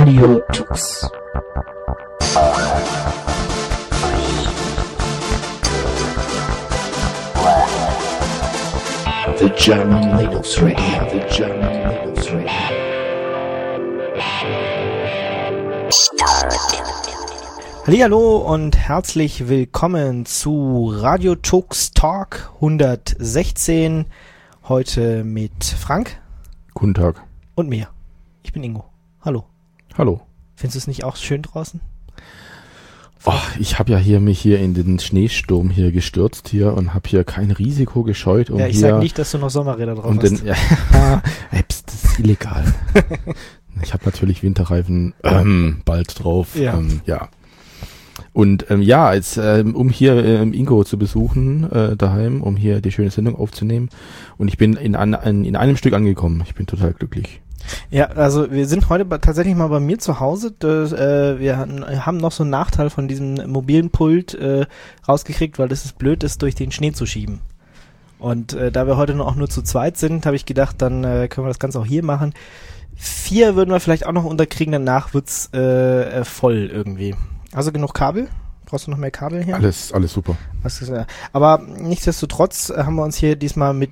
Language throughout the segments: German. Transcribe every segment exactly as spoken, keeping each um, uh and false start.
Radio Tux. The German Linux Radio, the German Linux Radio. Hallihallo und herzlich willkommen zu Radio Tux Talk hundertsechzehn. Heute mit Frank. Guten Tag. Und mir. Ich bin Ingo. Hallo. Hallo. Findest du es nicht auch schön draußen? Oh, ich habe ja hier mich hier in den Schneesturm hier gestürzt hier und habe hier kein Risiko gescheut. Um ja, ich hier sag nicht, dass du noch Sommerräder drauf um hast. Den, ja, Psst, das ist illegal. Ich habe natürlich Winterreifen ähm, bald drauf. Ja. Ähm, ja. Und ähm, ja, jetzt, ähm, um hier ähm, Ingo zu besuchen äh, daheim, um hier die schöne Sendung aufzunehmen. Und ich bin in, an, in, in einem Stück angekommen. Ich bin total glücklich. Ja, also wir sind heute bei, tatsächlich mal bei mir zu Hause. Das, äh, wir haben noch so einen Nachteil von diesem mobilen Pult äh, rausgekriegt, weil das ist blöd ist, durch den Schnee zu schieben. Und äh, da wir heute noch auch nur zu zweit sind, habe ich gedacht, dann äh, können wir das Ganze auch hier machen. Vier würden wir vielleicht auch noch unterkriegen, danach wird's äh, voll irgendwie. Also genug Kabel? Brauchst du noch mehr Kabel hier? Alles, alles super. Was ist, äh, aber nichtsdestotrotz äh, haben wir uns hier diesmal mit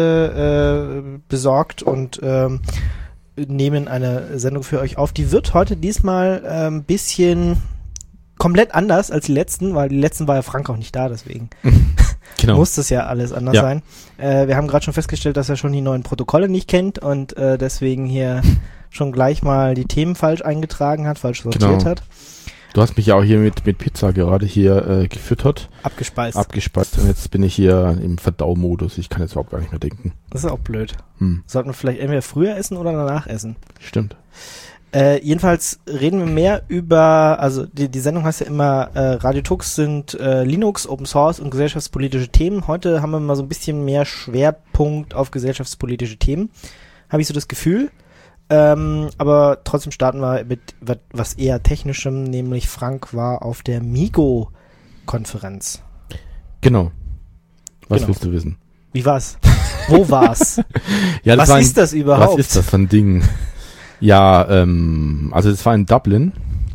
Mate äh, besorgt und ähm, nehmen eine Sendung für euch auf. Die wird heute diesmal ein ähm, bisschen komplett anders als die letzten, weil die letzten war ja Frank auch nicht da, deswegen Genau. muss das ja alles anders Ja. sein. Äh, wir haben gerade schon festgestellt, dass er schon die neuen Protokolle nicht kennt und äh, deswegen hier schon gleich mal die Themen falsch eingetragen hat, falsch sortiert Genau. hat. Du hast mich ja auch hier mit, mit Pizza gerade hier äh, gefüttert, Abgespeist. abgespeist und jetzt bin ich hier im Verdaumodus. Ich kann jetzt überhaupt gar nicht mehr denken. Das ist auch blöd. Hm. Sollten wir vielleicht entweder früher essen oder danach essen. Stimmt. Äh, jedenfalls reden wir mehr über, also die, die Sendung heißt ja immer, äh, Radio Tux sind äh, Linux, Open Source und gesellschaftspolitische Themen. Heute haben wir mal so ein bisschen mehr Schwerpunkt auf gesellschaftspolitische Themen. Habe ich so das Gefühl. Ähm, aber trotzdem starten wir mit wat, was eher Technischem, nämlich Frank war auf der MiGo-Konferenz. Genau. Was Genau. willst du wissen? Wie war's? Wo war's? Ja, das Was war ein, ist das überhaupt? Was ist das für ein Ding? Ja, ähm, also es war in Dublin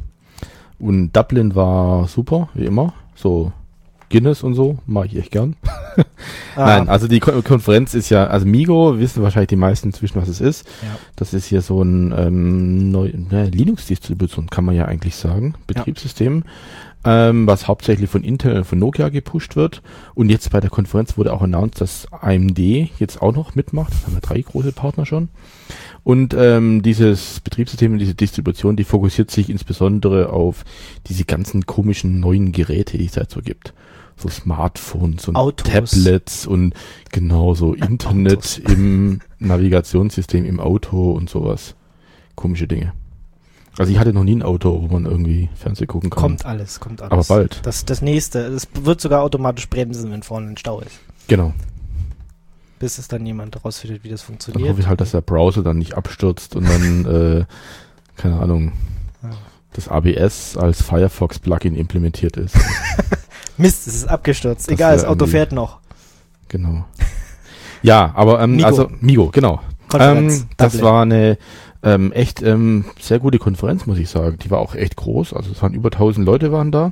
und Dublin war super, wie immer. So Guinness und so, mache ich echt gern. Ah, Nein, also die Kon- Konferenz ist ja, also MiGo, wissen wahrscheinlich die meisten inzwischen, was es ist. ja. Das ist hier so ein ähm, neu, ne, Linux-Distribution, kann man ja eigentlich sagen, Betriebssystem, ähm, was hauptsächlich von Intel, von Nokia gepusht wird. Und jetzt bei der Konferenz wurde auch announced, dass A M D jetzt auch noch mitmacht. Das haben wir drei große Partner schon. Und ähm, dieses Betriebssystem, diese Distribution, die fokussiert sich insbesondere auf diese ganzen komischen neuen Geräte, die es halt so gibt. So Smartphones und Autos. Tablets und genau so Internet Autos. im Navigationssystem im Auto und sowas. Komische Dinge. Also ich hatte noch nie ein Auto, wo man irgendwie Fernsehen gucken kann. Kommt alles, kommt alles. Aber bald. Das, das nächste, es wird sogar automatisch bremsen, wenn vorne ein Stau ist. Genau. Bis es dann jemand rausfindet, wie das Dann funktioniert. hoffe ich halt, dass der Browser dann nicht abstürzt und dann, äh, keine Ahnung, Ja. das A B S als Firefox-Plugin implementiert ist. Mist, es ist abgestürzt. Das Egal, das wär Auto irgendwie- fährt noch. Genau. Ja, aber ähm, Migo. also Migo, genau. Konferenz, Ähm, das Dublin. war eine ähm, echt ähm, sehr gute Konferenz, muss ich sagen. Die war auch echt groß. Also es waren über tausend Leute waren da.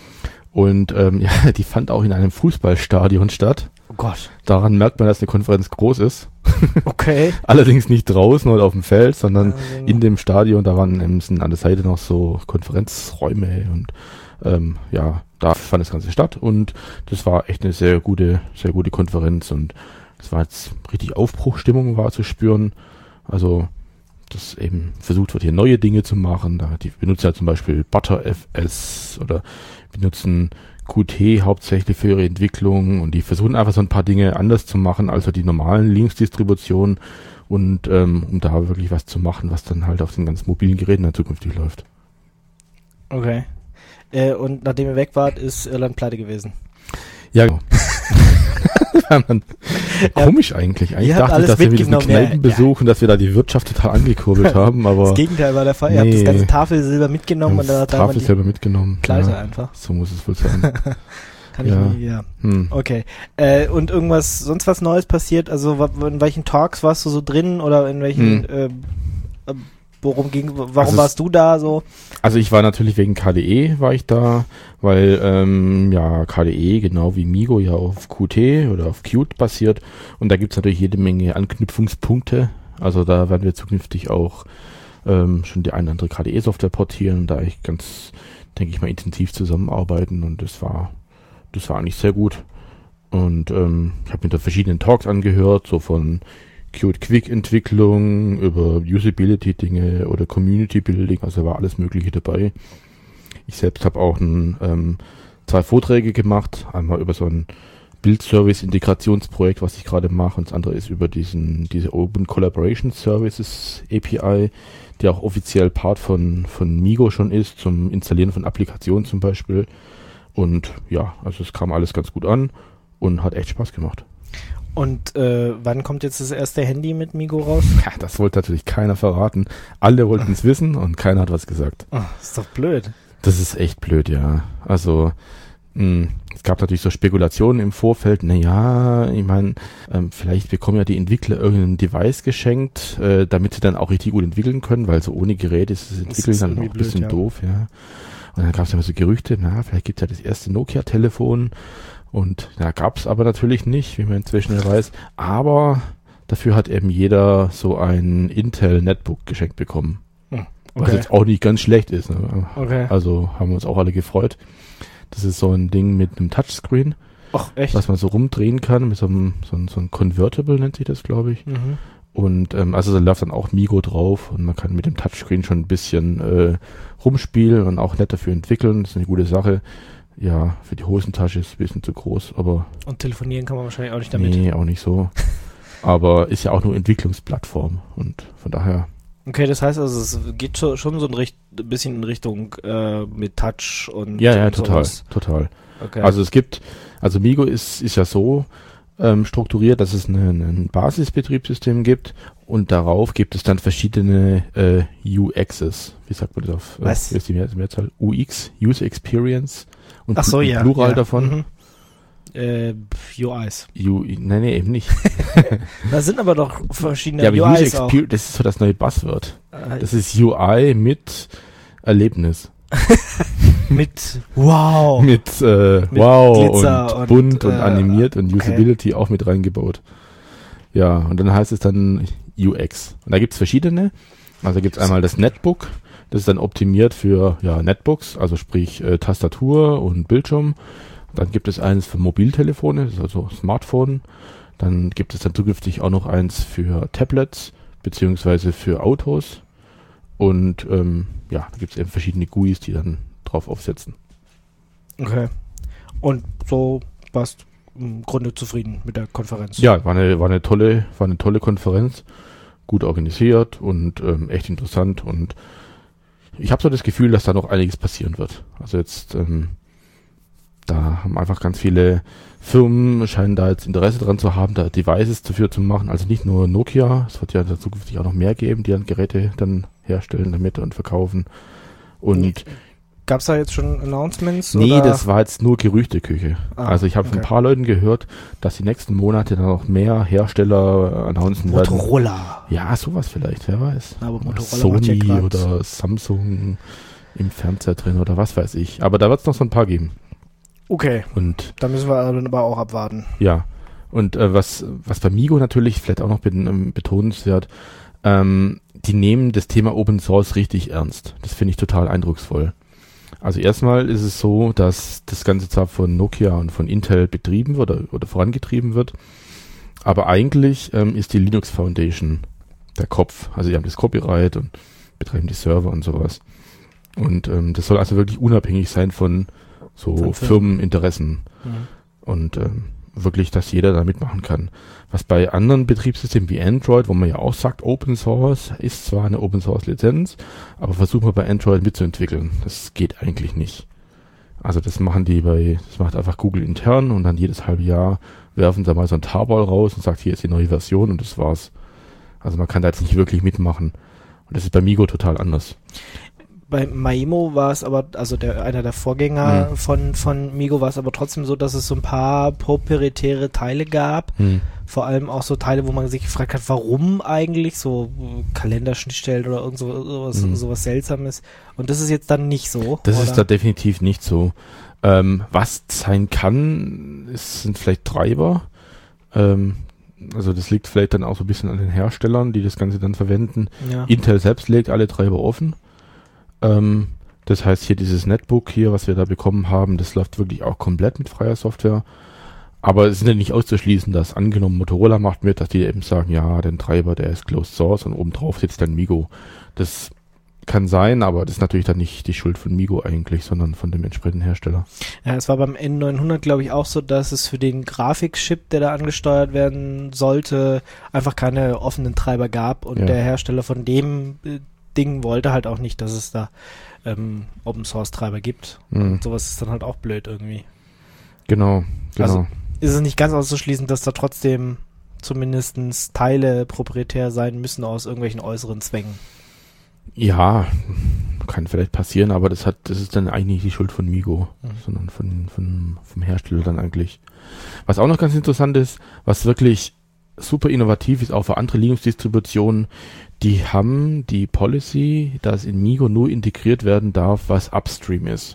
Und ähm, ja, die fand auch in einem Fußballstadion statt. Oh Gott. Daran merkt man, dass eine Konferenz groß ist. Okay. Allerdings nicht draußen oder auf dem Feld, sondern Also, in dem Stadion. Da waren ähm, sind an der Seite noch so Konferenzräume und ähm, ja, da fand das Ganze statt. Und das war echt eine sehr gute, sehr gute Konferenz. Und es war jetzt richtig Aufbruchstimmung war zu spüren. Also dass eben versucht wird, hier neue Dinge zu machen. Da die benutzen ja zum Beispiel ButterFS oder benutzen Qt hauptsächlich für ihre Entwicklung und die versuchen einfach so ein paar Dinge anders zu machen als so die normalen Linux-Distributionen und ähm, um da wirklich was zu machen, was dann halt auf den ganz mobilen Geräten dann zukünftig läuft. Okay. Äh, und nachdem ihr weg wart, ist Irland pleite gewesen. Ja, genau. Komisch eigentlich. Eigentlich Ihr habt dachte ich, alles dass wir mit diesem mitgenommen, ja, Kneipenbesuch und dass wir da die Wirtschaft total angekurbelt haben, aber Das Gegenteil war der Fall. Ihr habt das Nee. ganze Tafelsilber mitgenommen und dann das hat da man Tafel die selber mitgenommen. Pleite Ja, einfach. so muss es wohl sein. Kann Ja. ich nie, ja. Hm. Okay. Äh, und irgendwas, sonst was Neues passiert? Also wa- in welchen Talks warst du so drin oder in welchen Hm. ähm, ähm, worum ging, warum also warst du da so? Also ich war natürlich wegen K D E war ich da, weil ähm, ja K D E genau wie Migo ja auf Qt oder auf Qt basiert und da gibt's natürlich jede Menge Anknüpfungspunkte. Also da werden wir zukünftig auch ähm, schon die eine oder andere K D E-Software portieren und da ich ganz, denke ich mal, intensiv zusammenarbeiten und das war, das war eigentlich sehr gut. Und ähm, ich habe mir da verschiedenen Talks angehört, so von Qt Quick Entwicklung über Usability Dinge oder Community Building, also war alles Mögliche dabei. Ich selbst habe auch ein, ähm, zwei Vorträge gemacht, einmal über so ein Build-Service Integrationsprojekt, was ich gerade mache, und das andere ist über diesen diese Open Collaboration Services A P I, die auch offiziell Part von von Migo schon ist, zum Installieren von Applikationen zum Beispiel. Und ja, also es kam alles ganz gut an und hat echt Spaß gemacht. Und äh, wann kommt jetzt das erste Handy mit Migo raus? Ja, das wollte natürlich keiner verraten. Alle wollten es wissen und keiner hat was gesagt. Oh, ist doch blöd. Das ist echt blöd, ja. Also mh, es gab natürlich so Spekulationen im Vorfeld. Naja, ich meine, ähm, vielleicht bekommen ja die Entwickler irgendein Device geschenkt, äh, damit sie dann auch richtig gut entwickeln können, weil so ohne Gerät ist das Entwickeln Das ist dann auch ein irgendwie bisschen blöd, ja. doof, ja. Und dann gab es immer so Gerüchte, na, vielleicht gibt es ja das erste Nokia-Telefon. Und da gab es aber natürlich nicht, wie man inzwischen ja weiß. Aber dafür hat eben jeder so ein Intel-Netbook geschenkt bekommen. Okay. Was jetzt auch nicht ganz schlecht ist. Ne? Okay. Also haben wir uns auch alle gefreut. Das ist so ein Ding mit einem Touchscreen, Ach, echt? was man so rumdrehen kann. Mit so einem, so einem, so einem Convertible nennt sich das, glaube ich. Mhm. Und ähm, also da läuft dann auch Migo drauf und man kann mit dem Touchscreen schon ein bisschen äh, rumspielen und auch nett dafür entwickeln. Das ist eine gute Sache. Ja, für die Hosentasche ist es ein bisschen zu groß, aber Und telefonieren kann man wahrscheinlich auch nicht damit. nee, auch nicht so. Aber ist ja auch nur Entwicklungsplattform und von daher. Okay, das heißt also, es geht schon, schon so ein Richt- bisschen in Richtung äh, mit Touch und Ja, ja, und total, sowas. total. Okay. Also es gibt, also Migo ist, ist ja so ähm, strukturiert, dass es eine, ein Basisbetriebssystem gibt und darauf gibt es dann verschiedene äh, U Xs. Wie sagt man das auf? Äh, Was? wie ist die Mehr- Mehrzahl? U X, User Experience. Und Ach so, Pl- ja. Plural ja. davon. Mhm. Äh, U Is. U, nein, nee, eben nicht. Da sind aber doch verschiedene Ja, aber U User Is auch. Experience, das ist so das neue Buzzword. Äh, Das ist U I mit Erlebnis. mit Wow. Mit, äh, Mit wow Glitzer und, und, bunt und äh, animiert und okay. Usability auch mit reingebaut. Ja, und dann heißt es dann U X. Und da gibt's verschiedene. Also gibt's einmal das Netbook. Das ist dann optimiert für ja, Netbooks, also sprich äh, Tastatur und Bildschirm. Dann gibt es eins für Mobiltelefone, das ist also Smartphone. Dann gibt es dann zukünftig auch noch eins für Tablets beziehungsweise für Autos. Und ähm, ja, da gibt es eben verschiedene G U Is, die dann drauf aufsetzen. Okay. Und so warst im Grunde zufrieden mit der Konferenz. Ja, war eine, war eine tolle, war eine tolle Konferenz, gut organisiert und ähm, echt interessant. Und ich habe so das Gefühl, dass da noch einiges passieren wird. Also jetzt, ähm, da haben einfach ganz viele Firmen, scheinen da jetzt Interesse dran zu haben, da Devices dafür zu machen. Also nicht nur Nokia, es wird ja da zukünftig auch noch mehr geben, die dann Geräte dann herstellen damit und verkaufen. Und Gab es da jetzt schon Announcements? nee, oder? das war jetzt nur Gerüchteküche. Ah, also ich habe von okay. ein paar Leuten gehört, dass die nächsten Monate dann noch mehr Hersteller announcen werden. Motorola. Ja, sowas vielleicht, wer weiß. Aber Motorola macht ja Sony grad- oder Samsung im Fernseher drin oder was weiß ich. Aber da wird es noch so ein paar geben. Okay, Und da müssen wir aber auch abwarten. ja, und äh, was was bei Migo natürlich vielleicht auch noch bet- ähm, betonenswert, ähm, die nehmen das Thema Open Source richtig ernst. Das finde ich total eindrucksvoll. Also erstmal ist es so, dass das Ganze zwar von Nokia und von Intel betrieben wird oder, oder vorangetrieben wird, aber eigentlich ähm, ist die Linux Foundation der Kopf. Also die haben das Copyright und betreiben die Server und sowas. Und ähm, das soll also wirklich unabhängig sein von so Von Firmen. Firmeninteressen. Mhm. Und ähm, wirklich, dass jeder da mitmachen kann. Was bei anderen Betriebssystemen wie Android, wo man ja auch sagt, Open Source ist zwar eine Open Source Lizenz, aber versuchen wir bei Android mitzuentwickeln. Das geht eigentlich nicht. Also das machen die bei, das macht einfach Google intern und dann jedes halbe Jahr werfen sie mal so ein Tarball raus und sagt, hier ist die neue Version und das war's. Also man kann da jetzt nicht wirklich mitmachen. Und das ist bei Migo total anders. Bei Maemo war es aber, also der einer der Vorgänger Mhm. von, von Migo war es aber trotzdem so, dass es so ein paar proprietäre Teile gab, Hm. vor allem auch so Teile, wo man sich gefragt hat, warum eigentlich, so äh, Kalenderschnittstellen oder irgend so, sowas, Mhm. sowas Seltsames. Und das ist jetzt dann nicht so. Das oder? ist da definitiv nicht so. Ähm, was sein kann, ist, sind vielleicht Treiber. Ähm, also das liegt vielleicht dann auch so ein bisschen an den Herstellern, die das Ganze dann verwenden. Ja. Intel selbst legt alle Treiber offen. Ähm, das heißt hier dieses Netbook hier, was wir da bekommen haben, das läuft wirklich auch komplett mit freier Software. Aber es ist ja nicht auszuschließen, dass angenommen Motorola macht mit, dass die eben sagen, ja, den Treiber, der ist Closed Source und obendrauf sitzt dann Migo. Das kann sein, aber das ist natürlich dann nicht die Schuld von Migo eigentlich, sondern von dem entsprechenden Hersteller. Ja, es war beim N neunhundert, glaube ich, auch so, dass es für den Grafikchip, der da angesteuert werden sollte, einfach keine offenen Treiber gab und Ja. der Hersteller von dem äh, Ding wollte halt auch nicht, dass es da ähm, Open-Source-Treiber gibt. Mhm. Und sowas ist dann halt auch blöd irgendwie. Genau, genau. Also- Ist es nicht ganz auszuschließen, dass da trotzdem zumindest Teile proprietär sein müssen aus irgendwelchen äußeren Zwängen. Ja, kann vielleicht passieren, aber das hat, das ist dann eigentlich nicht die Schuld von Migo, Mhm. sondern von, von, vom Hersteller dann eigentlich. Was auch noch ganz interessant ist, was wirklich super innovativ ist, auch für andere Linux-Distributionen, die haben die Policy, dass in Migo nur integriert werden darf, was Upstream ist.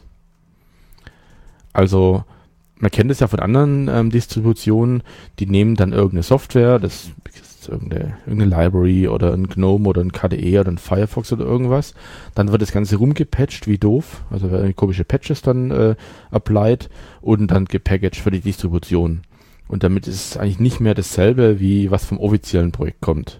Also, man kennt es ja von anderen ähm, Distributionen, die nehmen dann irgendeine Software, das ist irgendeine, irgendeine Library oder ein GNOME oder ein K D E oder ein Firefox oder irgendwas, dann wird das Ganze rumgepatcht wie doof, also werden komische Patches dann äh, applied und dann gepackaged für die Distribution. Und damit ist es eigentlich nicht mehr dasselbe, wie was vom offiziellen Projekt kommt.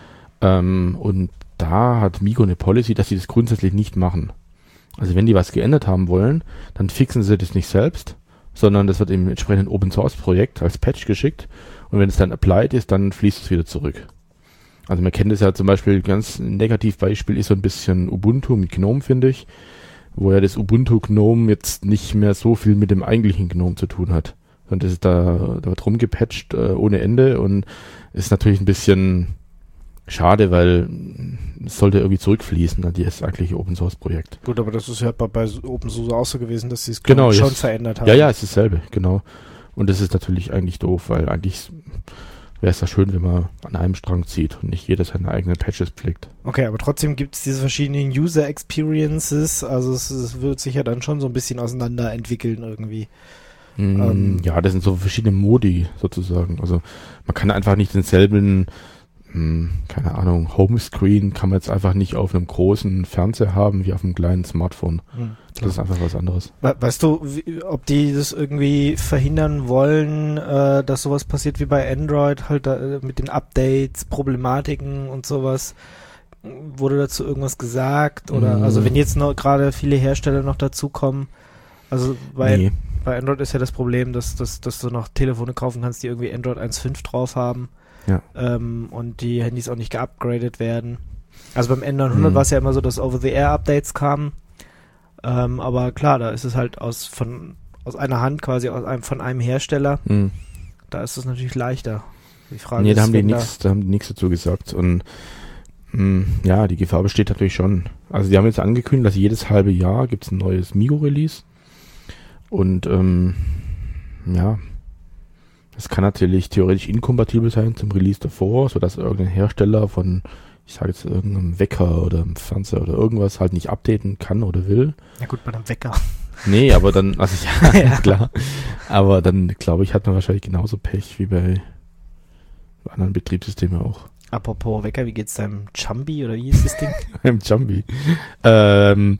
Ähm, und da hat Migo eine Policy, dass sie das grundsätzlich nicht machen. Also wenn die was geändert haben wollen, dann fixen sie das nicht selbst, sondern das wird im entsprechenden Open-Source-Projekt als Patch geschickt und wenn es dann applied ist, dann fließt es wieder zurück. Also man kennt es ja zum Beispiel, ein ganz Negativbeispiel ist so ein bisschen Ubuntu mit GNOME, finde ich, wo ja das Ubuntu-GNOME jetzt nicht mehr so viel mit dem eigentlichen GNOME zu tun hat. Und das ist da, da wird rumgepatcht äh, ohne Ende und ist natürlich ein bisschen schade, weil es sollte irgendwie zurückfließen an das eigentliche Open-Source-Projekt. Gut, aber das ist ja bei, bei Open Source auch so gewesen, dass sie es Genau, schon jetzt- verändert haben. Ja, ja, es ist dasselbe, genau. Und das ist natürlich eigentlich doof, weil eigentlich wäre es ja schön, wenn man an einem Strang zieht und nicht jeder seine eigenen Patches pflegt. Okay, aber trotzdem gibt es diese verschiedenen User Experiences, also es, es wird sich ja dann schon so ein bisschen auseinander entwickeln irgendwie. Mm, Ähm. ja, das sind so verschiedene Modi sozusagen. Also man kann einfach nicht denselben, hm, keine Ahnung, Homescreen kann man jetzt einfach nicht auf einem großen Fernseher haben wie auf einem kleinen Smartphone. Hm, Das ist einfach was anderes. We- Weißt du, wie, ob die das irgendwie verhindern wollen, äh, dass sowas passiert wie bei Android, halt da, äh, mit den Updates, Problematiken und sowas? Wurde dazu irgendwas gesagt? Oder Mm. also wenn jetzt noch gerade viele Hersteller noch dazukommen, also bei, Nee. bei Android ist ja das Problem, dass, dass, dass du noch Telefone kaufen kannst, die irgendwie Android eins Punkt fünf drauf haben. Ja. Ähm, und die Handys auch nicht geupgradet werden. Also beim N neunhundert Mhm. war es ja immer so, dass Over-the-Air-Updates kamen. Ähm, aber klar, da ist es halt aus von aus einer Hand quasi aus einem, von einem Hersteller. Hm. Da ist es natürlich leichter. Die Frage Nee, ist, da haben die wenn da- nichts, da haben die nichts dazu gesagt. Und mh, ja, die Gefahr besteht natürlich schon. Also die haben jetzt angekündigt, dass jedes halbe Jahr gibt es ein neues Migo-Release. Und ähm, ja, das kann natürlich theoretisch inkompatibel sein zum Release davor, sodass irgendein Hersteller von, ich sage jetzt irgendeinem Wecker oder einem Fernseher oder irgendwas halt nicht updaten kann oder will. Ja gut, bei einem Wecker. Nee, aber dann, also ja, Ja. klar. Aber dann, glaube ich, hat man wahrscheinlich genauso Pech wie bei anderen Betriebssystemen auch. Apropos Wecker, wie geht's deinem Chumbi oder wie ist das Ding? Im Jumbi. Ähm,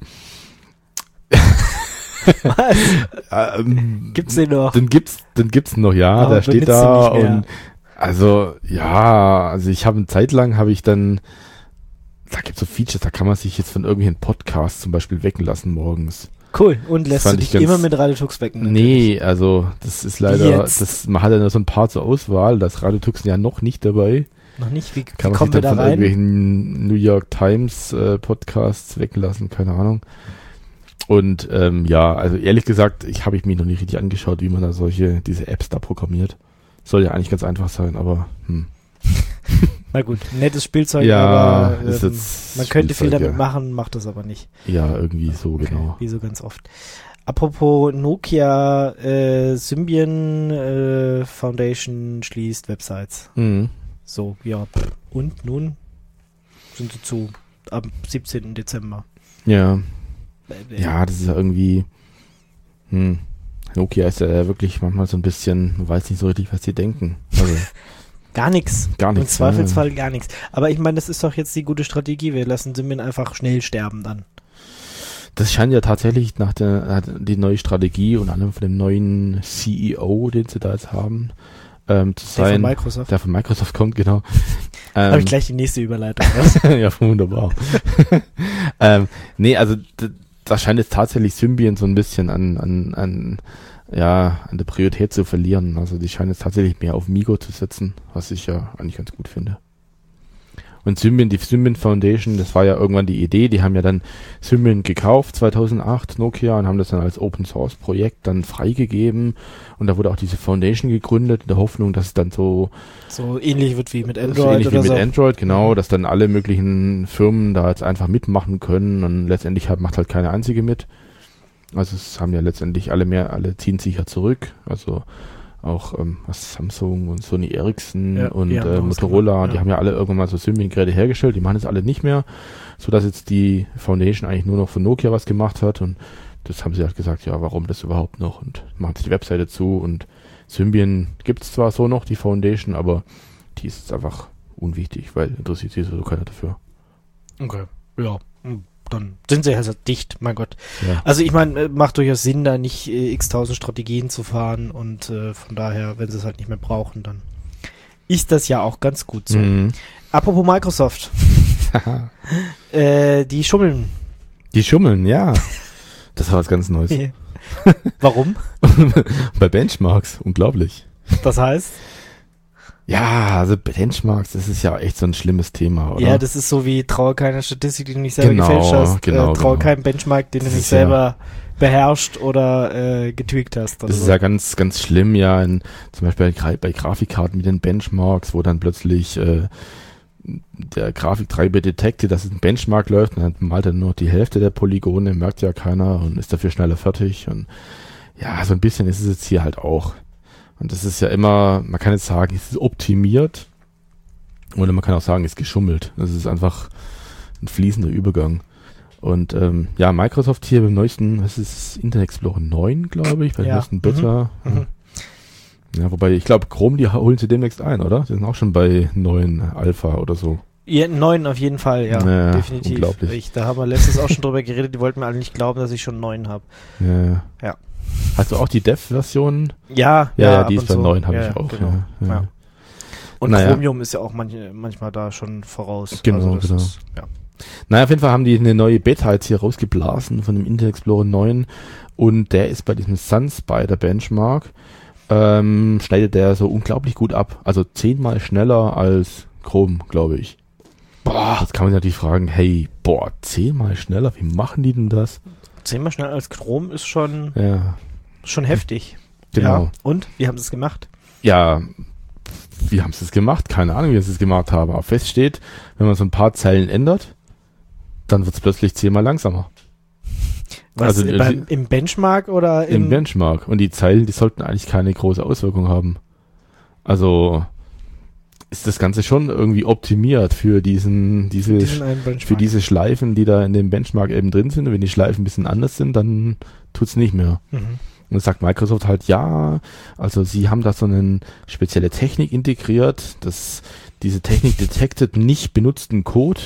Was? ähm, Gibt's den noch? Den gibt's, den gibt's noch, ja, Aber der steht benutzt ihn da nicht mehr. und also ja, also ich habe eine Zeit lang habe ich dann, da gibt's so Features, da kann man sich jetzt von irgendwelchen Podcasts zum Beispiel wecken lassen morgens. Cool. Und lässt du fand dich ich ganz- immer mit Radio Tux wecken? Nee, also das ist leider, jetzt? das, man hat ja nur so ein paar zur Auswahl, das Radio Tuxen ja noch nicht dabei. Noch nicht? Wie, wie Kann man sich kommen wir dann da von rein? irgendwelchen New York Times äh, Podcasts wecken lassen, keine Ahnung. Und ähm, ja, also ehrlich gesagt, ich habe ich mir noch nicht richtig angeschaut, wie man da solche, diese Apps da programmiert. Soll ja eigentlich ganz einfach sein, aber hm. Na gut, nettes Spielzeug, ja, aber ist ähm, jetzt man könnte viel Spielzeug, damit ja. machen, macht das aber nicht. Ja, irgendwie so, Okay, genau. wie so ganz oft. Apropos Nokia, äh, Symbian äh, Foundation schließt Websites. Mhm. So, ja. Und nun sind sie zu am siebzehnten Dezember. Ja. Ja, das ist ja irgendwie, hm, Nokia ist ja wirklich manchmal so ein bisschen, man weiß nicht so richtig, was sie denken. Also, Gar nichts. Gar Im nichts, Zweifelsfall ja. gar nichts. Aber ich meine, das ist doch jetzt die gute Strategie. Wir lassen Symbian einfach schnell sterben dann. das scheint ja tatsächlich nach der die neue Strategie und allem von dem neuen C E O, den sie da jetzt haben, ähm, zu Der sein. von Microsoft. Der von Microsoft kommt, genau. Ähm, Habe ich gleich die nächste Überleitung. Was? ja, wunderbar. ähm, nee, also d- da scheint jetzt tatsächlich Symbian so ein bisschen an, an, an, ja, an der Priorität zu verlieren. Also die scheinen jetzt tatsächlich mehr auf Migo zu setzen, was ich ja eigentlich ganz gut finde. Und Symbian, die Symbian Foundation, das war ja irgendwann die Idee, die haben ja dann Symbian gekauft zweitausendacht, Nokia, und haben das dann als Open Source Projekt dann freigegeben, und da wurde auch diese Foundation gegründet, in der Hoffnung, dass es dann so So ähnlich wird wie mit Android so ähnlich oder wie mit so. Android, genau, dass dann alle möglichen Firmen da jetzt einfach mitmachen können, und letztendlich hat, macht halt keine einzige mit. Also es haben ja letztendlich alle mehr, alle ziehen sich ja zurück, also auch ähm, was Samsung und Sony Ericsson Ja, und die haben äh, auch was Motorola, gemacht, die ja. haben ja alle irgendwann mal so Symbian-Geräte hergestellt, die machen das alle nicht mehr, sodass jetzt die Foundation eigentlich nur noch von Nokia was gemacht hat, und das haben sie halt gesagt, ja, warum das überhaupt noch, und machen sich die Webseite zu, und Symbian gibt's zwar so noch, die Foundation, aber die ist jetzt einfach unwichtig, weil interessiert sich so keiner dafür. Okay, ja. Hm, Dann sind sie also dicht, mein Gott. Ja. Also ich meine, äh, macht durchaus Sinn, da nicht äh, x-tausend Strategien zu fahren, und äh, von daher, wenn sie es halt nicht mehr brauchen, dann ist das ja auch ganz gut so. Mhm. Apropos Microsoft, äh, die schummeln. Die schummeln, ja. Das war was ganz Neues. Warum? Bei Benchmarks, unglaublich. Das heißt? Ja, also Benchmarks, das ist ja echt so ein schlimmes Thema, oder? Ja, das ist so wie traue keiner Statistik, die du nicht selber Genau, gefälscht hast, genau, äh, traue genau. keinem Benchmark, den Das du nicht ist ja- selber beherrscht oder äh, getweakt hast. Oder Das ist so. ja ganz, ganz schlimm, ja, in, zum Beispiel bei, bei Grafikkarten mit den Benchmarks, wo dann plötzlich äh, der Grafiktreiber detektet, dass es ein Benchmark läuft, und dann malt er nur noch die Hälfte der Polygone, merkt ja keiner und ist dafür schneller fertig, und ja, so ein bisschen ist es jetzt hier halt auch. Und das ist ja immer, man kann jetzt sagen, es ist optimiert, oder man kann auch sagen, es ist geschummelt. Das ist einfach ein fließender Übergang. Und ähm, ja, Microsoft hier beim neuesten, was ist Internet Explorer neun, glaube ich, bei der Ja. neuesten Beta. Mhm. Mhm. Ja, wobei, ich glaube, Chrome, die holen sie demnächst ein, oder? Die sind auch schon bei neuen Alpha oder so. Ja, neun auf jeden Fall, ja, Ja, definitiv. unglaublich. Ich, da haben wir letztens auch schon drüber geredet, die wollten mir alle nicht glauben, dass ich schon neun habe. Ja. Ja. Hast du auch die Dev-Version? Ja, Ja, ja, ab die und ist bei so. neun, habe Ja, ich auch. Genau. Ja, ja. Ja. Und Naja. Chromium ist ja auch manch, manchmal da schon voraus. Genau, also das genau. Ist, ja. Naja, auf jeden Fall haben die eine neue Beta jetzt hier rausgeblasen von dem Internet Explorer neun, und der ist bei diesem Sunspider Benchmark, ähm, schneidet der so unglaublich gut ab. Also zehnmal schneller als Chrome, glaube ich. Boah. Jetzt kann man sich natürlich fragen, hey, boah, zehnmal schneller, wie machen die denn das? Zehnmal schneller als Chrome ist schon, Ja, schon heftig. genau. Ja. Und? Wie haben sie es gemacht? Ja, wie haben sie es gemacht? Keine Ahnung, wie sie es gemacht haben. Aber fest steht, wenn man so ein paar Zeilen ändert, dann wird es plötzlich zehnmal langsamer. Was, Also, beim, im Benchmark oder im, Im Benchmark. Und die Zeilen, die sollten eigentlich keine große Auswirkung haben. Also ist das Ganze schon irgendwie optimiert für diesen, diese, diesen einen Benchmark? für diese Schleifen, die da in dem Benchmark eben drin sind. Und wenn die Schleifen ein bisschen anders sind, dann tut's nicht mehr. Mhm. Und dann sagt Microsoft halt, ja, also sie haben da so eine spezielle Technik integriert, dass diese Technik detected nicht benutzten Code.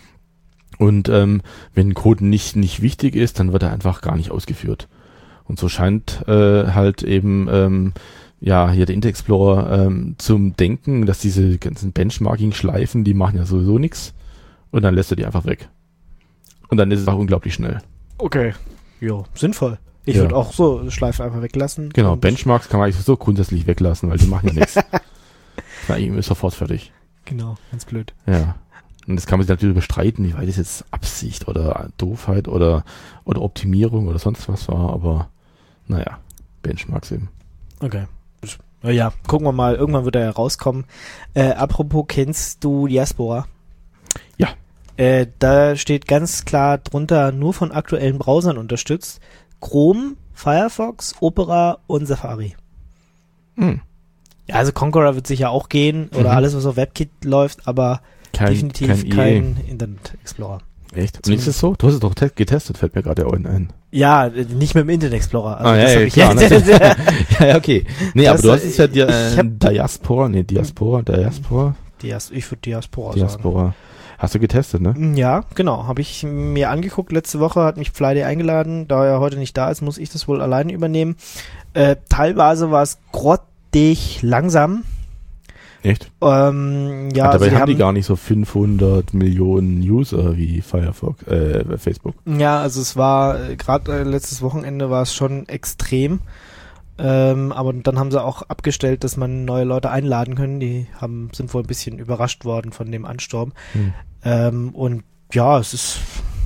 Und ähm, wenn ein Code nicht, nicht wichtig ist, dann wird er einfach gar nicht ausgeführt. Und so scheint äh, halt eben ähm, ja hier der Internet Explorer ähm, zum Denken, dass diese ganzen Benchmarking-Schleifen, die machen ja sowieso nichts. Und dann lässt er die einfach weg. Und dann ist es auch unglaublich schnell. Okay. Jo, sinnvoll. Ich Ja. würde auch so Schleifen einfach weglassen. Genau, Und- Benchmarks kann man eigentlich so grundsätzlich weglassen, weil die machen ja nichts. Na, ihm ist sofort fertig. Genau, ganz blöd. Ja. Und das kann man sich natürlich bestreiten, wie weit es jetzt Absicht oder Doofheit oder, oder Optimierung oder sonst was war, aber naja, Benchmarks eben. Okay. Ja, ja, gucken wir mal. Irgendwann wird er ja rauskommen. Äh, apropos, kennst du Diaspora? Ja. Äh, da steht ganz klar drunter, nur von aktuellen Browsern unterstützt. Chrome, Firefox, Opera und Safari. Hm. Ja, also Conqueror wird sicher auch gehen oder Mhm. alles, was auf WebKit läuft, aber Kein, definitiv kein, kein Internet Explorer. Echt? Und ist es so? Du hast es doch te- getestet, fällt mir gerade auch ein. Ja, nicht mit dem Internet Explorer. Also Ah, ja, das ja, hab ich klar, ja, ja, ja, okay. Nee, Das, aber du hast äh, es ja dir, ich äh, hab- Diaspora, nee, Diaspora, Diaspora, Dias, ich würde Diaspora sagen. Diaspora. Hast du getestet, ne? Ja, genau. Habe ich mir angeguckt. Letzte Woche hat mich Flyday eingeladen. Da er heute nicht da ist, muss ich das wohl alleine übernehmen. Äh, teilweise war es grottig langsam. Echt? Ähm, ja, Ah, dabei also die haben die gar nicht so fünfhundert Millionen User wie Firefox, äh, Facebook. Ja, also es war, äh, gerade äh, letztes Wochenende war es schon extrem. Ähm, aber dann haben sie auch abgestellt, dass man neue Leute einladen können. Die haben, sind wohl ein bisschen überrascht worden von dem Ansturm. Hm. Ähm, und ja, es ist,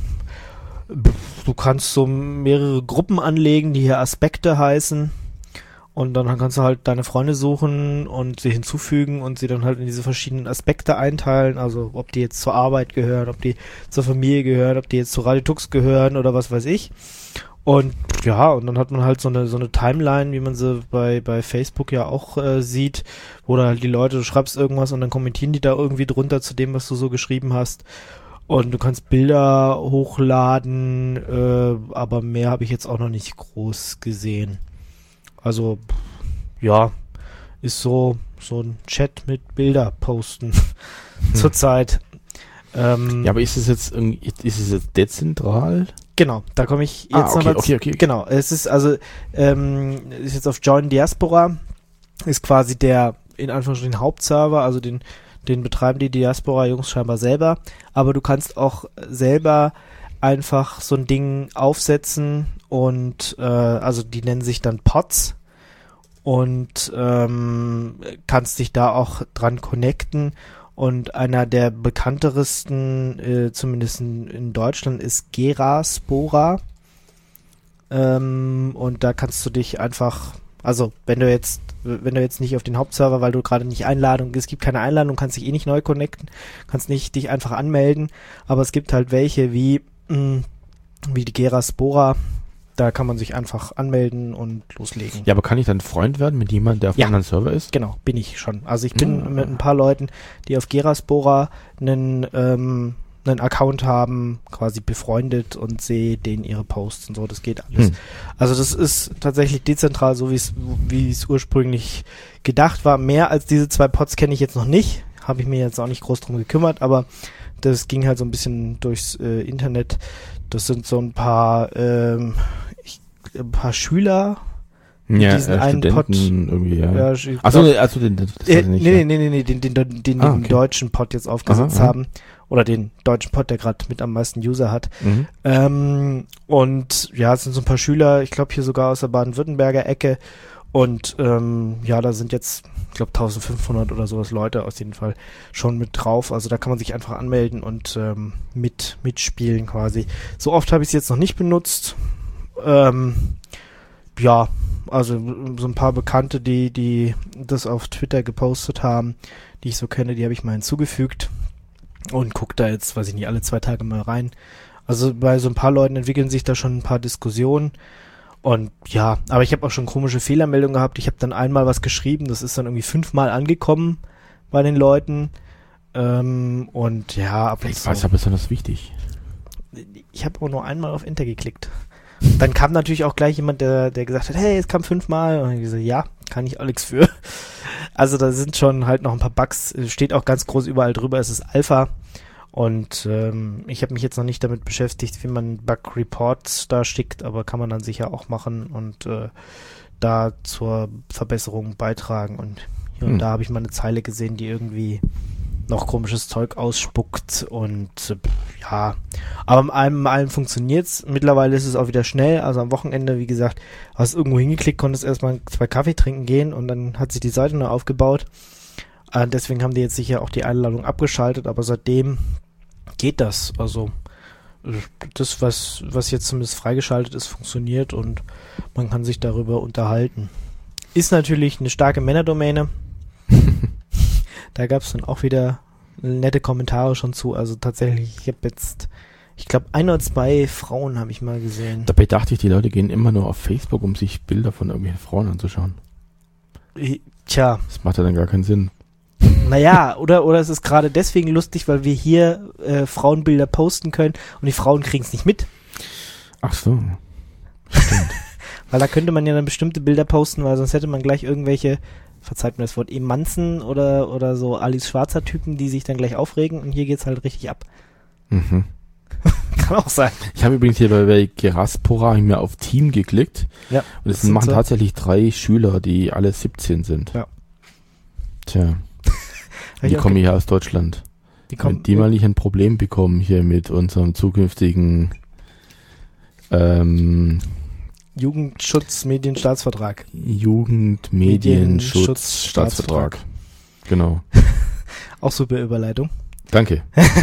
du kannst so mehrere Gruppen anlegen, die hier Aspekte heißen. Und dann kannst du halt deine Freunde suchen und sie hinzufügen und sie dann halt in diese verschiedenen Aspekte einteilen. Also ob die jetzt zur Arbeit gehören, ob die zur Familie gehören, ob die jetzt zu Radio Tux gehören oder was weiß ich. Und ja, und dann hat man halt so eine so eine Timeline, wie man sie bei bei Facebook ja auch äh, sieht, wo da halt die Leute, du schreibst irgendwas und dann kommentieren die da irgendwie drunter zu dem, was du so geschrieben hast. Und du kannst Bilder hochladen, äh, aber mehr habe ich jetzt auch noch nicht groß gesehen. Also, ja, ist so so ein Chat mit Bilder posten zurzeit. Ähm, Ja, aber ist es jetzt irgendwie, ist es jetzt dezentral? Genau, da komme ich jetzt Ah, noch okay, mal okay, okay, okay. Genau, es ist also, ähm, ist jetzt auf Join Diaspora, ist quasi der, in Anführungsstrichen, Hauptserver, also den, den betreiben die Diaspora-Jungs scheinbar selber, aber du kannst auch selber einfach so ein Ding aufsetzen und, äh, also die nennen sich dann Pods und ähm, kannst dich da auch dran connecten. Und einer der bekanntesten, äh, zumindest in, in Deutschland, ist Geraspora. Ähm, und da kannst du dich einfach, also wenn du jetzt, wenn du jetzt nicht auf den Hauptserver, weil du gerade nicht Einladung, es gibt keine Einladung, kannst dich eh nicht neu connecten, kannst nicht dich einfach anmelden, aber es gibt halt welche wie, mh, wie die Geraspora, da kann man sich einfach anmelden und loslegen. Ja, aber kann ich dann Freund werden mit jemandem, der auf Ja. einem anderen Server ist? Genau, bin ich schon. Also ich bin Ah. mit ein paar Leuten, die auf Geraspora einen, ähm, einen Account haben, quasi befreundet und sehe denen ihre Posts und so, das geht alles. Hm. Also das ist tatsächlich dezentral, so wie es wie es ursprünglich gedacht war. Mehr als diese zwei Pods kenne ich jetzt noch nicht, habe ich mir jetzt auch nicht groß drum gekümmert, aber das ging halt so ein bisschen durchs äh, Internet. Das sind so ein paar, ähm, ich, ein paar Schüler, Ja, diesen äh, einen Studenten Pod- irgendwie, ja. ja, ich Achso, glaub- also den, das Äh, weiß ich nicht. nee, ja. nee, nee, nee, den, den, den, den, Ah, den okay. deutschen Pod jetzt aufgesetzt Aha, aha. haben. Oder den deutschen Pod, der gerade mit am meisten User hat. Mhm. Ähm, und ja, es sind so ein paar Schüler, ich glaube hier sogar aus der Baden-Württemberger Ecke. Und ähm, ja, da sind jetzt, ich glaube, eintausendfünfhundert oder sowas Leute aus jeden Fall schon mit drauf. Also da kann man sich einfach anmelden und ähm, mit mitspielen quasi. So oft habe ich es jetzt noch nicht benutzt. Ähm, ja, also so ein paar Bekannte, die die das auf Twitter gepostet haben, die ich so kenne, die habe ich mal hinzugefügt und gucke da jetzt, weiß ich nicht, alle zwei Tage mal rein. Also bei so ein paar Leuten entwickeln sich da schon ein paar Diskussionen. Und ja, aber ich habe auch schon komische Fehlermeldungen gehabt. Ich habe dann einmal was geschrieben, das ist dann irgendwie fünfmal angekommen bei den Leuten. Ähm, und ja, ab und Vielleicht zu. war es ja besonders wichtig. Ich habe auch nur einmal auf Enter geklickt. Dann kam natürlich auch gleich jemand, der, der gesagt hat, hey, es kam fünfmal. Und ich so, ja, kann ich auch nichts für. Also da sind schon halt noch ein paar Bugs. Steht auch ganz groß überall drüber, es ist Alpha. Und ähm, ich habe mich jetzt noch nicht damit beschäftigt, wie man Bug-Reports da schickt, aber kann man dann sicher auch machen und äh, da zur Verbesserung beitragen. Und hier Hm. und da habe ich mal eine Zeile gesehen, die irgendwie noch komisches Zeug ausspuckt und äh, ja, aber in allem, in allem funktioniert's. Mittlerweile ist es auch wieder schnell, also am Wochenende, wie gesagt, hast irgendwo hingeklickt, konntest erstmal zwei Kaffee trinken gehen und dann hat sich die Seite neu aufgebaut. Äh, deswegen haben die jetzt sicher auch die Einladung abgeschaltet, aber seitdem geht das. Also äh, das, was, was jetzt zumindest freigeschaltet ist, funktioniert und man kann sich darüber unterhalten. Ist natürlich eine starke Männerdomäne. Da gab es dann auch wieder nette Kommentare schon zu. Also tatsächlich, ich habe jetzt, Ich glaube, ein oder zwei Frauen habe ich mal gesehen. Dabei dachte ich, die Leute gehen immer nur auf Facebook, um sich Bilder von irgendwelchen Frauen anzuschauen. Tja. Das macht ja dann gar keinen Sinn. Naja, oder, oder es ist gerade deswegen lustig, weil wir hier äh, Frauenbilder posten können und die Frauen kriegen es nicht mit. Ach so. Stimmt. Weil da könnte man ja dann bestimmte Bilder posten, weil sonst hätte man gleich irgendwelche, verzeiht mir das Wort, Emanzen oder, oder so Alice Schwarzer Typen, die sich dann gleich aufregen und hier geht's halt richtig ab. Mhm. Kann auch sein. Ich habe übrigens hier bei, bei Geraspora mir auf Team geklickt. Ja. Und es machen so. tatsächlich drei Schüler, die alle siebzehn sind. Ja. Tja. Die kommen hier aus Deutschland. Die kommen, Wenn die mal nicht ein Problem bekommen hier mit unserem zukünftigen ähm, Jugendschutz-Medienstaatsvertrag. Jugendmedienschutzstaatsvertrag. Genau. Auch super Überleitung. Danke.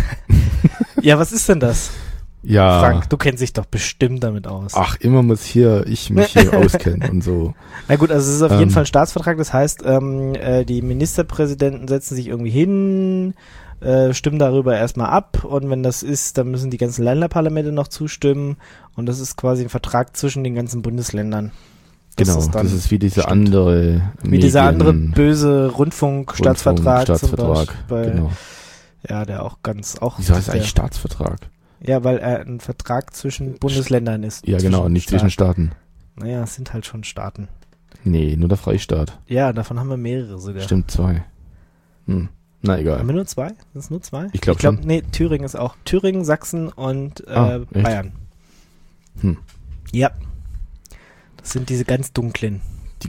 Ja, was ist denn das? Ja. Frank, du kennst dich doch bestimmt damit aus. Ach, immer muss hier ich mich hier auskennen und so. Na gut, also es ist auf Ähm. jeden Fall ein Staatsvertrag, das heißt, ähm, äh, die Ministerpräsidenten setzen sich irgendwie hin, äh, stimmen darüber erstmal ab und wenn das ist, dann müssen die ganzen Länderparlamente noch zustimmen und das ist quasi ein Vertrag zwischen den ganzen Bundesländern. Das Genau, ist dann, das ist wie dieser stimmt. andere Wie dieser andere Medien- böse Rundfunkstaatsvertrag zum Rundfunkstaatsvertrag, Beispiel. genau. Ja, der auch ganz, auch. Wieso heißt der, eigentlich Staatsvertrag? Ja, weil er ein Vertrag zwischen Bundesländern ist. Ja, genau, nicht zwischen Staaten. Naja, es sind halt schon Staaten. Nee, nur der Freistaat. Ja, davon haben wir mehrere sogar. Stimmt, zwei. Hm. Na egal. Haben wir nur zwei? Sind es nur zwei? Ich glaub ich glaub, schon. Nee, Thüringen ist auch. Thüringen, Sachsen und äh, Ah, echt? Bayern. Hm. Ja. Das sind diese ganz dunklen. Die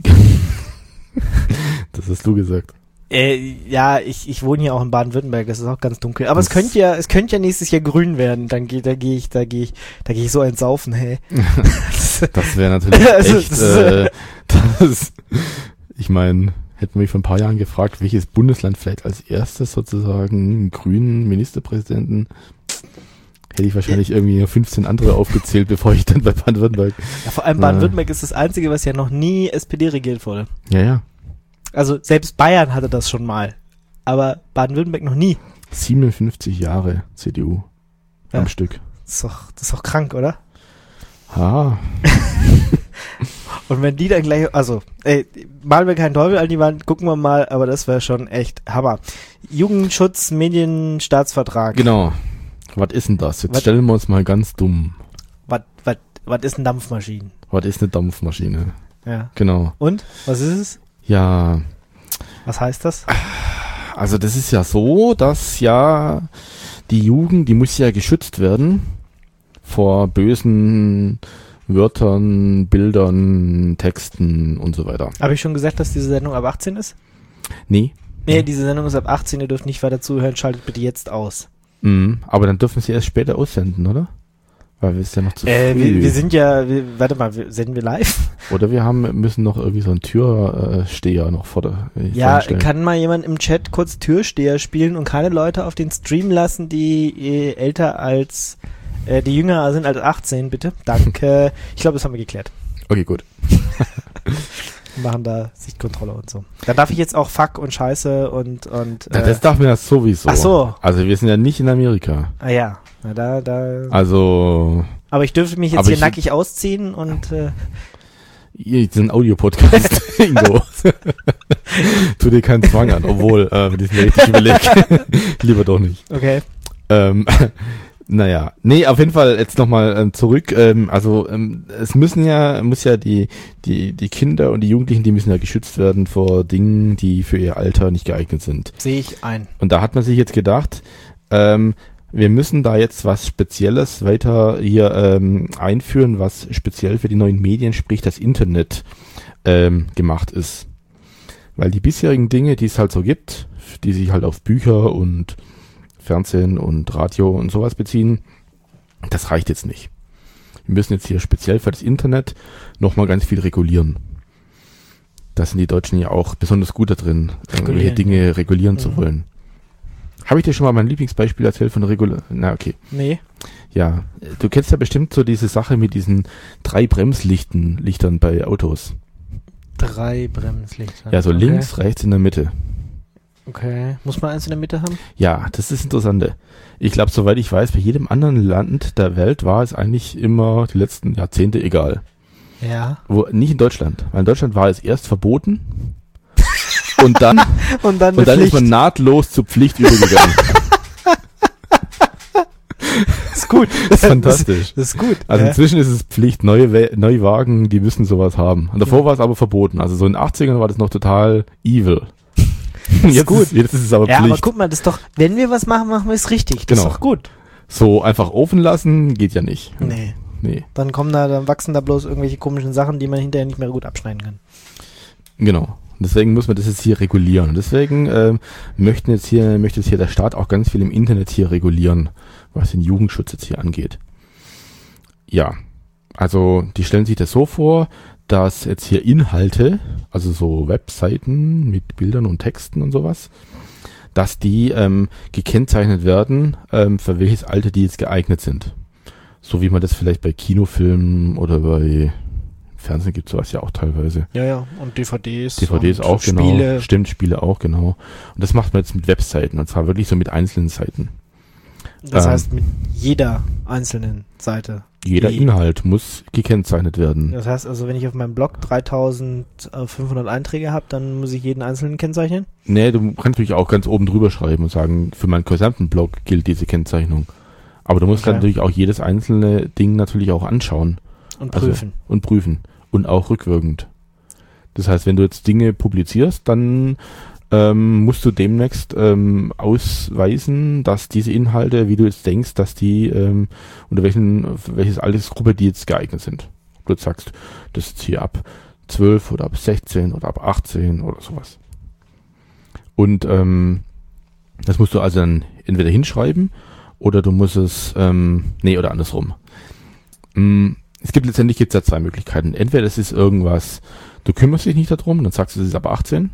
das hast du gesagt. Äh, ja, ich, ich wohne hier auch in Baden-Württemberg, das ist auch ganz dunkel. Aber es Das- könnte ja, es könnte ja nächstes Jahr grün werden. Dann geht, da gehe ich, da gehe ich, da gehe ich so ein Saufen, hey. Das wäre natürlich Also, echt, das- äh, das, ich meine, hätten wir mich vor ein paar Jahren gefragt, welches Bundesland vielleicht als erstes sozusagen einen grünen Ministerpräsidenten, hätte ich wahrscheinlich irgendwie fünfzehn andere aufgezählt, bevor ich dann bei Baden-Württemberg. Ja, vor allem Baden-Württemberg ist das einzige, was ja noch nie S P D regiert wurde. Ja, ja. Also selbst Bayern hatte das schon mal. Aber Baden-Württemberg noch nie. siebenundfünfzig Jahre C D U Ja. am Stück. Das ist doch, das ist doch krank, oder? Ah, Und wenn die dann gleich, also, ey, malen wir keinen Teufel an die Wand, gucken wir mal, aber das wäre schon echt Hammer. Jugendschutz, Medienstaatsvertrag. genau. Was ist denn das? Jetzt Was- stellen wir uns mal ganz dumm. Was, was, was ist ein Dampfmaschinen? Was ist eine Dampfmaschine? Ja. Genau. Und? Was ist es? Ja, Was heißt das? also das ist ja so, dass ja die Jugend, die muss ja geschützt werden vor bösen Wörtern, Bildern, Texten und so weiter. Habe ich schon gesagt, dass diese Sendung ab achtzehn ist? Nee. Nee, diese Sendung ist ab achtzehn, ihr dürft nicht weiter zuhören, schaltet bitte jetzt aus. Mhm, aber dann dürfen sie erst später aussenden, oder? Weil wir ist ja noch zu Äh, früh. wir, wir sind ja, wir, warte mal, wir, senden wir live? Oder wir haben müssen noch irgendwie so einen Türsteher noch vor der äh, Ja, vorstellen. kann mal jemand im Chat kurz Türsteher spielen und keine Leute auf den Stream lassen, die äh, älter als, äh, die jünger sind als achtzehn, bitte. Danke. Ich glaube, das haben wir geklärt. Okay, gut. Wir machen da Sichtkontrolle und so. Da darf ich jetzt auch Fuck und Scheiße und, und, Ja, äh, das darf mir das sowieso. ach so. Also wir sind ja nicht in Amerika. Ah ja, na da, da. Also Aber ich dürfte mich jetzt Aber hier ich- nackig ausziehen und, äh, ihr sind ein Audiopodcast, Ingo. Tu dir keinen Zwang an, obwohl, äh, wenn ich mir richtig überlege, lieber doch nicht. okay. Ähm, naja, nee, auf jeden Fall jetzt nochmal ähm, zurück. Ähm, also ähm, es müssen ja, muss ja die die die Kinder und die Jugendlichen, die müssen ja geschützt werden vor Dingen, die für ihr Alter nicht geeignet sind. Sehe ich ein. Und da hat man sich jetzt gedacht, ähm, wir müssen da jetzt was Spezielles weiter hier ähm, einführen, was speziell für die neuen Medien, sprich das Internet, ähm, gemacht ist. Weil die bisherigen Dinge, die es halt so gibt, die sich halt auf Bücher und Fernsehen und Radio und sowas beziehen, das reicht jetzt nicht. Wir müssen jetzt hier speziell für das Internet nochmal ganz viel regulieren. Da sind die Deutschen ja auch besonders gut da drin, irgendwelche Regulieren, Dinge regulieren Mhm. zu wollen. Habe ich dir schon mal mein Lieblingsbeispiel erzählt von Regular? Na, okay. Nee. Ja, du kennst ja bestimmt so diese Sache mit diesen drei Bremslichten, Lichtern bei Autos. Drei Bremslichter. Ja, so Okay. links, rechts, in der Mitte. Okay. Muss man eins in der Mitte haben? Ja, das ist das Interessante. Ich glaube, soweit ich weiß, bei jedem anderen Land der Welt war es eigentlich immer die letzten Jahrzehnte egal. Ja. Wo, nicht in Deutschland. Weil in Deutschland war es erst verboten und dann, und dann, und dann ist man nahtlos zur Pflicht übergegangen. Das ist gut. Das ist fantastisch. Das ist gut. Also ja. inzwischen ist es Pflicht, neue We- Neuwagen, die müssen sowas haben. Und davor Ja. war es aber verboten. Also so in den achtzigern war das noch total evil. Das ist jetzt gut. Ist, jetzt ist es aber Ja, Pflicht. aber guck mal, das ist doch, wenn wir was machen, machen wir es richtig. Das Genau. ist doch gut. So einfach offen lassen geht ja nicht. Nee. Nee. Dann kommen da, dann wachsen da bloß irgendwelche komischen Sachen, die man hinterher nicht mehr gut abschneiden kann. Genau. Deswegen muss man das jetzt hier regulieren. Und deswegen ähm, möchten jetzt hier, möchte jetzt hier der Staat auch ganz viel im Internet hier regulieren, was den Jugendschutz jetzt hier angeht. Ja, also die stellen sich das so vor, dass jetzt hier Inhalte, also so Webseiten mit Bildern und Texten und sowas, dass die ähm, gekennzeichnet werden, ähm, für welches Alter die jetzt geeignet sind. So wie man das vielleicht bei Kinofilmen oder bei Fernsehen gibt sowas ja auch teilweise. Ja, ja. Und D V Ds. D V Ds und auch, genau. Spiele. Stimmt, Spiele auch, genau. Und das macht man jetzt mit Webseiten. Und zwar wirklich so mit einzelnen Seiten. Das Ähm. heißt, mit jeder einzelnen Seite. Jeder Die- Inhalt muss gekennzeichnet werden. Das heißt also, wenn ich auf meinem Blog dreitausendfünfhundert Einträge habe, dann muss ich jeden einzelnen kennzeichnen? Nee, du kannst natürlich auch ganz oben drüber schreiben und sagen, für meinen gesamten Blog gilt diese Kennzeichnung. Aber du musst Okay. dann natürlich auch jedes einzelne Ding natürlich auch anschauen. Und Also- prüfen. Und prüfen. Und auch rückwirkend. Das heißt, wenn du jetzt Dinge publizierst, dann ähm, musst du demnächst ähm, ausweisen, dass diese Inhalte, wie du jetzt denkst, dass die ähm, unter welchen, für welches Altersgruppe die jetzt geeignet sind. Ob du jetzt sagst, das ist hier ab zwölf oder ab sechzehn oder ab achtzehn oder sowas. Und ähm, das musst du also dann entweder hinschreiben oder du musst es, ähm, nee, oder andersrum. Mm, Es gibt letztendlich gibt's da zwei Möglichkeiten. Entweder es ist irgendwas, du kümmerst dich nicht darum, dann sagst du, es ist ab achtzehn.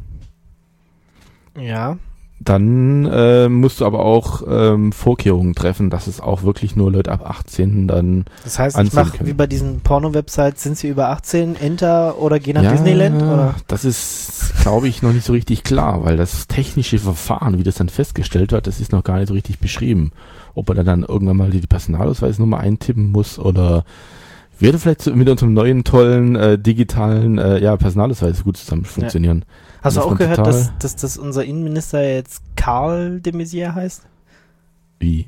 Ja. Dann äh, musst du aber auch ähm, Vorkehrungen treffen, dass es auch wirklich nur Leute ab achtzehn dann Das heißt, ich ansehen mache können. wie bei diesen Porno-Websites, sind sie über achtzehn, Enter oder geh nach Disneyland? Oder? Das ist, glaube ich, noch nicht so richtig klar, weil das technische Verfahren, wie das dann festgestellt wird, das ist noch gar nicht so richtig beschrieben. Ob man dann irgendwann mal die Personalausweisnummer eintippen muss oder würde vielleicht so mit unserem neuen, tollen, äh, digitalen äh, ja, Personalausweis gut zusammen funktionieren. Hast du Das auch man gehört, total- dass, dass, dass unser Innenminister jetzt Karl de Maizière heißt? Wie?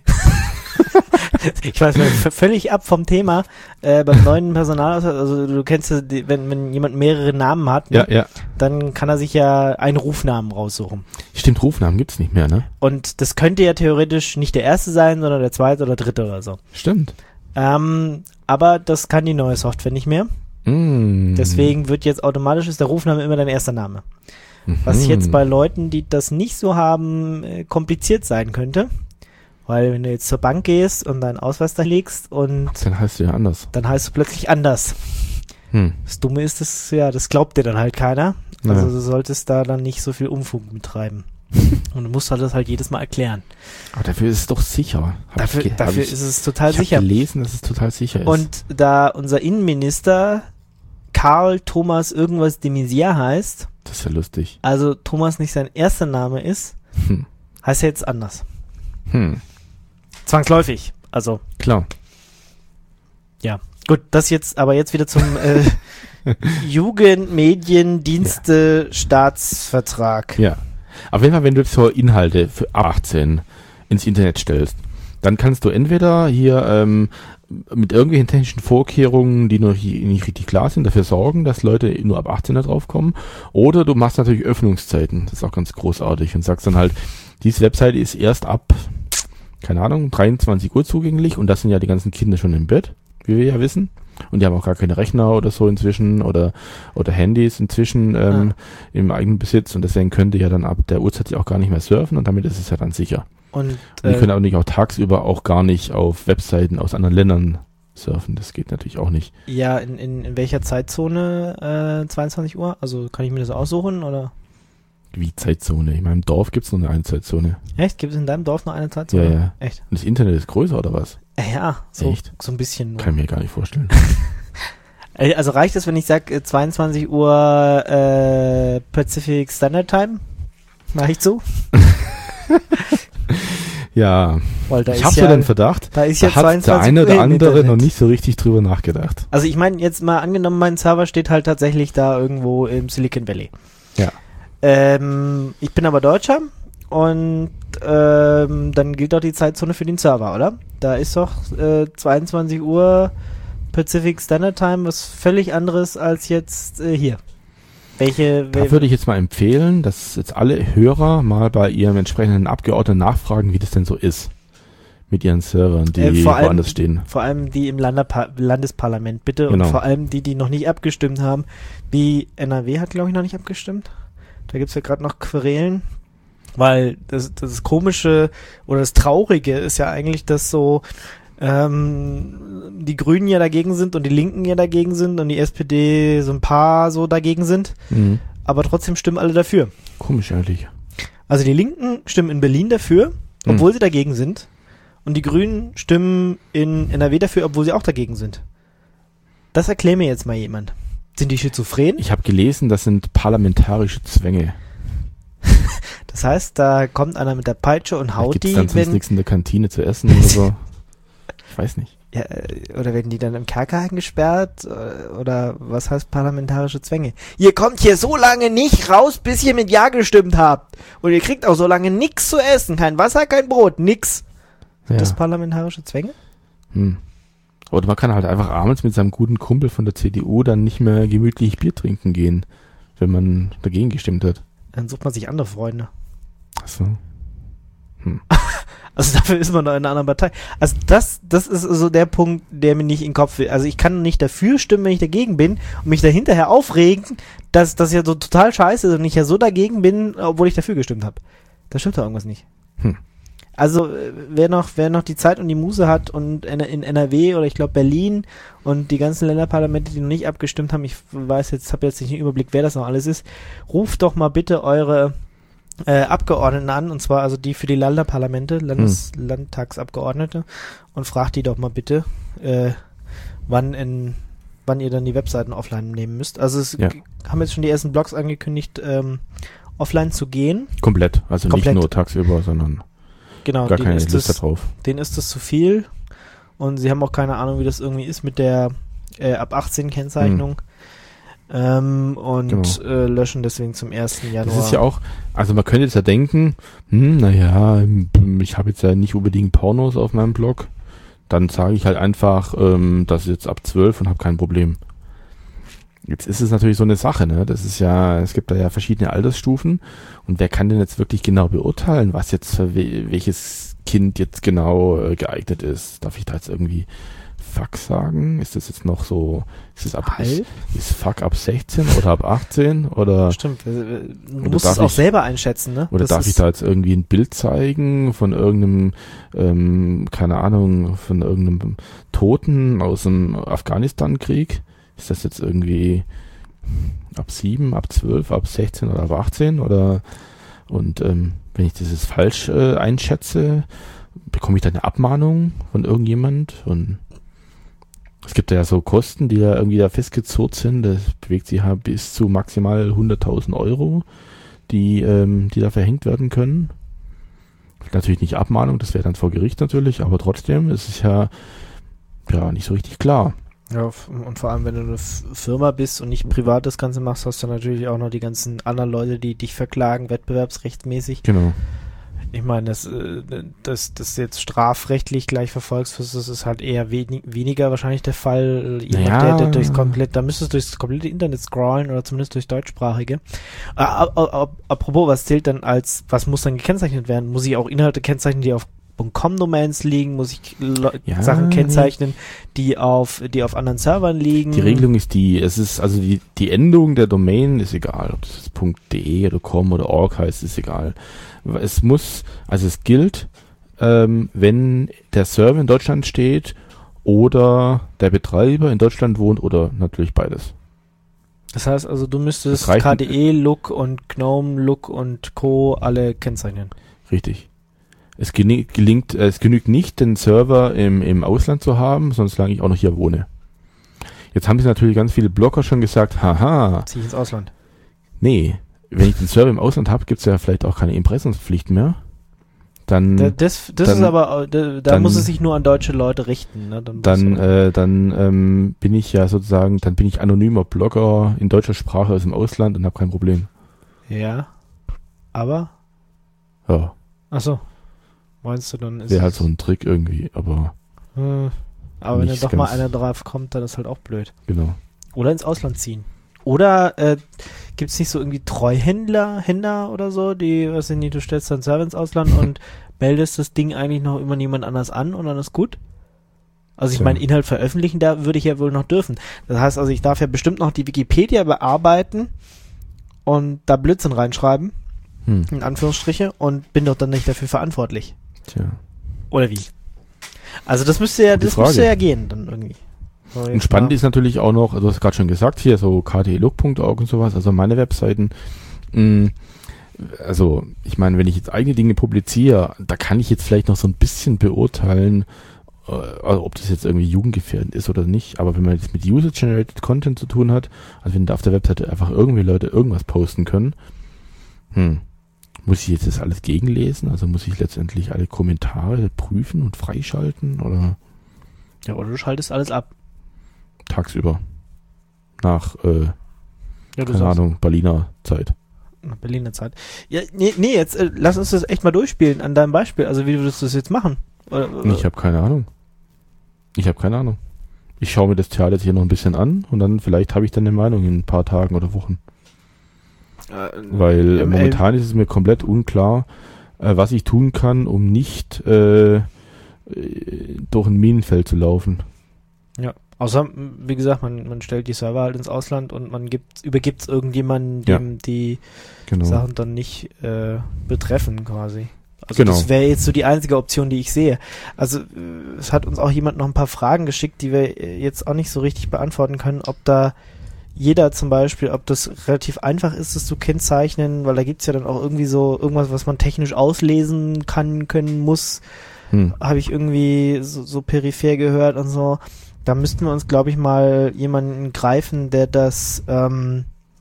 Ich weiß, wir sind völlig ab vom Thema. Äh, beim neuen Personalausweis, also du kennst ja, die, wenn, wenn jemand mehrere Namen hat, ne, Ja, ja. dann kann er sich ja einen Rufnamen raussuchen. Stimmt, Rufnamen gibt's nicht mehr, ne? Und das könnte ja theoretisch nicht der erste sein, sondern der zweite oder dritte oder so. Stimmt. Ähm, aber das kann die neue Software nicht mehr. Mm. Deswegen wird jetzt automatisch ist der Rufname immer dein erster Name. Mhm. Was jetzt bei Leuten, die das nicht so haben, äh, kompliziert sein könnte. Weil wenn du jetzt zur Bank gehst und deinen Ausweis da legst und Dann heißt du ja anders. dann heißt du plötzlich anders. Hm. Das Dumme ist, das, ja, das glaubt dir dann halt keiner. Also Ja. du solltest da dann nicht so viel Unfug betreiben. Und du musst halt das halt jedes Mal erklären. Aber dafür ist es doch sicher. Hab Dafür, ich ge- hab dafür ich, ist es total ich sicher. habe gelesen, dass es total sicher ist. Und da unser Innenminister Karl Thomas irgendwas de Maizière heißt, das ist ja lustig. also Thomas nicht sein erster Name ist, Hm. heißt er jetzt anders. Hm. Zwangsläufig. Also, Klar. ja. Gut, das jetzt, aber jetzt wieder zum äh, Jugendmediendienste Staatsvertrag. Ja. Auf jeden Fall, wenn du so Inhalte für achtzehn ins Internet stellst, dann kannst du entweder hier ähm, mit irgendwelchen technischen Vorkehrungen, die noch hier nicht richtig klar sind, dafür sorgen, dass Leute nur ab achtzehn da drauf kommen. Oder du machst natürlich Öffnungszeiten. Das ist auch ganz großartig und sagst dann halt, diese Webseite ist erst ab, keine Ahnung, dreiundzwanzig Uhr zugänglich und das sind ja die ganzen Kinder schon im Bett, wie wir ja wissen. Und die haben auch gar keine Rechner oder so inzwischen oder oder Handys inzwischen ähm, im eigenen Besitz und deswegen könnt ihr ja dann ab der Uhrzeit ja auch gar nicht mehr surfen und damit ist es ja dann sicher. Und, Und die äh, können auch nicht auch tagsüber auch gar nicht auf Webseiten aus anderen Ländern surfen. Das geht natürlich auch nicht. ja, in, in, in welcher Zeitzone äh, zweiundzwanzig Uhr? Also kann ich mir das aussuchen oder? Wie Zeitzone? In meinem Dorf gibt es nur eine Zeitzone. Echt? Gibt es in deinem Dorf noch eine Zeitzone? Ja, ja. Echt? Und das Internet ist größer oder was? Äh, Ja, so, Echt? so ein bisschen nur. Kann ich mir gar nicht vorstellen. Äh, Also reicht es, wenn ich sage zweiundzwanzig Uhr äh, Pacific Standard Time? Reicht so? Ja, Weil da ich ist habe ja, so den Verdacht, da ist da ja hat der zweiundzwanzig eine Uhr oder im andere Internet. noch nicht so richtig drüber nachgedacht. Also ich meine, jetzt mal angenommen, mein Server steht halt tatsächlich da irgendwo im Silicon Valley. Ja. Ähm, ich bin aber Deutscher und ähm, dann gilt doch die Zeitzone für den Server, oder? Da ist doch äh, zweiundzwanzig Uhr Pacific Standard Time was völlig anderes als jetzt äh, hier. Welche? Da wel- würde ich jetzt mal empfehlen, dass jetzt alle Hörer mal bei ihrem entsprechenden Abgeordneten nachfragen, wie das denn so ist mit ihren Servern, die Äh, vor allem- woanders stehen. Vor allem die im Landerpa- Landesparlament, bitte. Genau. Und vor allem die, die noch nicht abgestimmt haben. Wie N R W hat, glaube ich, noch nicht abgestimmt. Da gibt's ja gerade noch Querelen. Weil das, das Komische oder das Traurige ist ja eigentlich, dass so ähm, die Grünen ja dagegen sind und die Linken ja dagegen sind und die S P D so ein paar so dagegen sind. Mhm. Aber trotzdem stimmen alle dafür. Komisch eigentlich. Also die Linken stimmen in Berlin dafür, obwohl sie dagegen sind. Und die Grünen stimmen in N R W dafür, obwohl sie auch dagegen sind. Das erklärt mir jetzt mal jemand. Sind die schizophren? Ich habe gelesen, das sind parlamentarische Zwänge. Das heißt, da kommt einer mit der Peitsche und Da haut gibt's die, dann sonst wenn, nichts in der Kantine zu essen oder so. Ich weiß nicht. ja, äh, oder werden die dann im Kerker eingesperrt? äh, Oder was heißt parlamentarische Zwänge? Ihr kommt hier so lange nicht raus, bis ihr mit Ja gestimmt habt. Und ihr kriegt auch so lange nichts zu essen. Kein Wasser, kein Brot, nix. Ja. Das parlamentarische Zwänge? Hm. Oder man kann halt einfach abends mit seinem guten Kumpel von der C D U dann nicht mehr gemütlich Bier trinken gehen, wenn man dagegen gestimmt hat. Dann sucht man sich andere Freunde. Achso. Also dafür ist man noch in einer anderen Partei. Also das, das ist so der Punkt, der mir nicht in den Kopf will. Also ich kann nicht dafür stimmen, wenn ich dagegen bin und mich da hinterher aufregen, dass das ja so total scheiße ist und ich ja so dagegen bin, obwohl ich dafür gestimmt habe. Da stimmt doch irgendwas nicht. Hm. Also äh, wer noch, wer noch die Zeit und die Muße hat und in, in N R W oder ich glaube Berlin und die ganzen Länderparlamente, die noch nicht abgestimmt haben, ich weiß jetzt, habe jetzt nicht den Überblick, wer das noch alles ist, ruft doch mal bitte eure äh, Abgeordneten an, und zwar also die für die Länderparlamente, Landes Hm. Landtagsabgeordnete, und fragt die doch mal bitte, äh, wann in wann ihr dann die Webseiten offline nehmen müsst. Also es Ja. g- haben jetzt schon die ersten Blogs angekündigt, ähm, offline zu gehen. Komplett. Also Komplett. nicht nur tagsüber, sondern Genau, gar denen keine ist Liste das, drauf. denen ist das zu viel und sie haben auch keine Ahnung, wie das irgendwie ist mit der äh, ab achtzehn Kennzeichnung. Ähm, und Genau. äh, löschen deswegen zum ersten Januar. Das ist ja auch, also man könnte jetzt ja denken, hm, naja, ich habe jetzt ja nicht unbedingt Pornos auf meinem Blog. Dann sage ich halt einfach, ähm, das ist jetzt ab zwölf und habe kein Problem. Jetzt ist es natürlich so eine Sache, ne? Das ist ja, es gibt da ja verschiedene Altersstufen und wer kann denn jetzt wirklich genau beurteilen, was jetzt für we welches Kind jetzt genau äh, geeignet ist? Darf ich da jetzt irgendwie Fuck sagen? Ist das jetzt noch so, ist es ab, ist, Halb? ist Fuck ab sechzehn oder ab achtzehn oder Stimmt, äh, du Oder musst darf es auch ich- selber einschätzen, ne? Oder Das darf ist, ich da jetzt irgendwie ein Bild zeigen von irgendeinem, ähm, keine Ahnung, von irgendeinem Toten aus dem Afghanistan-Krieg? Ist das jetzt irgendwie ab sieben, ab zwölf, ab sechzehn oder ab achtzehn? Oder und ähm, wenn ich das jetzt falsch äh, einschätze, bekomme ich da eine Abmahnung von irgendjemand? Und es gibt ja so Kosten, die da irgendwie da festgezurrt sind. Das bewegt sich ja bis zu maximal hunderttausend Euro, die, ähm, die da verhängt werden können. Natürlich nicht Abmahnung, das wäre dann vor Gericht natürlich, aber trotzdem ist es ja, ja nicht so richtig klar. ja, f- und vor allem, wenn du eine F- Firma bist und nicht privat das Ganze machst, hast du natürlich auch noch die ganzen anderen Leute, die dich verklagen, wettbewerbsrechtsmäßig. Genau. Ich meine, dass äh, das, das jetzt strafrechtlich gleich verfolgst, das ist halt eher wenig, weniger wahrscheinlich der Fall. Jemand, Naja. der, der durchs komplett, da müsstest du durchs komplette Internet scrollen oder zumindest durchs deutschsprachige. Äh, ap- ap- apropos, was zählt dann als, was muss dann gekennzeichnet werden? Muss ich auch Inhalte kennzeichnen, die auf .com-Domains liegen? Muss ich Lo- Ja, Sachen nee. kennzeichnen, die auf, die auf anderen Servern liegen? Die Regelung ist die, es ist, also die, die Endung der Domain ist egal, ob das jetzt .de oder .com oder .org heißt, ist egal. Es muss, also es gilt, ähm, wenn der Server in Deutschland steht oder der Betreiber in Deutschland wohnt oder natürlich beides. Das heißt also, du müsstest Das reicht- K D E, Look und Gnome, Look und Co. alle kennzeichnen. Richtig. Es gelingt, gelingt, äh, es genügt nicht, den Server im, im Ausland zu haben, sondern solange ich auch noch hier wohne. Jetzt haben sie natürlich ganz viele Blogger schon gesagt, haha, Zieh ich ins Ausland. nee, wenn ich den Server im Ausland habe, gibt es ja vielleicht auch keine Impressumspflicht mehr. dann Da, das das dann, ist aber, da, da dann, muss es sich nur an deutsche Leute richten. Ne? Dann, dann, äh, dann ähm, bin ich ja sozusagen, dann bin ich anonymer Blogger in deutscher Sprache aus dem Ausland und habe kein Problem. ja, aber, Ja, achso, meinst du, dann ist wäre halt es- so ein Trick irgendwie, aber Hm. Aber wenn da Nicht doch mal ganz- einer drauf kommt, dann ist halt auch blöd. genau. Oder ins Ausland ziehen. Oder äh, gibt es nicht so irgendwie Treuhändler, Händler oder so, die, was sind die, du stellst deinen Server ins Ausland und meldest das Ding eigentlich noch immer niemand anders an und dann ist gut? Also ich Tja. meine, Inhalt veröffentlichen, da würde ich ja wohl noch dürfen. Das heißt also, ich darf ja bestimmt noch die Wikipedia bearbeiten und da Blödsinn reinschreiben, Hm. in Anführungsstriche, und bin doch dann nicht dafür verantwortlich. Tja. Oder wie? Also das müsste ja, Gute das müsste Frage. ja gehen dann irgendwie. So, Und jetzt spannend mal- ist natürlich auch noch, also du hast gerade schon gesagt, hier so k d log punkt org und sowas, also meine Webseiten, mh, also ich meine, wenn ich jetzt eigene Dinge publiziere, da kann ich jetzt vielleicht noch so ein bisschen beurteilen, äh, also ob das jetzt irgendwie jugendgefährdend ist oder nicht, aber wenn man jetzt mit User-Generated Content zu tun hat, also wenn da auf der Webseite einfach irgendwie Leute irgendwas posten können, hm, muss ich jetzt das alles gegenlesen? Also muss ich letztendlich alle Kommentare prüfen und freischalten oder Ja, oder du schaltest alles ab. tagsüber? Nach, äh, Ja, du keine sagst, Ahnung, Berliner Zeit. nach Berliner Zeit. Ja, nee, nee jetzt äh, lass uns das echt mal durchspielen an deinem Beispiel. Also wie würdest du das jetzt machen? Oder, Ich habe keine Ahnung. Ich habe keine Ahnung. Ich schaue mir das Theater jetzt hier noch ein bisschen an und dann vielleicht habe ich dann eine Meinung in ein paar Tagen oder Wochen. äh, Weil äh, ähm, momentan ist es mir komplett unklar, äh, was ich tun kann, um nicht äh, äh, durch ein Minenfeld zu laufen. Ja, außer, m, wie gesagt, man, man stellt die Server halt ins Ausland und man gibt, übergibt es irgendjemandem, Ja. dem die Genau. Sachen dann nicht äh, betreffen quasi. Also Genau. das wäre jetzt so die einzige Option, die ich sehe. Also äh, es hat uns auch jemand noch ein paar Fragen geschickt, die wir äh, jetzt auch nicht so richtig beantworten können, ob da jeder zum Beispiel, ob das relativ einfach ist, das zu kennzeichnen, weil da gibt's ja dann auch irgendwie so irgendwas, was man technisch auslesen kann, können muss, Hm. habe ich irgendwie so, so peripher gehört und so. Da müssten wir uns, glaube ich, mal jemanden greifen, der das, ähm,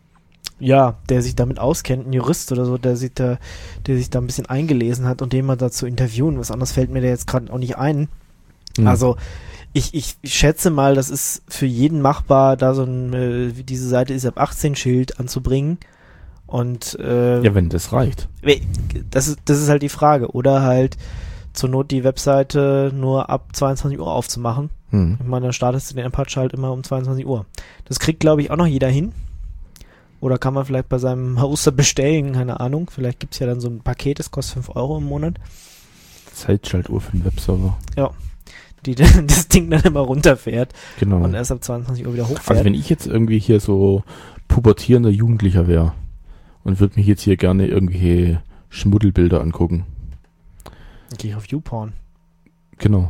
ja, der sich damit auskennt, ein Jurist oder so, der sich da, der sich da ein bisschen eingelesen hat und den mal dazu interviewen. Was anderes fällt mir da jetzt gerade auch nicht ein. Hm. Also ich, ich, ich schätze mal, das ist für jeden machbar, da so ein, äh, wie diese Seite ist ab achtzehn Schild anzubringen. Und äh, Ja, wenn das reicht. das ist, das ist halt die Frage. Oder halt zur Not die Webseite nur ab zweiundzwanzig Uhr aufzumachen. Hm. Ich meine, dann startest du den Apache halt immer um zweiundzwanzig Uhr. Das kriegt, glaube ich, auch noch jeder hin. Oder kann man vielleicht bei seinem Hoster bestellen, keine Ahnung. Vielleicht gibt's ja dann so ein Paket, das kostet fünf Euro im Monat. Zeitschaltuhr für den Webserver. Die das Ding dann immer runterfährt Genau. und erst ab zweiundzwanzig Uhr wieder hochfährt. Also wenn ich jetzt irgendwie hier so pubertierender Jugendlicher wäre und würde mich jetzt hier gerne irgendwelche Schmuddelbilder angucken. Dann gehe ich auf YouPorn. Genau.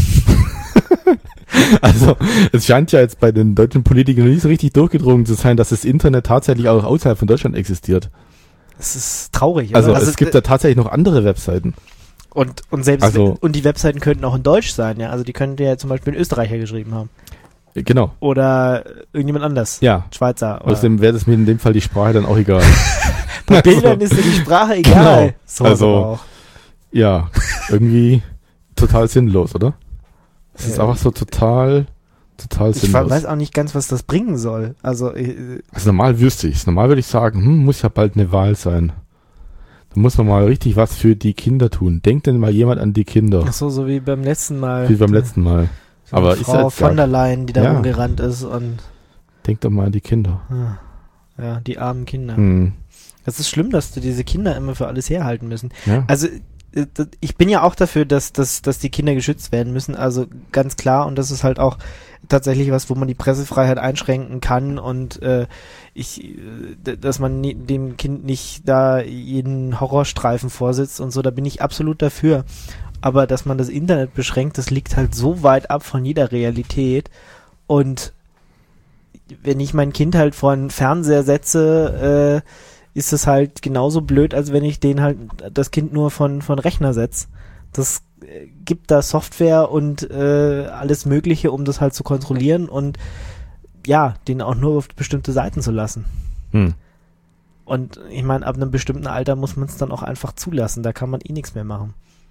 Also, es scheint ja jetzt bei den deutschen Politikern nicht so richtig durchgedrungen zu sein, dass das Internet tatsächlich auch außerhalb von Deutschland existiert. Das ist traurig. Also, oder? es gibt da tatsächlich noch andere Webseiten. und, und selbst also- und die Webseiten könnten auch in Deutsch sein, ja. Also die könnten ja zum Beispiel ein Österreicher geschrieben haben. Genau. Oder irgendjemand anders. Ja. Schweizer. Oder Außerdem wäre das mir in dem Fall die Sprache dann auch egal. bei Bildern ist dir die Sprache egal. Genau. So Also- aber auch. Ja, irgendwie total sinnlos, oder? Es ist Ja. einfach so total, total Ich sinnlos. weiß auch nicht ganz, was das bringen soll. Also äh, Also normal wüsste ich's. Normal würde ich sagen, hm, muss ja bald eine Wahl sein. Da muss man mal richtig was für die Kinder tun. Denkt denn mal jemand an die Kinder? ach so, so wie beim letzten Mal. Wie beim letzten Mal. So Aber eine ist Frau jetzt gar- von der Leyen, die da Ja. rumgerannt ist und Denkt doch mal an die Kinder. ah, ja, die armen Kinder. Hm. Das ist schlimm, dass du diese Kinder immer für alles herhalten müssen. Ja. Also äh, d- ich bin ja auch dafür, dass, dass, dass die Kinder geschützt werden müssen, also ganz klar, und das ist halt auch tatsächlich was, wo man die Pressefreiheit einschränken kann und äh, ich, äh, d- dass man nie, dem Kind nicht da jeden Horrorstreifen vorsitzt und so, da bin ich absolut dafür. Aber dass man das Internet beschränkt, das liegt halt so weit ab von jeder Realität und wenn ich mein Kind halt vor einen Fernseher setze, äh, ist es halt genauso blöd, als wenn ich den halt das Kind nur von von Rechner setze. Das äh, gibt da Software und äh, alles Mögliche, um das halt zu kontrollieren und ja, den auch nur auf bestimmte Seiten zu lassen. Hm. Und ich meine, ab einem bestimmten Alter muss man es dann auch einfach zulassen. Da kann man eh nichts mehr machen.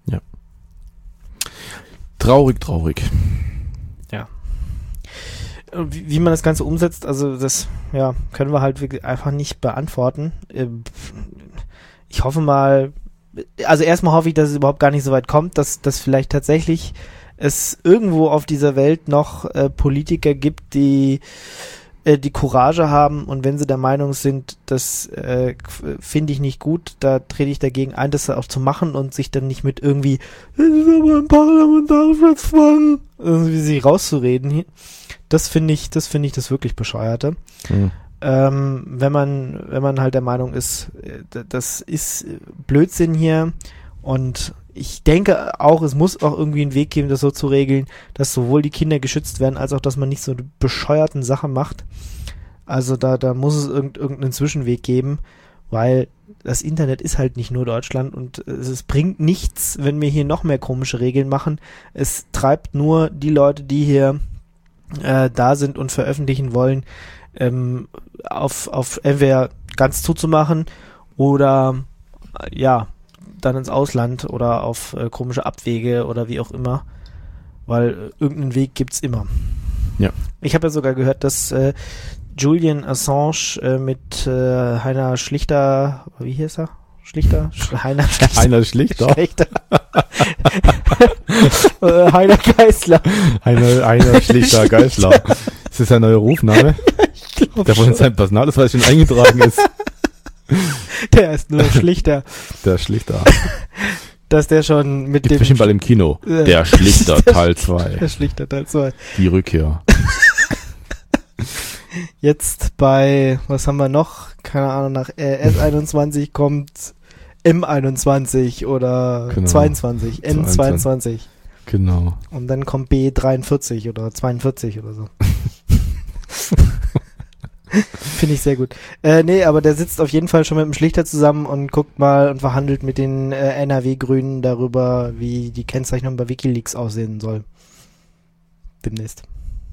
Traurig, traurig. Wie, wie man das Ganze umsetzt, also das, ja, können wir halt wirklich einfach nicht beantworten. Ich hoffe mal, also erstmal hoffe ich, dass es überhaupt gar nicht so weit kommt, dass, dass vielleicht tatsächlich es irgendwo auf dieser Welt noch äh, Politiker gibt, die äh, die Courage haben und wenn sie der Meinung sind, das äh, finde ich nicht gut, da trete ich dagegen ein, das auch zu machen und sich dann nicht mit irgendwie das ist aber ein parlamentarischer Zwang irgendwie sich rauszureden. Das finde ich, das finde ich das wirklich Bescheuerte. Mhm. Ähm, wenn man, wenn man halt der Meinung ist, das ist Blödsinn hier und ich denke auch, es muss auch irgendwie einen Weg geben, das so zu regeln, dass sowohl die Kinder geschützt werden, als auch, dass man nicht so eine bescheuerten Sachen macht. Also da, da muss es irgend, irgendeinen Zwischenweg geben, weil das Internet ist halt nicht nur Deutschland und es, es bringt nichts, wenn wir hier noch mehr komische Regeln machen. Es treibt nur die Leute, die hier Äh, da sind und veröffentlichen wollen, ähm, auf, auf entweder ganz zuzumachen oder äh, ja, dann ins Ausland oder auf äh, komische Abwege oder wie auch immer, weil äh, irgendeinen Weg gibt's immer. Ja. Ich habe ja sogar gehört, dass äh, Julian Assange äh, mit äh, Heiner Schlichter, wie hieß er? Schlichter? Sch- Heiner Schlichter. Heiner Schlichter. Schlichter. äh, Heiner Geißler. Heiner, Heiner Schlichter Geißler. Ist das sein neuer Rufname? Ich glaube Der von schon. seinem Personalausweis schon eingetragen ist. Der ist nur Schlichter. Der Schlichter. Dass der schon mit Gibt dem bestimmt bald im Kino. Äh, Der Schlichter Teil zwei. Der Schlichter Teil zwei. Die Rückkehr. Jetzt bei, was haben wir noch? Keine Ahnung, nach äh, S einundzwanzig kommt M einundzwanzig oder Genau. zweiundzwanzig, N zweiundzwanzig. Genau. Und dann kommt B dreiundvierzig oder zweiundvierzig oder so. Finde ich sehr gut. Äh, nee, aber der sitzt auf jeden Fall schon mit dem Schlichter zusammen und guckt mal und verhandelt mit den äh, N R W-Grünen darüber, wie die Kennzeichnung bei WikiLeaks aussehen soll. Demnächst.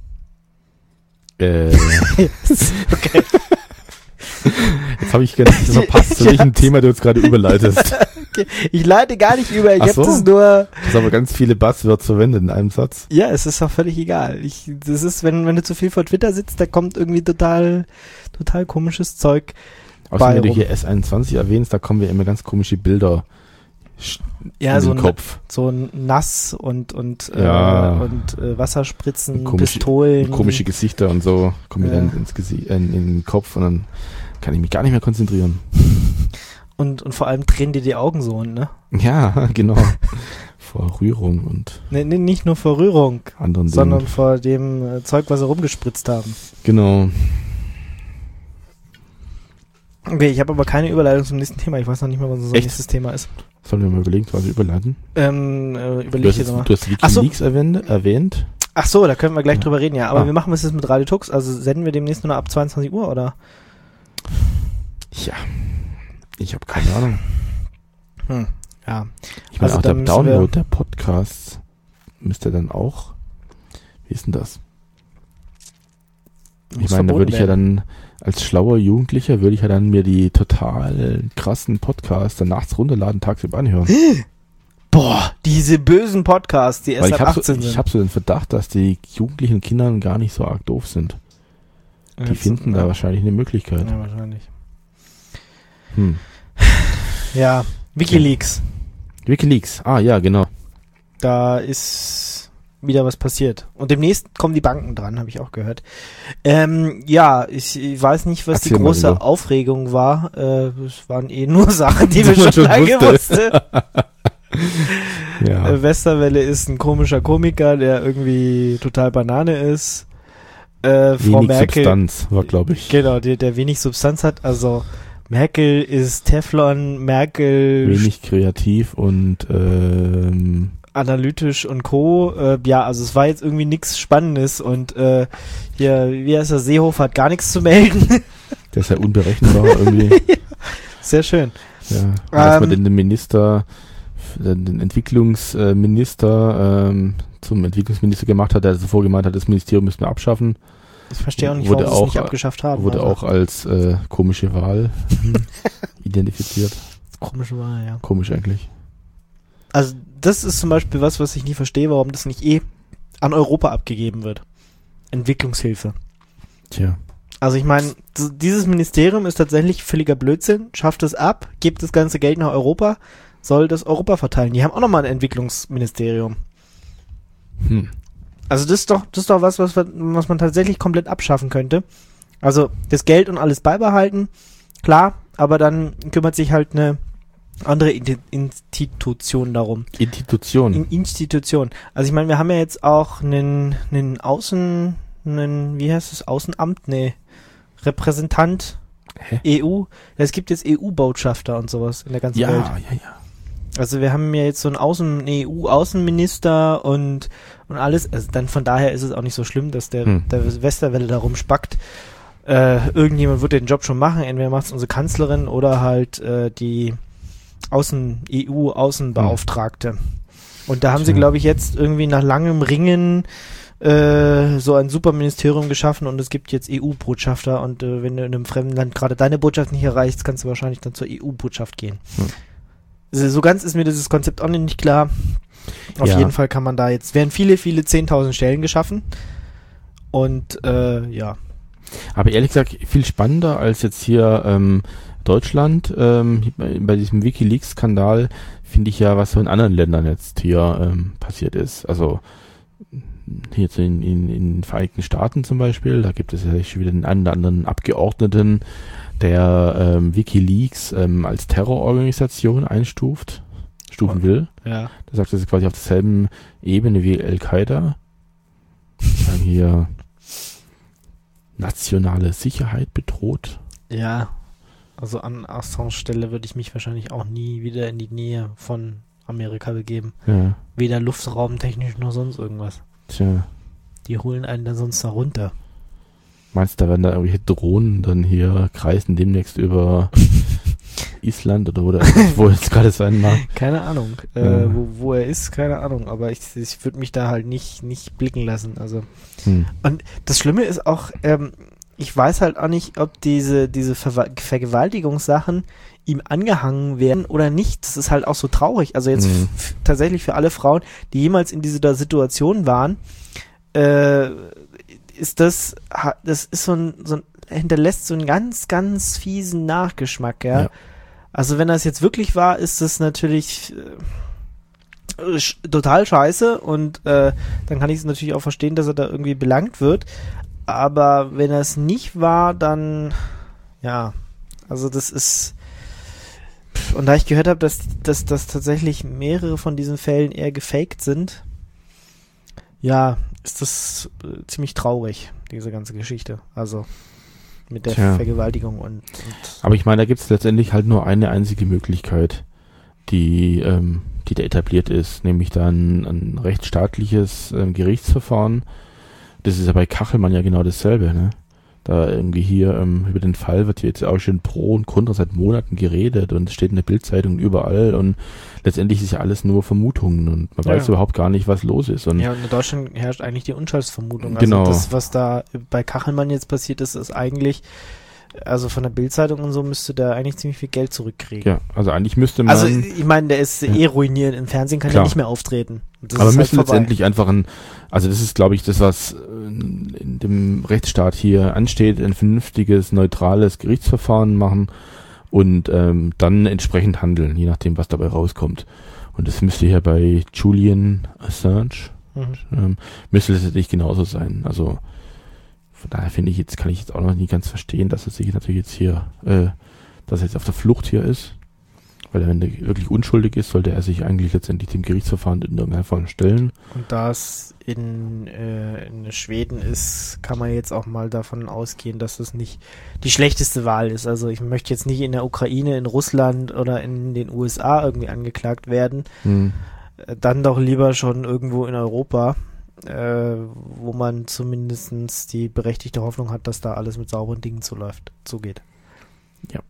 Äh, Okay. jetzt habe ich ganz verpasst, zu welchem Thema du jetzt gerade überleitest. Okay. Ich leite gar nicht über, ich Ach habe so. das nur... Du hast aber ganz viele Buzzwords verwendet in einem Satz. Ja, es ist auch völlig egal. Ich, das ist, wenn, wenn du zu viel vor Twitter sitzt, da kommt irgendwie total, total komisches Zeug. Außerdem, wenn du rum. hier S einundzwanzig erwähnst, da kommen wir immer ganz komische Bilder sch- Ja, in so den ein, Kopf. so ein Nass und, und, Ja. äh, und äh, Wasserspritzen, Komische- Pistolen. Komische Gesichter und so kommen mir Ja. dann ins Gesicht, äh, in den Kopf und dann kann ich mich gar nicht mehr konzentrieren. Und, und vor allem drehen dir die Augen so, ne? Ja, genau. Vor Rührung und Ne, ne, nicht nur vor Rührung, anderen sondern Dingen. vor dem äh, Zeug, was sie rumgespritzt haben. Genau. Okay, ich habe aber keine Überleitung zum nächsten Thema. Ich weiß noch nicht mehr, was unser Echt? nächstes Thema ist. Sollen wir mal überlegen, was wir überleiten? Ähm, äh, Du überleg hast, jetzt jetzt, mal. du hast Ach so. WikiLeaks erwähnt, erwähnt. Ach so, da können wir gleich Ja. drüber reden, ja. Aber Ah. wir machen es jetzt mit Radio Tux, also senden wir demnächst nur ab zweiundzwanzig Uhr, oder? Ja. Ich habe keine Ahnung. Hm, ja. Ich meine, Also auch der dann müssen wir- Download der Podcasts müsste dann auch. Wie ist denn das? Ich Muss meine, da würde verboten ich ja werden. dann als schlauer Jugendlicher würde ich ja dann mir die total krassen Podcasts dann nachts runterladen, tagsüber anhören. Boah, diese bösen Podcasts, die erst Weil ich ab habe so, achtzehn sind. ich hab so den Verdacht, dass die jugendlichen Kindern gar nicht so arg doof sind. Die Jetzt- finden ja. da wahrscheinlich eine Möglichkeit. Ja, wahrscheinlich. Hm. Ja, WikiLeaks. WikiLeaks, ah ja, genau. Da ist wieder was passiert. Und demnächst kommen die Banken dran, habe ich auch gehört. Ähm, ja, ich, ich weiß nicht, was Erzähl die mal große lieber. Aufregung war. Äh, es waren eh nur Sachen, die wir Die man schon schon lange wusste. wussten. Ja. Äh, Westerwelle ist ein komischer Komiker, der irgendwie total Banane ist. Äh, Frau Wenig Merkel, Substanz war, glaube ich. genau, der, der wenig Substanz hat. Also Merkel ist Teflon, Merkel Wenig kreativ und ähm, analytisch und Co. Äh, ja, also es war jetzt irgendwie nichts Spannendes und äh, hier, wie heißt der, Seehofer hat gar nichts zu melden. der ist ja unberechenbar irgendwie. Sehr schön. Ja. Und dass man Ähm, den, den Minister, den den Entwicklungsminister ähm, zum Entwicklungsminister gemacht hat, der zuvor gemeint hat, das Ministerium müssen wir abschaffen. Ich verstehe auch nicht, Wurde warum sie es auch- nicht abgeschafft haben. Wurde also, auch als äh, komische Wahl identifiziert. komisch war, ja. Komisch eigentlich. Also das ist zum Beispiel was, was ich nie verstehe, warum das nicht eh an Europa abgegeben wird. Entwicklungshilfe. Tja. Also ich meine, dieses Ministerium ist tatsächlich völliger Blödsinn, schafft es ab, gibt das ganze Geld nach Europa, soll das Europa verteilen. Die haben auch nochmal ein Entwicklungsministerium. Hm. Also das ist doch, das ist doch was, was, was man tatsächlich komplett abschaffen könnte. Also das Geld und alles beibehalten, klar, aber dann kümmert sich halt eine andere Institution darum. Institution. In Institution. Also ich meine, wir haben ja jetzt auch einen, einen Außen, einen, wie heißt es, Außenamt? Nee, Repräsentant, Hä? E U. Es gibt jetzt E U-Botschafter und sowas in der ganzen Ja, Welt. ja, ja. Also wir haben ja jetzt so einen Außen, E U-Außenminister und, und alles. Also dann von daher ist es auch nicht so schlimm, dass der, Hm. der Westerwelle da rumspackt. Äh, irgendjemand wird den Job schon machen. Entweder macht es unsere Kanzlerin oder halt äh, die Außen, E U-Außenbeauftragte. Und da haben sie, Tja. glaube ich, jetzt irgendwie nach langem Ringen äh, so ein Superministerium geschaffen und es gibt jetzt E U-Botschafter und äh, wenn du in einem fremden Land gerade deine Botschaft nicht erreichst, kannst du wahrscheinlich dann zur E U-Botschaft gehen. Hm. Also so ganz ist mir dieses Konzept auch nicht klar. Auf Ja. jeden Fall kann man da jetzt, werden viele, viele zehntausend Stellen geschaffen und äh, ja. Aber ehrlich gesagt, viel spannender als jetzt hier ähm, Deutschland, ähm, bei diesem WikiLeaks-Skandal finde ich ja, was so in anderen Ländern jetzt hier ähm, passiert ist. Also hier in, in, in den Vereinigten Staaten zum Beispiel, da gibt es ja schon wieder einen anderen Abgeordneten, der ähm, WikiLeaks ähm, als Terrororganisation einstuft, stufen will. Ja. Der sagt, das ist quasi auf derselben Ebene wie Al-Qaida. Sagen hier nationale Sicherheit bedroht. Ja. Also an Assange Stelle würde ich mich wahrscheinlich auch nie wieder in die Nähe von Amerika begeben. Ja, Weder luftraumtechnisch noch sonst irgendwas. tja. Die holen einen dann sonst da runter. Meinst du, da werden da irgendwelche Drohnen dann hier kreisen demnächst über Island oder wo, der, wo jetzt gerade sein mag? Keine Ahnung, äh, Ja. wo, wo er ist, keine Ahnung, aber ich, ich würde mich da halt nicht, nicht blicken lassen. Also. Hm. Und das Schlimme ist auch, ähm, ich weiß halt auch nicht, ob diese, diese Ver Vergewaltigungssachen ihm angehangen werden oder nicht. Das ist halt auch so traurig. Also jetzt Mhm. f- tatsächlich für alle Frauen, die jemals in dieser Situation waren, äh, ist das, ha- das ist so ein, so ein, hinterlässt so einen ganz, ganz fiesen Nachgeschmack, ja. Ja. Also wenn das jetzt wirklich war, ist das natürlich äh, sch- total scheiße und äh, dann kann ich es natürlich auch verstehen, dass er da irgendwie belangt wird. Aber wenn das nicht war, dann ja, also das ist pff, und da ich gehört habe, dass, dass, dass tatsächlich mehrere von diesen Fällen eher gefaked sind, ja, ist das äh, ziemlich traurig, diese ganze Geschichte. Also mit der Tja. Vergewaltigung und, und Aber ich meine, da gibt es letztendlich halt nur eine einzige Möglichkeit, die, ähm, die da etabliert ist, nämlich dann ein rechtsstaatliches ähm, Gerichtsverfahren. Das ist ja bei Kachelmann ja genau dasselbe, ne? Da irgendwie hier ähm, über den Fall wird jetzt auch schon pro und contra seit Monaten geredet und es steht in der Bildzeitung überall und letztendlich ist ja alles nur Vermutungen und man Ja. weiß überhaupt gar nicht, was los ist. Und ja, und in Deutschland herrscht eigentlich die Unschuldsvermutung. Genau. Also das, was da bei Kachelmann jetzt passiert ist, ist eigentlich, also von der Bildzeitung und so müsste der eigentlich ziemlich viel Geld zurückkriegen. ja, also eigentlich müsste man. Also ich meine, der ist Ja. eh ruiniert. Im Fernsehen kann Klar. er nicht mehr auftreten. Und das aber ist wir halt müssen vorbei. letztendlich einfach ein, also das ist, glaube ich, das, was äh, in dem Rechtsstaat hier ansteht, ein vernünftiges, neutrales Gerichtsverfahren machen und ähm, dann entsprechend handeln, je nachdem, was dabei rauskommt. Und das müsste hier bei Julian Assange, Mhm. ähm, müsste letztendlich genauso sein. Also von daher finde ich jetzt, kann ich jetzt auch noch nie ganz verstehen, dass er sich natürlich jetzt hier, äh, dass er jetzt auf der Flucht hier ist. Weil wenn er wirklich unschuldig ist, sollte er sich eigentlich letztendlich dem Gerichtsverfahren in irgendeiner Form stellen. Und da es in, äh, in Schweden ist, kann man jetzt auch mal davon ausgehen, dass es nicht die schlechteste Wahl ist. Also ich möchte jetzt nicht in der Ukraine, in Russland oder in den U S A irgendwie angeklagt werden. Hm. Äh, Dann doch lieber schon irgendwo in Europa, äh, wo man zumindestens die berechtigte Hoffnung hat, dass da alles mit sauberen Dingen zuläuft, zugeht. Ja.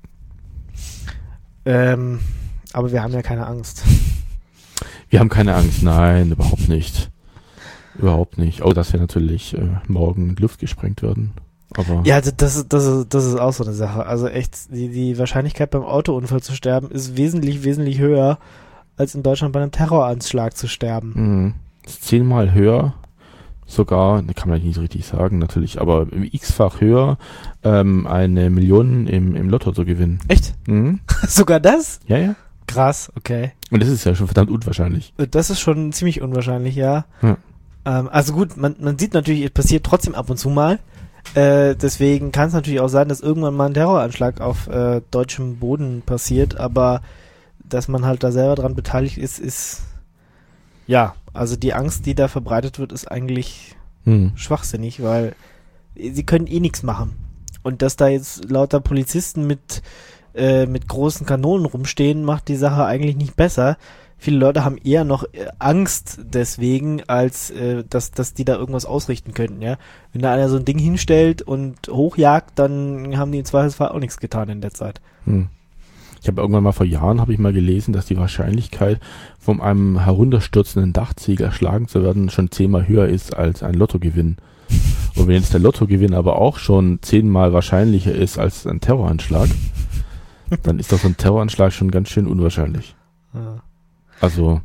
Ähm, aber wir haben ja keine Angst. Wir haben keine Angst, nein, überhaupt nicht. Überhaupt nicht. Oh, dass wir natürlich äh, morgen in die Luft gesprengt werden. Aber Ja, das, das, ist- das, ist- das ist auch so eine Sache. Also echt, die, die Wahrscheinlichkeit beim Autounfall zu sterben ist wesentlich, wesentlich höher als in Deutschland bei einem Terroranschlag zu sterben. Mhm. Das ist zehnmal höher, sogar, ne, kann man nicht richtig sagen, natürlich, aber x-fach höher, ähm, eine Million im, im Lotto zu gewinnen. Echt? Mhm. Sogar das? Ja, ja. Krass, okay. Und das ist ja schon verdammt unwahrscheinlich. Das ist schon ziemlich unwahrscheinlich, ja. Ja. Ähm, also gut, man, man sieht natürlich, es passiert trotzdem ab und zu mal. Äh, deswegen kann es natürlich auch sein, dass irgendwann mal ein Terroranschlag auf äh, deutschem Boden passiert, aber dass man halt da selber dran beteiligt ist, ist ja, also die Angst, die da verbreitet wird, ist eigentlich Hm. schwachsinnig, weil sie können eh nichts machen. Und dass da jetzt lauter Polizisten mit äh, mit großen Kanonen rumstehen, macht die Sache eigentlich nicht besser. Viele Leute haben eher noch äh, Angst deswegen, als äh, dass, dass die da irgendwas ausrichten könnten, ja. Wenn da einer so ein Ding hinstellt und hochjagt, dann haben die im Zweifelsfall auch nichts getan in der Zeit. Hm. Ich habe irgendwann mal vor Jahren habe ich mal gelesen, dass die Wahrscheinlichkeit, von einem herunterstürzenden Dachziegel erschlagen zu werden, schon zehnmal höher ist als ein Lottogewinn. Und wenn jetzt der Lottogewinn aber auch schon zehnmal wahrscheinlicher ist als ein Terroranschlag, dann ist doch so ein Terroranschlag schon ganz schön unwahrscheinlich. Ja. Also,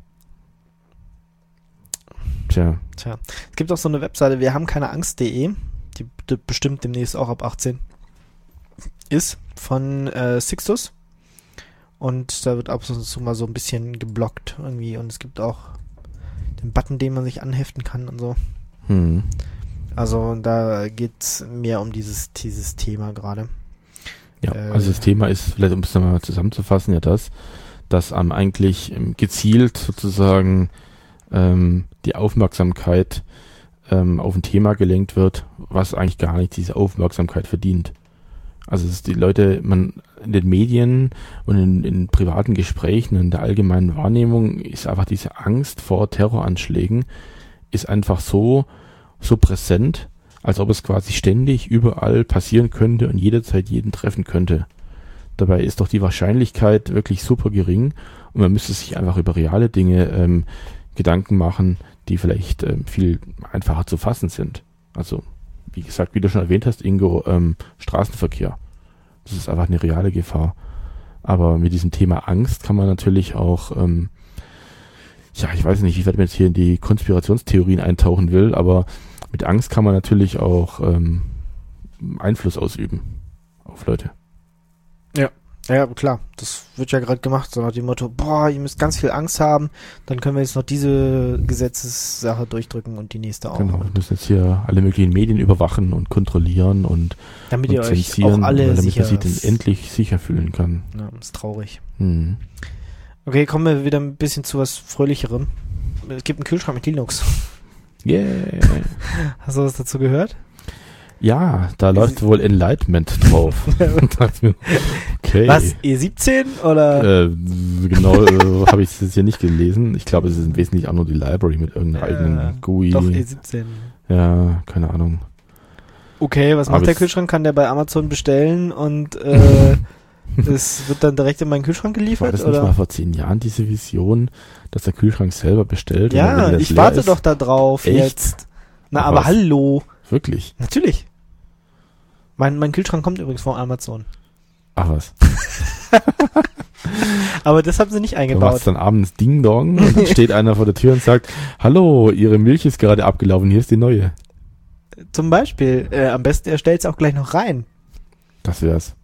tja. Tja, es gibt auch so eine Webseite, wir haben keine Angst punkt de, die, die bestimmt demnächst auch ab achtzehn ist, von äh, Sixtus. Und da wird ab und zu mal so ein bisschen geblockt irgendwie. Und es gibt auch den Button, den man sich anheften kann und so. Hm. Also da geht's mehr um dieses, dieses Thema gerade. Ja, Äh, also das Thema ist, vielleicht um es nochmal zusammenzufassen, ja das, dass einem eigentlich ähm, gezielt sozusagen ähm, die Aufmerksamkeit ähm, auf ein Thema gelenkt wird, was eigentlich gar nicht diese Aufmerksamkeit verdient. Also es ist die Leute, man in den Medien und in, in privaten Gesprächen und in der allgemeinen Wahrnehmung ist einfach diese Angst vor Terroranschlägen ist einfach so so präsent, als ob es quasi ständig überall passieren könnte und jederzeit jeden treffen könnte. Dabei ist doch die Wahrscheinlichkeit wirklich super gering und man müsste sich einfach über reale Dinge ähm, Gedanken machen, die vielleicht ähm, viel einfacher zu fassen sind. Also, wie gesagt, wie du schon erwähnt hast, Ingo, ähm, Straßenverkehr. Das ist einfach eine reale Gefahr. Aber mit diesem Thema Angst kann man natürlich auch, ähm, ja, ich weiß nicht, ich werde mir jetzt hier in die Konspirationstheorien eintauchen will, aber mit Angst kann man natürlich auch ähm, Einfluss ausüben auf Leute. Ja, ja, klar. Das wird ja gerade gemacht, so nach dem Motto, boah, ihr müsst ganz viel Angst haben, dann können wir jetzt noch diese Gesetzessache durchdrücken und die nächste auch. Genau, wir müssen jetzt hier alle möglichen Medien überwachen und kontrollieren und, Damit und ihr euch zensieren, auch alle damit sicher... man sich dann endlich sicher fühlen kann. Ja, ist traurig. Hm. Okay, kommen wir wieder ein bisschen zu was Fröhlicherem. Es gibt einen Kühlschrank mit Linux. Yeah. Hast du was dazu gehört? Ja, da läuft wohl Enlightenment drauf. Okay. Was, E siebzehn oder? Äh, genau, äh, habe ich das hier nicht gelesen. Ich glaube, es ist im Wesentlichen auch nur die Library mit irgendeiner Äh, eigenen G U I. Doch, E siebzehn. Ja, keine Ahnung. Okay, was Aber macht der es- Kühlschrank? Kann der bei Amazon bestellen und äh, es wird dann direkt in meinen Kühlschrank War geliefert? das nicht Oder? mal vor zehn Jahren diese Vision, dass der Kühlschrank selber bestellt? und dann, Ja, wenn das ich leer warte ist, doch da drauf Echt? jetzt. Na, Ach, aber was? hallo. Wirklich? Natürlich. Mein, mein Kühlschrank kommt übrigens von Amazon. Ach was. Aber das haben sie nicht Du eingebaut. machst dann abends Ding Dong und dann steht einer vor der Tür und sagt, hallo, Ihre Milch ist gerade abgelaufen, hier ist die neue. Zum Beispiel, äh, am besten er stellt es auch gleich noch rein. Das wär's.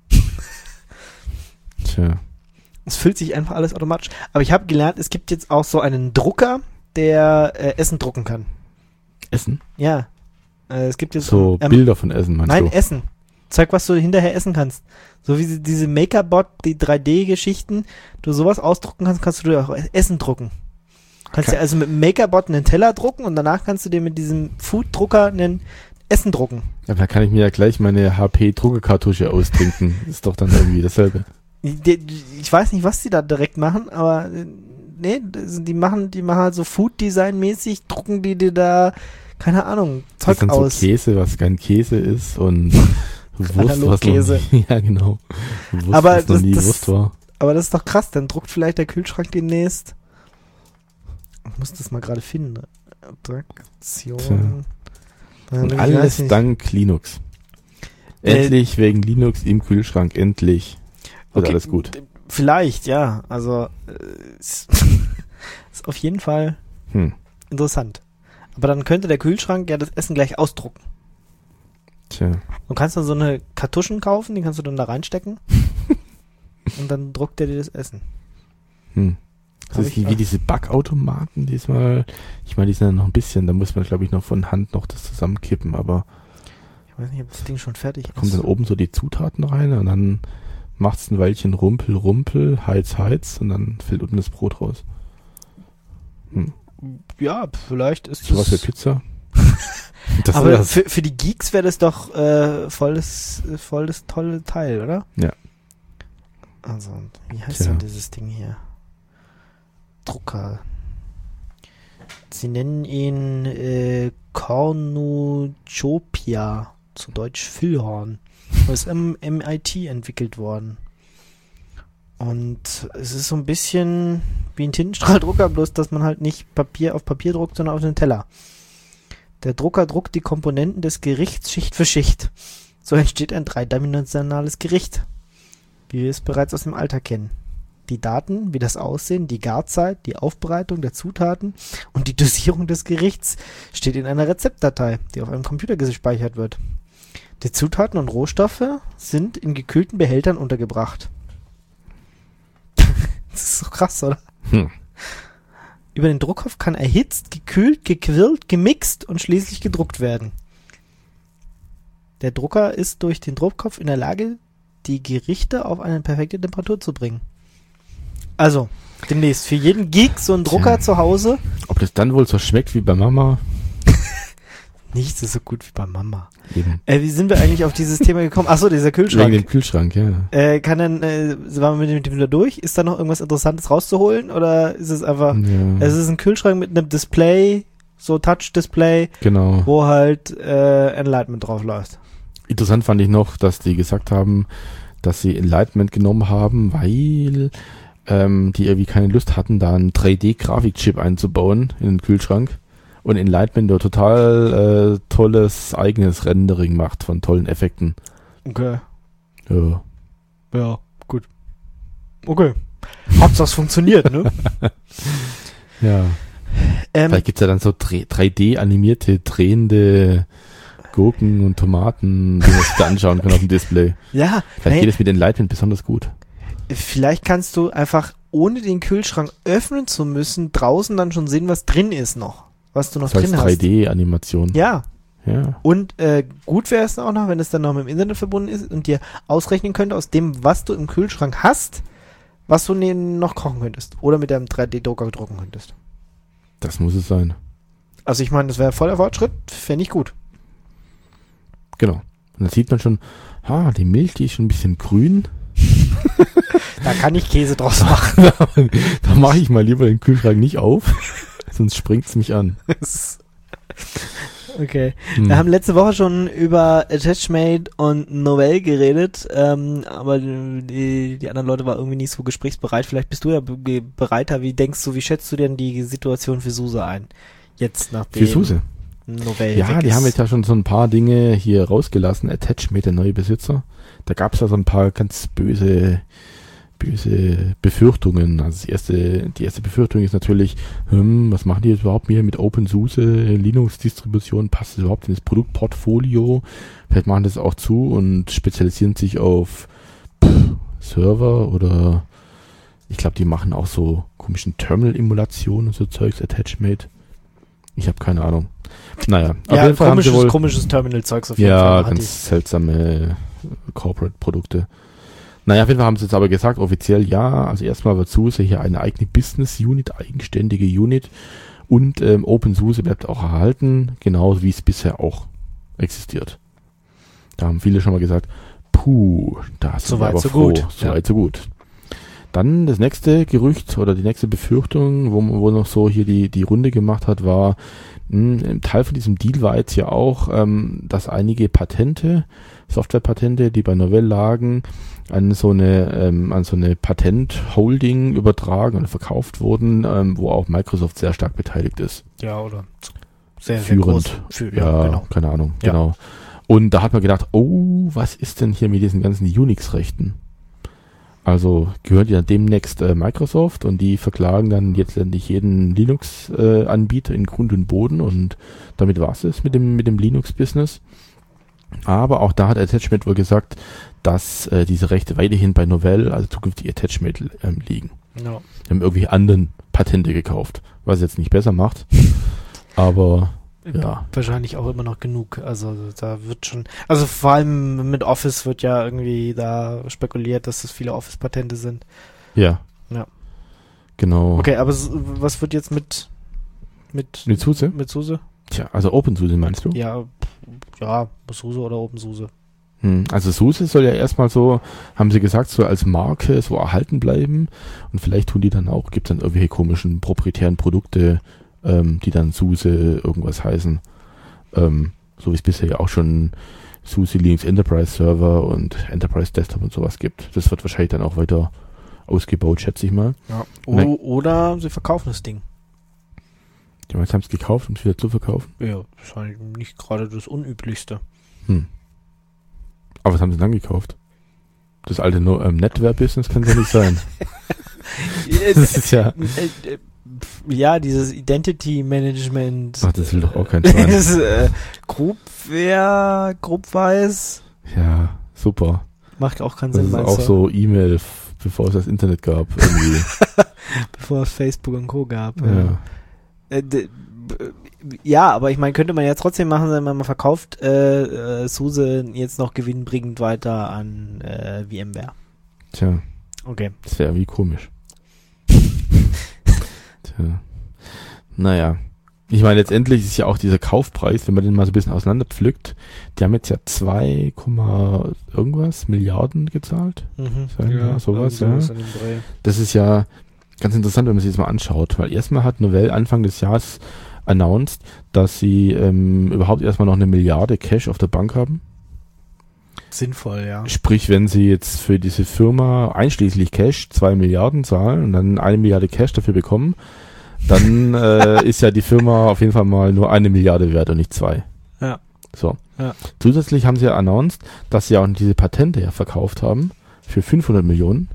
Tja. Es füllt sich einfach alles automatisch. Aber ich habe gelernt, es gibt jetzt auch so einen Drucker, der äh, Essen drucken kann. Essen? Ja. Äh, es gibt jetzt So ähm, Bilder von Essen, meinst Nein, du? Essen. Zeug, was du hinterher essen kannst. So wie sie- diese Makerbot, die drei D-Geschichten, du sowas ausdrucken kannst, kannst du dir auch Essen drucken. Kannst Okay. dir also mit dem Makerbot einen Teller drucken und danach kannst du dir mit diesem Food-Drucker einen Essen drucken. Ja, da kann ich mir ja gleich meine H P-Druckerkartusche austrinken. Ist doch dann irgendwie dasselbe. Die, die, ich weiß nicht, was die da direkt machen, aber äh, nee, das- die machen, die machen halt so Food-Design-mäßig, drucken die dir da, keine Ahnung, Das Zeug ist dann aus. so Käse, was kein Käse ist und Wurst, was noch Analogkäse. nie, ja genau. Wurst, Aber was noch das- nie das- Wurst war. Aber das ist doch krass, dann druckt vielleicht der Kühlschrank demnächst. Ich muss das mal gerade finden. Attraktion. Tja. Ja, Und ich alles weiß nicht. dank Linux. Äh, Endlich wegen Linux im Kühlschrank, endlich. Wird Okay, alles gut. Vielleicht, ja. Also, äh, es- ist auf jeden Fall Hm. interessant. Aber dann könnte der Kühlschrank ja das Essen gleich ausdrucken. Tja. Du kannst dann so eine Kartuschen kaufen, die kannst du dann da reinstecken. Und dann druckt der dir das Essen. Hm. Das Hab ist ich nicht wie auch. diese Backautomaten diesmal. Ich meine, die sind ja noch ein bisschen, da muss man, glaube ich, noch von Hand noch das zusammenkippen, aber Ich weiß nicht, ob das Ding schon fertig da kommen ist. dann oben so die Zutaten rein und dann macht's ein Weilchen Rumpel, Rumpel, Heiz, Heiz und dann fällt unten das Brot raus. Hm. Ja, vielleicht ist So was für das... Pizza. Das Aber wär's. für, für die Geeks wäre das doch äh, voll, das, voll das tolle Teil, oder? Ja. Also, wie heißt Tja. denn dieses Ding hier? Drucker. Sie nennen ihn äh, Cornucopia, zu Deutsch Füllhorn. Das ist im M I T entwickelt worden. Und es ist so ein bisschen wie ein Tintenstrahldrucker, bloß dass man halt nicht Papier auf Papier druckt, sondern auf den Teller. Der Drucker druckt die Komponenten des Gerichts Schicht für Schicht. So entsteht ein dreidimensionales Gericht, wie wir es bereits aus dem Alltag kennen. Die Daten, wie das Aussehen, die Garzeit, die Aufbereitung der Zutaten und die Dosierung des Gerichts steht in einer Rezeptdatei, die auf einem Computer gespeichert wird. Die Zutaten und Rohstoffe sind in gekühlten Behältern untergebracht. Das ist so krass, oder? Hm. Über den Druckkopf kann erhitzt, gekühlt, gequirlt, gemixt und schließlich gedruckt werden. Der Drucker ist durch den Druckkopf in der Lage, die Gerichte auf eine perfekte Temperatur zu bringen. Also, demnächst für jeden Geek so ein Drucker Tja. zu Hause. Ob das dann wohl so schmeckt wie bei Mama? Nichts ist so gut wie bei Mama. Eben. Äh, wie sind wir eigentlich auf dieses Thema gekommen? Achso, dieser Wegen Kühlschrank. dem Kühlschrank, ja. Äh, kann dann, äh, waren wir mit dem wieder durch? Ist da noch irgendwas Interessantes rauszuholen? Oder ist es einfach, ja. es ist ein Kühlschrank mit einem Display, so Touch-Display, Genau. wo halt äh, Enlightenment drauf läuft. Interessant fand ich noch, dass die gesagt haben, dass sie Enlightenment genommen haben, weil ähm, die irgendwie keine Lust hatten, da einen drei D-Grafikchip einzubauen in den Kühlschrank. Und Enlightenment ein total äh, tolles eigenes Rendering macht von tollen Effekten. Okay. Ja. Ja, gut. Okay. Hauptsache es funktioniert, ne? Ja. ähm, Vielleicht gibt's ja dann so drei D-animierte, drehende Gurken und Tomaten, die man sich da anschauen kann auf dem Display. ja, Vielleicht nee, geht es mit Enlightenment besonders gut. vielleicht kannst du einfach, ohne den Kühlschrank öffnen zu müssen, draußen dann schon sehen, was drin ist noch. Was du noch Das heißt drin drei hast. D-Animation. Ja. Ja. Und äh, gut wäre es auch noch, wenn es dann noch mit dem Internet verbunden ist und dir ausrechnen könnte aus dem, was du im Kühlschrank hast, was du ne- noch kochen könntest. Oder mit deinem drei D-Drucker drucken könntest. Das muss es sein. Also ich meine, das wäre voller Fortschritt, fände ich gut. Genau. Und dann sieht man schon, ah, die Milch, die ist schon ein bisschen grün. Da kann ich Käse draus machen. Da mache ich mal lieber den Kühlschrank nicht auf, sonst springt's mich an. Okay. Hm. Wir haben letzte Woche schon über Attachmate und Novell geredet, ähm, aber die, die anderen Leute waren irgendwie nicht so gesprächsbereit. Vielleicht bist du ja be- bereiter. Wie denkst du, wie schätzt du denn die Situation für SUSE ein? Jetzt nachdem Für SUSE. Novell Ja, weg die ist. haben jetzt ja schon so ein paar Dinge hier rausgelassen. Attachmate, der neue Besitzer. Da gab es ja so ein paar ganz böse, böse Befürchtungen. Also die erste, die erste Befürchtung ist natürlich, hm, was machen die jetzt überhaupt hier mit OpenSUSE, Linux-Distribution? Passt das überhaupt in das Produktportfolio? Vielleicht machen das auch zu und spezialisieren sich auf pff, Server oder ich glaube, die machen auch so komischen Terminal-Emulationen und so Zeugs, Attachmate. Ich habe keine Ahnung. Naja, auf Ja, jeden Fall haben sie komisches, wohl, komisches Terminal-Zeugs auf jeden ja, Fall. ganz seltsame Corporate-Produkte. Naja, auf jeden Fall haben sie jetzt aber gesagt, offiziell ja, also erstmal wird SUSE hier eine eigene Business-Unit, eigenständige Unit und ähm, OpenSUSE bleibt auch erhalten, genauso wie es bisher auch existiert. Da haben viele schon mal gesagt, puh, da sind So wir weit, aber so froh. gut. So Ja. weit, so gut. Dann das nächste Gerücht oder die nächste Befürchtung, wo, wo noch so hier die, die Runde gemacht hat, war, mh, ein Teil von diesem Deal war jetzt ja auch, ähm, dass einige Patente, Softwarepatente, die bei Novell lagen, an so eine, ähm, an so eine Patent-Holding übertragen und verkauft wurden, ähm, wo auch Microsoft sehr stark beteiligt ist. Ja, oder sehr, sehr Führend. groß. Für, ja, Ja, genau. keine Ahnung, Ja. genau. Und da hat man gedacht, oh, was ist denn hier mit diesen ganzen Unix-Rechten? Also gehört ja demnächst äh, Microsoft und die verklagen dann jetzt endlich jeden Linux-Anbieter äh, in Grund und Boden und damit war es mit dem, mit dem Linux-Business. Aber auch da hat Attachment wohl gesagt, dass äh, diese Rechte weiterhin bei Novell, also zukünftig Attachment, ähm, liegen. No. Die haben irgendwelche anderen Patente gekauft, was es jetzt nicht besser macht. Aber ja. Wahrscheinlich auch immer noch genug. Also da wird schon, also vor allem mit Office wird ja irgendwie da spekuliert, dass das viele Office-Patente sind. Ja. Ja. Genau. Okay, aber s- was wird jetzt mit mit Mit SUSE? mit SUSE? Tja, also OpenSUSE meinst du? Ja, ja, SUSE oder OpenSUSE. Hm, also SUSE soll ja erstmal so, haben sie gesagt, so als Marke so erhalten bleiben und vielleicht tun die dann auch, gibt es dann irgendwelche komischen proprietären Produkte, ähm, die dann SUSE irgendwas heißen. Ähm, so wie es bisher ja auch schon SUSE Linux Enterprise Server und Enterprise Desktop und sowas gibt. Das wird wahrscheinlich dann auch weiter ausgebaut, schätze ich mal. Ja. Ne. O- oder sie verkaufen das Ding. Die haben es gekauft, um es wieder zu verkaufen. Ja, wahrscheinlich nicht gerade das Unüblichste. Hm. Aber was haben sie dann gekauft? Das alte no ähm, NetWare-Business kann es ja nicht sein. Das ist ja... Äh, äh, Ja, dieses Identity Management. Ach, das will doch auch kein Schwein. Das äh, Grobware, Grobweiß. Ja, super. Macht auch keinen Das Sinn, ist meinst auch du? so E-Mail, f- bevor es das Internet gab. Irgendwie. Bevor es Facebook und Co. gab. Ja. Äh, d- b- ja, aber ich meine, könnte man ja trotzdem machen, wenn man mal verkauft, äh, äh, SUSE jetzt noch gewinnbringend weiter an äh, VMware. Tja, Okay. das wäre irgendwie komisch. Tja. Naja. Ich meine, letztendlich ist ja auch dieser Kaufpreis, wenn man den mal so ein bisschen auseinanderpflückt, die haben jetzt ja zwei, irgendwas Milliarden gezahlt. Mhm. Sagen wir, sowas, ja. in dem Dreh. Das ist ja ganz interessant, wenn man sich das mal anschaut, weil erstmal hat Novell Anfang des Jahres announced, dass sie ähm, überhaupt erstmal noch eine Milliarde Cash auf der Bank haben. Sinnvoll, ja. Sprich, wenn sie jetzt für diese Firma einschließlich Cash zwei Milliarden zahlen und dann eine Milliarde Cash dafür bekommen, dann äh, ist ja die Firma auf jeden Fall mal nur eine Milliarde wert und nicht zwei. Ja. So. Ja. Zusätzlich haben sie ja announced, dass sie auch diese Patente ja verkauft haben für fünfhundert Millionen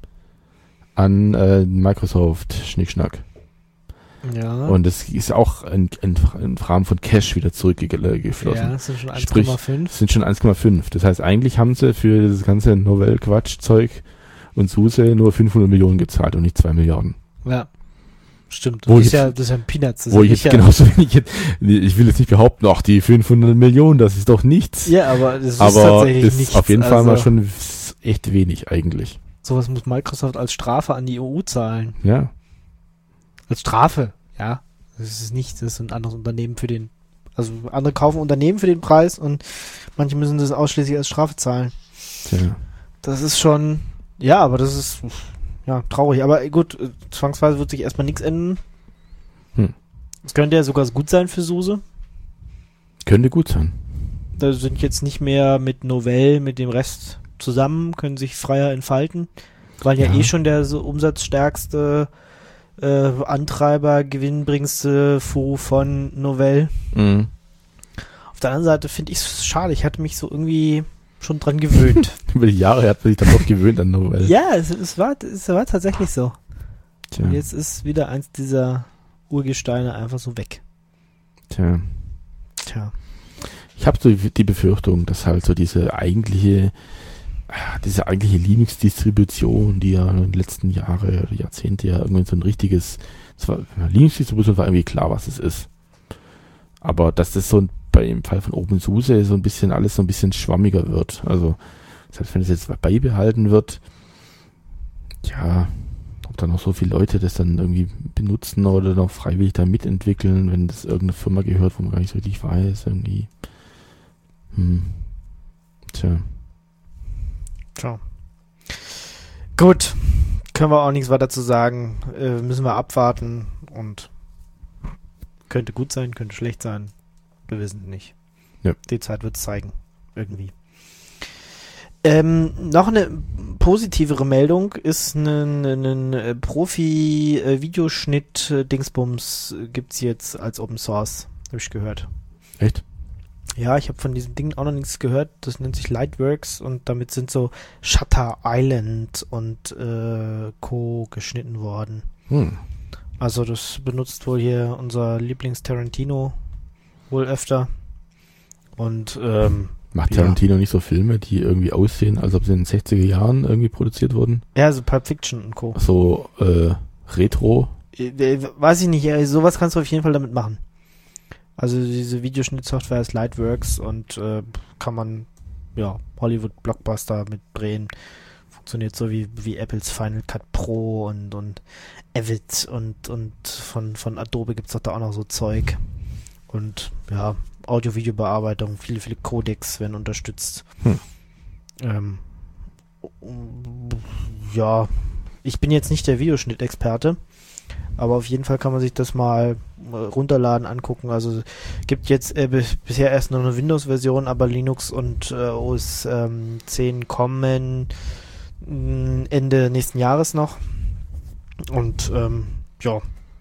an äh, Microsoft Schnickschnack. Ja. Und das ist auch in, in, im Rahmen von Cash wieder zurückgeflossen. Ja, das sind schon eins Sprich, Komma fünf. Das sind schon eins Komma fünf. Das heißt, eigentlich haben sie für das ganze Novell-Quatsch-Zeug und SUSE nur fünfhundert Millionen gezahlt und nicht zwei Milliarden. Ja. Stimmt. Wo Das ich ist, jetzt- ja, das ist ja ein Peanuts. Das Wo ist ich jetzt ja genauso wenig, jetzt- ich will jetzt nicht behaupten, ach, die fünfhundert Millionen, das ist doch nichts. Ja, aber das ist Aber tatsächlich ist nichts. auf jeden Fall also, mal schon echt wenig eigentlich. Sowas muss Microsoft als Strafe an die E U zahlen. Ja. Als Strafe, ja. Das ist nicht, das ist ein anderes Unternehmen für den, also andere kaufen Unternehmen für den Preis und manche müssen das ausschließlich als Strafe zahlen. Tja. Das ist schon, ja, aber das ist, ja, traurig. Aber gut, äh, zwangsweise wird sich erstmal nichts ändern. Hm. Es könnte ja sogar gut sein für SUSE. Könnte gut sein. Da sind jetzt nicht mehr mit Novell, mit dem Rest zusammen, können sich freier entfalten. Waren ja, Ja. eh schon der so umsatzstärkste äh, Antreiber, gewinnbringste Fu von Novell. Mhm. Auf der anderen Seite finde ich es schade, ich hatte mich so irgendwie schon dran gewöhnt. Über die Jahre hat man sich dann doch gewöhnt an Novell. Ja, es, es, war, es war tatsächlich so. Tja. Und jetzt ist wieder eins dieser Urgesteine einfach so weg. Tja. Tja. Ich habe so die Befürchtung, dass halt so diese eigentliche, ah, diese eigentliche Linux-Distribution, die ja in den letzten Jahre oder Jahrzehnte ja irgendwie so ein richtiges, zwar Linux-Distribution war irgendwie klar, was es ist. Aber dass das so ein, bei im Fall von OpenSUSE so ein bisschen alles so ein bisschen schwammiger wird. Also, das heißt, wenn es jetzt beibehalten wird, ja, ob da noch so viele Leute das dann irgendwie benutzen oder noch freiwillig da mitentwickeln, wenn das irgendeine Firma gehört, wo man gar nicht so richtig weiß, irgendwie. Hm. Tja. Ciao. Gut. Können wir auch nichts weiter zu sagen. Äh, müssen wir abwarten und könnte gut sein, könnte schlecht sein. Wir wissen es nicht. Ja. Die Zeit wird es zeigen. Irgendwie. Ähm, noch eine positivere Meldung ist ein, ein Profi-Videoschnitt-Dingsbums gibt's jetzt als Open Source. Habe ich gehört. Echt? Ja, ich habe von diesem Ding auch noch nichts gehört. Das nennt sich Lightworks und damit sind so Shutter Island und äh, Co. geschnitten worden. Hm. Also das benutzt wohl hier unser Lieblings-Tarantino wohl öfter. Und ähm, Macht ja. Tarantino nicht so Filme, die irgendwie aussehen, als ob sie in den sechziger Jahren irgendwie produziert wurden? Ja, so Pulp Fiction und Co. So äh, Retro? Äh, weiß ich nicht, äh, sowas kannst du auf jeden Fall damit machen. Also diese Videoschnittsoftware ist Lightworks und äh, kann man ja Hollywood-Blockbuster mit drehen. Funktioniert so wie, wie Apples Final Cut Pro und, und Avid und, und von, von Adobe gibt's doch da auch noch so Zeug. Und ja, Audio-Video-Bearbeitung, viele, viele Codecs werden unterstützt. Hm. Ähm, ja, ich bin jetzt nicht der Videoschnittexperte, aber auf jeden Fall kann man sich das mal runterladen, angucken. Also gibt jetzt äh, b- bisher erst nur eine Windows-Version, aber Linux und äh, O S ähm, zehn kommen mh, Ende nächsten Jahres noch. Und ähm, ja,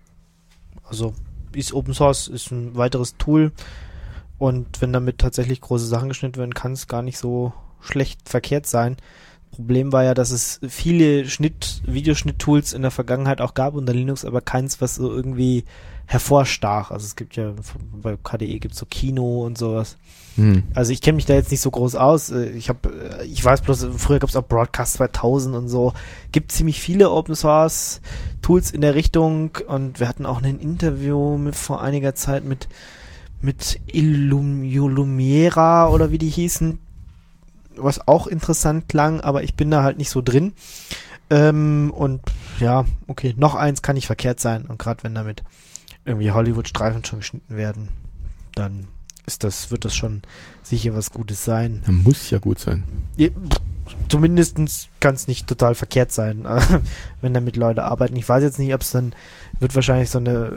also ist Open Source, ist ein weiteres Tool und wenn damit tatsächlich große Sachen geschnitten werden, kann es gar nicht so schlecht verkehrt sein. Problem war ja, dass es viele Schnitt, Videoschnitt-Tools in der Vergangenheit auch gab unter Linux, aber keins, was so irgendwie hervorstach. Also es gibt ja, bei K D E gibt es so Kino und sowas. Hm. Also ich kenne mich da jetzt nicht so groß aus. Ich habe, ich weiß bloß, früher gab es auch Broadcast zweitausend und so. Gibt ziemlich viele Open Source Tools in der Richtung und wir hatten auch ein Interview mit, vor einiger Zeit mit mit Illum, Lumiera oder wie die hießen, was auch interessant klang, aber ich bin da halt nicht so drin. Ähm, und ja, okay, noch eins kann nicht verkehrt sein und gerade wenn damit irgendwie Hollywood-Streifen schon geschnitten werden, dann ist das, wird das schon sicher was Gutes sein. Das muss ja gut sein. Ja, zumindest kann es nicht total verkehrt sein, wenn damit Leute arbeiten. Ich weiß jetzt nicht, ob es dann, wird wahrscheinlich so eine,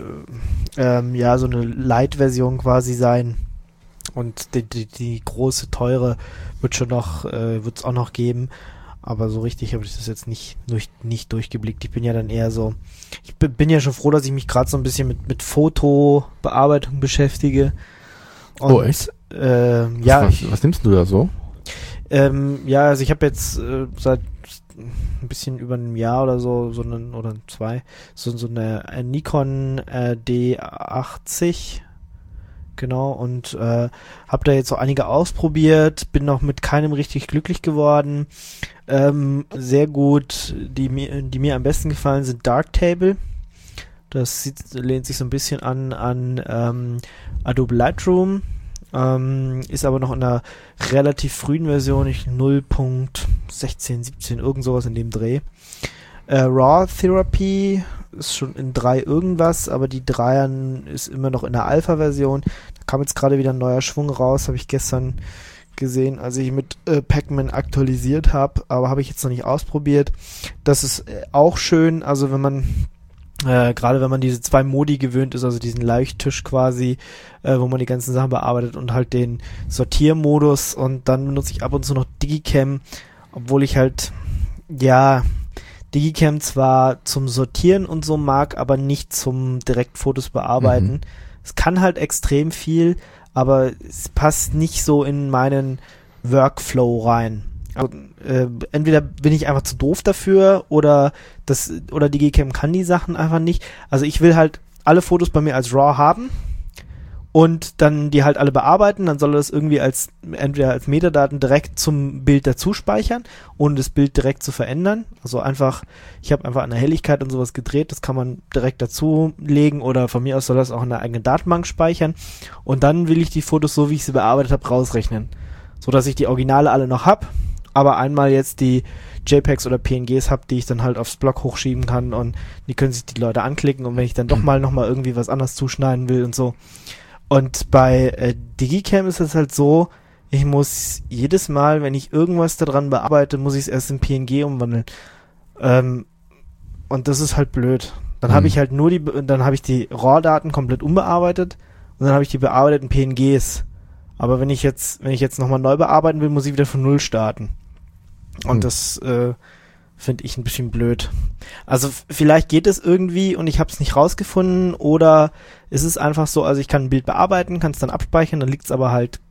ähm, ja, so eine Light-Version quasi sein. Und die, die, die große, teure wird schon noch, äh, wird es auch noch geben. Aber so richtig habe ich das jetzt nicht, durch, nicht durchgeblickt. Ich bin ja dann eher so, ich bin, bin ja schon froh, dass ich mich gerade so ein bisschen mit, mit Fotobearbeitung beschäftige. Und, oh, echt? Äh, ja, was, ich, was nimmst du da so? Ähm, ja, also ich habe jetzt äh, seit ein bisschen über einem Jahr oder so, so einen, oder zwei, so, so eine, eine Nikon äh, D achtzig, genau, und äh, habe da jetzt so einige ausprobiert, bin noch mit keinem richtig glücklich geworden. Ähm, sehr gut, die mir, die mir am besten gefallen sind Darktable. Das sieht, lehnt sich so ein bisschen an an ähm, Adobe Lightroom. Ähm, ist aber noch in einer relativ frühen Version, ich null Punkt sechzehn, siebzehn, irgend sowas in dem Dreh. Äh, Raw Therapy ist schon in drei irgendwas, aber die Dreiern ist immer noch in der Alpha-Version. Da kam jetzt gerade wieder ein neuer Schwung raus, habe ich gestern gesehen, als ich mit äh, Pacman aktualisiert habe, aber habe ich jetzt noch nicht ausprobiert. Das ist äh, auch schön, also wenn man Äh, gerade wenn man diese zwei Modi gewöhnt ist, also diesen Leuchttisch quasi, äh, wo man die ganzen Sachen bearbeitet und halt den Sortiermodus und dann benutze ich ab und zu noch Digicam, obwohl ich halt, ja, Digicam zwar zum Sortieren und so mag, aber nicht zum direkt Fotos bearbeiten. Mhm. Es kann halt extrem viel, aber es passt nicht so in meinen Workflow rein. Also, äh, entweder bin ich einfach zu doof dafür oder das oder Digicam kann die Sachen einfach nicht. Also ich will halt alle Fotos bei mir als RAW haben und dann die halt alle bearbeiten. Dann soll das irgendwie als entweder als Metadaten direkt zum Bild dazu speichern, ohne das Bild direkt zu verändern. Also einfach, ich habe einfach eine Helligkeit und sowas gedreht, das kann man direkt dazu legen oder von mir aus soll das auch in der eigenen Datenbank speichern. Und dann will ich die Fotos, so wie ich sie bearbeitet habe, rausrechnen, so dass ich die Originale alle noch habe, aber einmal jetzt die JPEGs oder P N Gs habe, die ich dann halt aufs Blog hochschieben kann und die können sich die Leute anklicken und wenn ich dann doch mal nochmal irgendwie was anderes zuschneiden will und so. Und bei äh, Digicam ist es halt so, ich muss jedes Mal, wenn ich irgendwas daran bearbeite, muss ich es erst in P N G umwandeln. Ähm, und das ist halt blöd. Dann mhm. habe ich halt nur die, dann habe ich die RAW-Daten komplett unbearbeitet und dann habe ich die bearbeiteten P N Gs. Aber wenn ich jetzt, wenn ich jetzt nochmal neu bearbeiten will, muss ich wieder von Null starten. Und mhm. das äh, finde ich ein bisschen blöd. Also f- vielleicht geht es irgendwie und ich habe es nicht rausgefunden oder ist es einfach so, also ich kann ein Bild bearbeiten, kann es dann abspeichern, dann liegt es aber halt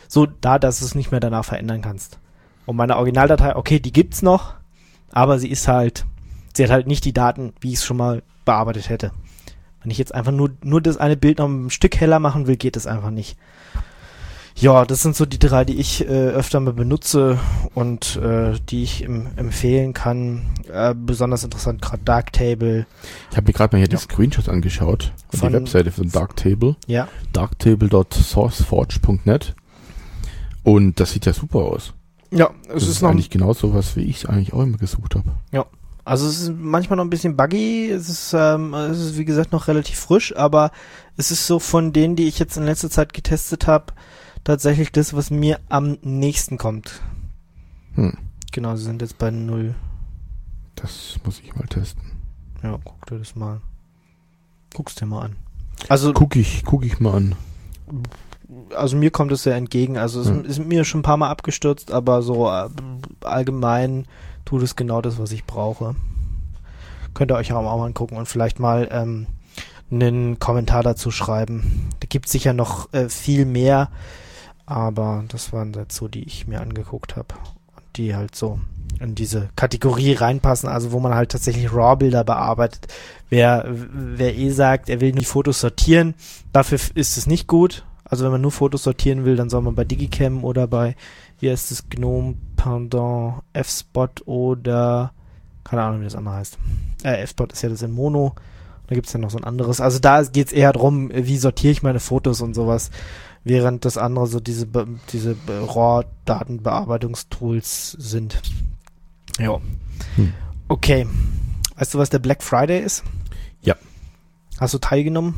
so da, dass du es nicht mehr danach verändern kannst. Und meine Originaldatei, okay, die gibt's noch, aber sie ist halt, sie hat halt nicht die Daten, wie ich es schon mal bearbeitet hätte. Wenn ich jetzt einfach nur, nur das eine Bild noch ein Stück heller machen will, geht das einfach nicht. Ja, das sind so die drei, die ich äh, öfter mal benutze und äh, die ich im, empfehlen kann. Äh, besonders interessant gerade Darktable. Ich habe mir gerade mal hier Ja. die Screenshots angeschaut von, Von- die Webseite von Darktable. Ja, darktable dot sourceforge dot net und das sieht ja super aus. ja, Das es ist, ist noch eigentlich genau so was, wie ich es eigentlich auch immer gesucht habe. Also es ist manchmal noch ein bisschen buggy, es ist, ähm, es ist wie gesagt noch relativ frisch, aber es ist so von denen, die ich jetzt in letzter Zeit getestet habe, tatsächlich das, was mir am nächsten kommt. Hm. Genau, sie sind jetzt bei null. Das muss ich mal testen. Ja, guck dir das mal an. Guck's dir mal an. Also, Guck ich, guck ich mal an. also mir kommt es sehr entgegen. Also es Hm. ist mir schon ein paar Mal abgestürzt, aber so äh, allgemein tut es genau das, was ich brauche. Könnt ihr euch auch mal angucken und vielleicht mal ähm, einen Kommentar dazu schreiben. Da gibt es sicher noch äh, viel mehr, aber das waren dazu, die ich mir angeguckt habe. Und die halt so in diese Kategorie reinpassen, also wo man halt tatsächlich RAW-Bilder bearbeitet. Wer, wer eh sagt, er will nur die Fotos sortieren, dafür f- ist es nicht gut. Also wenn man nur Fotos sortieren will, dann soll man bei Digicam oder bei, wie heißt das, Gnome Pendant, F-Spot oder, keine Ahnung, wie das andere heißt. Äh, F-Spot ist ja das in Mono. Da gibt's ja noch so ein anderes. Also da geht's eher drum, wie sortiere ich meine Fotos und sowas. Während das andere so diese, Be- diese Be- RAW-Datenbearbeitungstools sind. Ja. Hm. Okay. Weißt du, was der Black Friday ist? Ja. Hast du teilgenommen?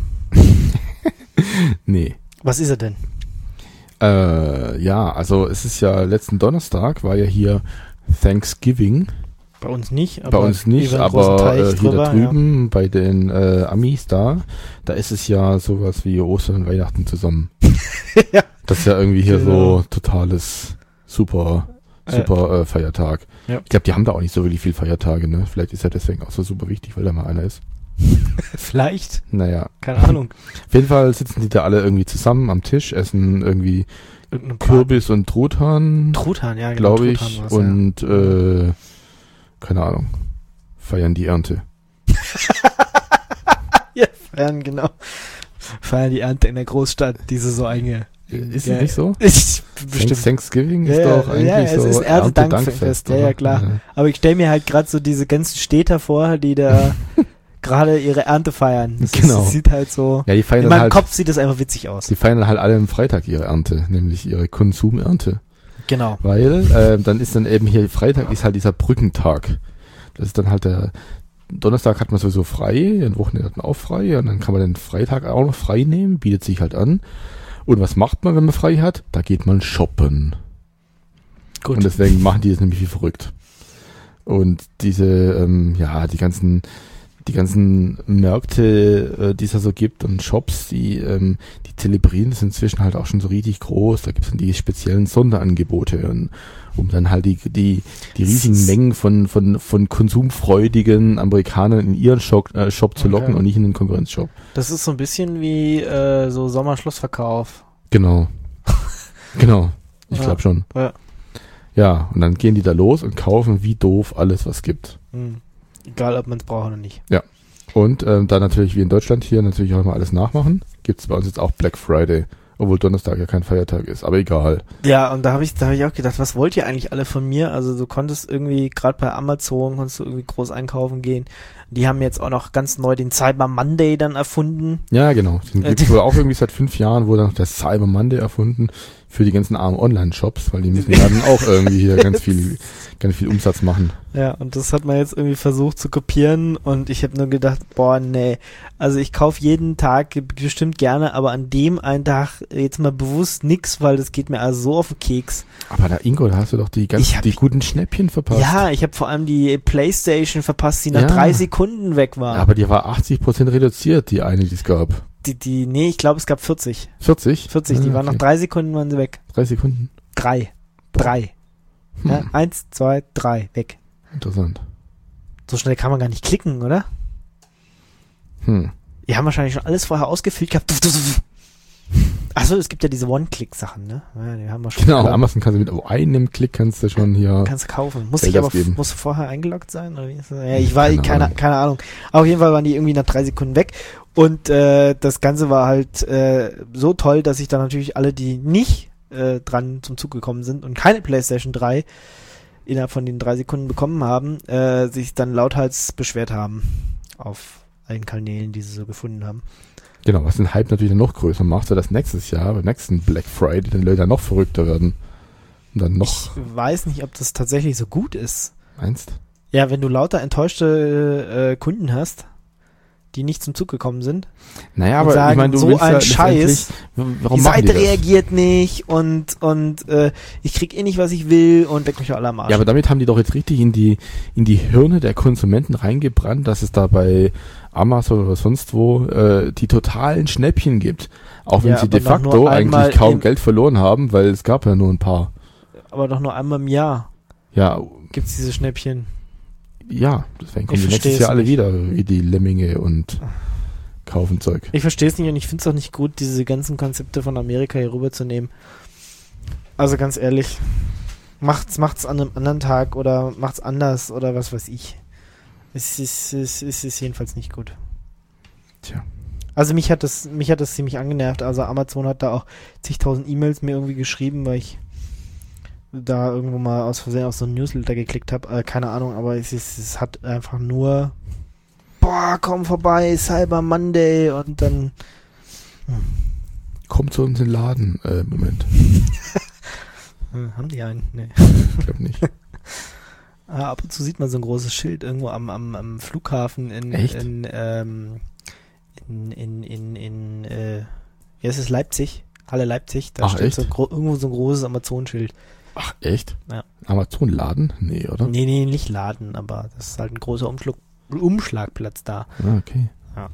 Nee. Was ist er denn? Äh, ja, also es ist ja letzten Donnerstag war ja hier Thanksgiving. Bei uns nicht. Bei uns nicht, über einen großen aber Teich äh, hier drüber, da drüben bei den äh, Amis da, da ist es ja sowas wie Ostern und Weihnachten zusammen. Ja. Das ist ja irgendwie hier Genau. so totales super, Äh, super äh, Feiertag. Ja. Ich glaube, die haben da auch nicht so wirklich viel Feiertage, ne? Vielleicht ist er deswegen auch so super wichtig, weil da mal einer ist. Vielleicht. Naja. Keine Ahnung. Auf jeden Fall sitzen die da alle irgendwie zusammen am Tisch, essen irgendwie Irgendein Kürbis und Truthahn, Truthahn, ja, genau. glaube ich, Truthahn war's, und äh, keine Ahnung, feiern die Ernte. ja. Ja, feiern, genau. Feiern die Ernte in der Großstadt, diese so einge... Ist Ja, es nicht so? Ich, bestimmt. Thanksgiving Ja, ist ja, doch eigentlich ja, es so ist Erntedankfest, ja, ja, oder? klar. Aber ich stelle mir halt gerade so diese ganzen Städter vor, die da gerade ihre Ernte feiern. Das Genau. ist, sieht halt so... Ja, die feiern In dann meinem halt, Kopf sieht das einfach witzig aus. die feiern dann halt alle am Freitag ihre Ernte, nämlich ihre Konsumernte. Genau. Weil äh, dann ist dann eben hier Freitag ist halt dieser Brückentag. Das ist dann halt der Donnerstag hat man sowieso frei, am Wochenende hat man auch frei und dann kann man den Freitag auch noch frei nehmen, bietet sich halt an. Und was macht man, wenn man frei hat? Da geht man shoppen. Gut. Und deswegen machen die das nämlich wie verrückt. Und diese, ähm, ja, die ganzen, die ganzen Märkte, äh, die es da so gibt und Shops, die, ähm, die zelebrieren das inzwischen halt auch schon so richtig groß. Da gibt's dann die speziellen Sonderangebote, und, um dann halt die, die, die riesigen Das ist- Mengen von, von, von konsumfreudigen Amerikanern in ihren Shop, äh, Shop zu locken Okay. und nicht in den Konkurrenzshop. Das ist so ein bisschen wie äh, so Sommerschlussverkauf. Genau. Genau. Ich Ja. glaube schon. Ja. Ja, und dann gehen die da los und kaufen wie doof alles, was gibt. Hm. Egal, ob man es braucht oder nicht. Und ähm, da natürlich wie in Deutschland hier natürlich auch mal alles nachmachen. Gibt's bei uns jetzt auch Black Friday, obwohl Donnerstag ja kein Feiertag ist, aber egal. Ja, und da habe ich, da habe ich auch gedacht, was wollt ihr eigentlich alle von mir? Also du konntest irgendwie, gerade bei Amazon, konntest du irgendwie groß einkaufen gehen. Die haben jetzt auch noch ganz neu den Cyber Monday dann erfunden. Ja, genau. Den Äh, gibt's die- wohl auch irgendwie seit fünf Jahren, wurde dann noch der Cyber Monday erfunden für die ganzen armen Online-Shops, weil die müssen ja dann auch irgendwie hier ganz viel, ganz viel Umsatz machen. Ja, und das hat man jetzt irgendwie versucht zu kopieren und ich habe nur gedacht, boah, nee, also ich kaufe jeden Tag bestimmt gerne, aber an dem einen Tag jetzt mal bewusst nix, weil das geht mir also so auf den Keks. Aber da, Ingo, da hast du doch die Ich ganzen, hab- die guten Schnäppchen verpasst. Ja, ich habe vor allem die Playstation verpasst, die nach Ja. drei Sekunden weg war. Aber die war achtzig Prozent reduziert, die eine, die es gab. Die, die, nee, ich glaube, es gab vierzig. vierzig? vierzig, die Ah, waren nach okay. drei Sekunden waren sie weg. Drei Sekunden. Drei. Boah. Drei. Hm. Ja, eins, zwei, drei, weg. Interessant. So schnell kann man gar nicht klicken, oder? Hm. Die haben wahrscheinlich schon alles vorher ausgefüllt gehabt. Achso, es gibt ja diese One-Click-Sachen, ne? Ja, die haben wir schon. Genau, Amazon kannst du mit einem Klick kannst du schon hier. Kannst du kaufen. Muss Geld ich aber ausgeben. muss vorher eingeloggt sein? Oder wie ist das? Ja, ich war Keine keine, Ahnung. keine Ahnung. Auf jeden Fall waren die irgendwie nach drei Sekunden weg. Und äh, das Ganze war halt äh, so toll, dass sich dann natürlich alle, die nicht äh, dran zum Zug gekommen sind und keine PlayStation drei innerhalb von den drei Sekunden bekommen haben, äh, sich dann lauthals beschwert haben auf allen Kanälen, die sie so gefunden haben. Genau, was den Hype natürlich noch größer macht, so dass nächstes Jahr, beim nächsten Black Friday, die Leute noch verrückter werden. Und dann noch. Ich weiß nicht, ob das tatsächlich so gut ist. Meinst? Ja, wenn du lauter enttäuschte äh, Kunden hast, die nicht zum Zug gekommen sind. Naja, Und aber sagen, ich meine, du so willst ein ja Scheiß, letztendlich- warum die machen Seite die das? reagiert nicht und und äh, ich krieg eh nicht, was ich will und leck mich alle am Arsch. Ja, aber damit haben die doch jetzt richtig in die in die Hirne der Konsumenten reingebrannt, dass es da bei Amazon oder sonst wo äh, die totalen Schnäppchen gibt. Auch wenn Ja, sie aber de doch nur facto einmal eigentlich kaum im- Geld verloren haben, weil es gab ja nur ein paar. aber doch nur einmal im Jahr Ja, gibt's diese Schnäppchen. ja, deswegen kommen Ich die nächstes versteh's Jahr alle nicht. wieder, wie die Lemminge und kaufen Zeug. Ich verstehe es nicht und ich finde es auch nicht gut, diese ganzen Konzepte von Amerika hier rüberzunehmen. Also ganz ehrlich, macht's macht's an einem anderen Tag oder macht's anders oder was weiß ich. Es ist, es ist, es ist jedenfalls nicht gut. Tja. Also mich hat das, mich hat das ziemlich angenervt. Also Amazon hat da auch zigtausend E-Mails mir irgendwie geschrieben, weil ich da irgendwo mal aus Versehen auf so einen Newsletter geklickt habe. Äh, keine Ahnung, aber es ist, es hat einfach nur boah, komm vorbei, Cyber Monday und dann Kommt zu uns in den Laden. Äh, Moment, hm, haben die einen? Nee. ich glaube nicht. Ah, ab und zu sieht man so ein großes Schild irgendwo am, am, am Flughafen in, Echt? in, ähm, in, in, in, in äh, ja, es ist Leipzig, Halle Leipzig, da Ach, steht echt? so gro- irgendwo so ein großes Amazon-Schild. Ach, echt? Ja. Amazon-Laden? Nee, oder? Nee, nee, nicht Laden, aber das ist halt ein großer Umschlag, Umschlagplatz da. Ah, okay.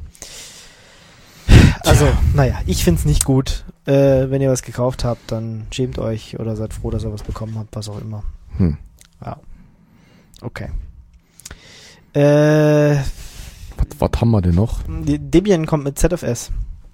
Also, naja, ich find's nicht gut. Äh, wenn ihr was gekauft habt, dann schämt euch oder seid froh, dass ihr was bekommen habt, was auch immer. Hm. Ja. Okay. Äh, Was, was haben wir denn noch? die- Debian kommt mit Z F S.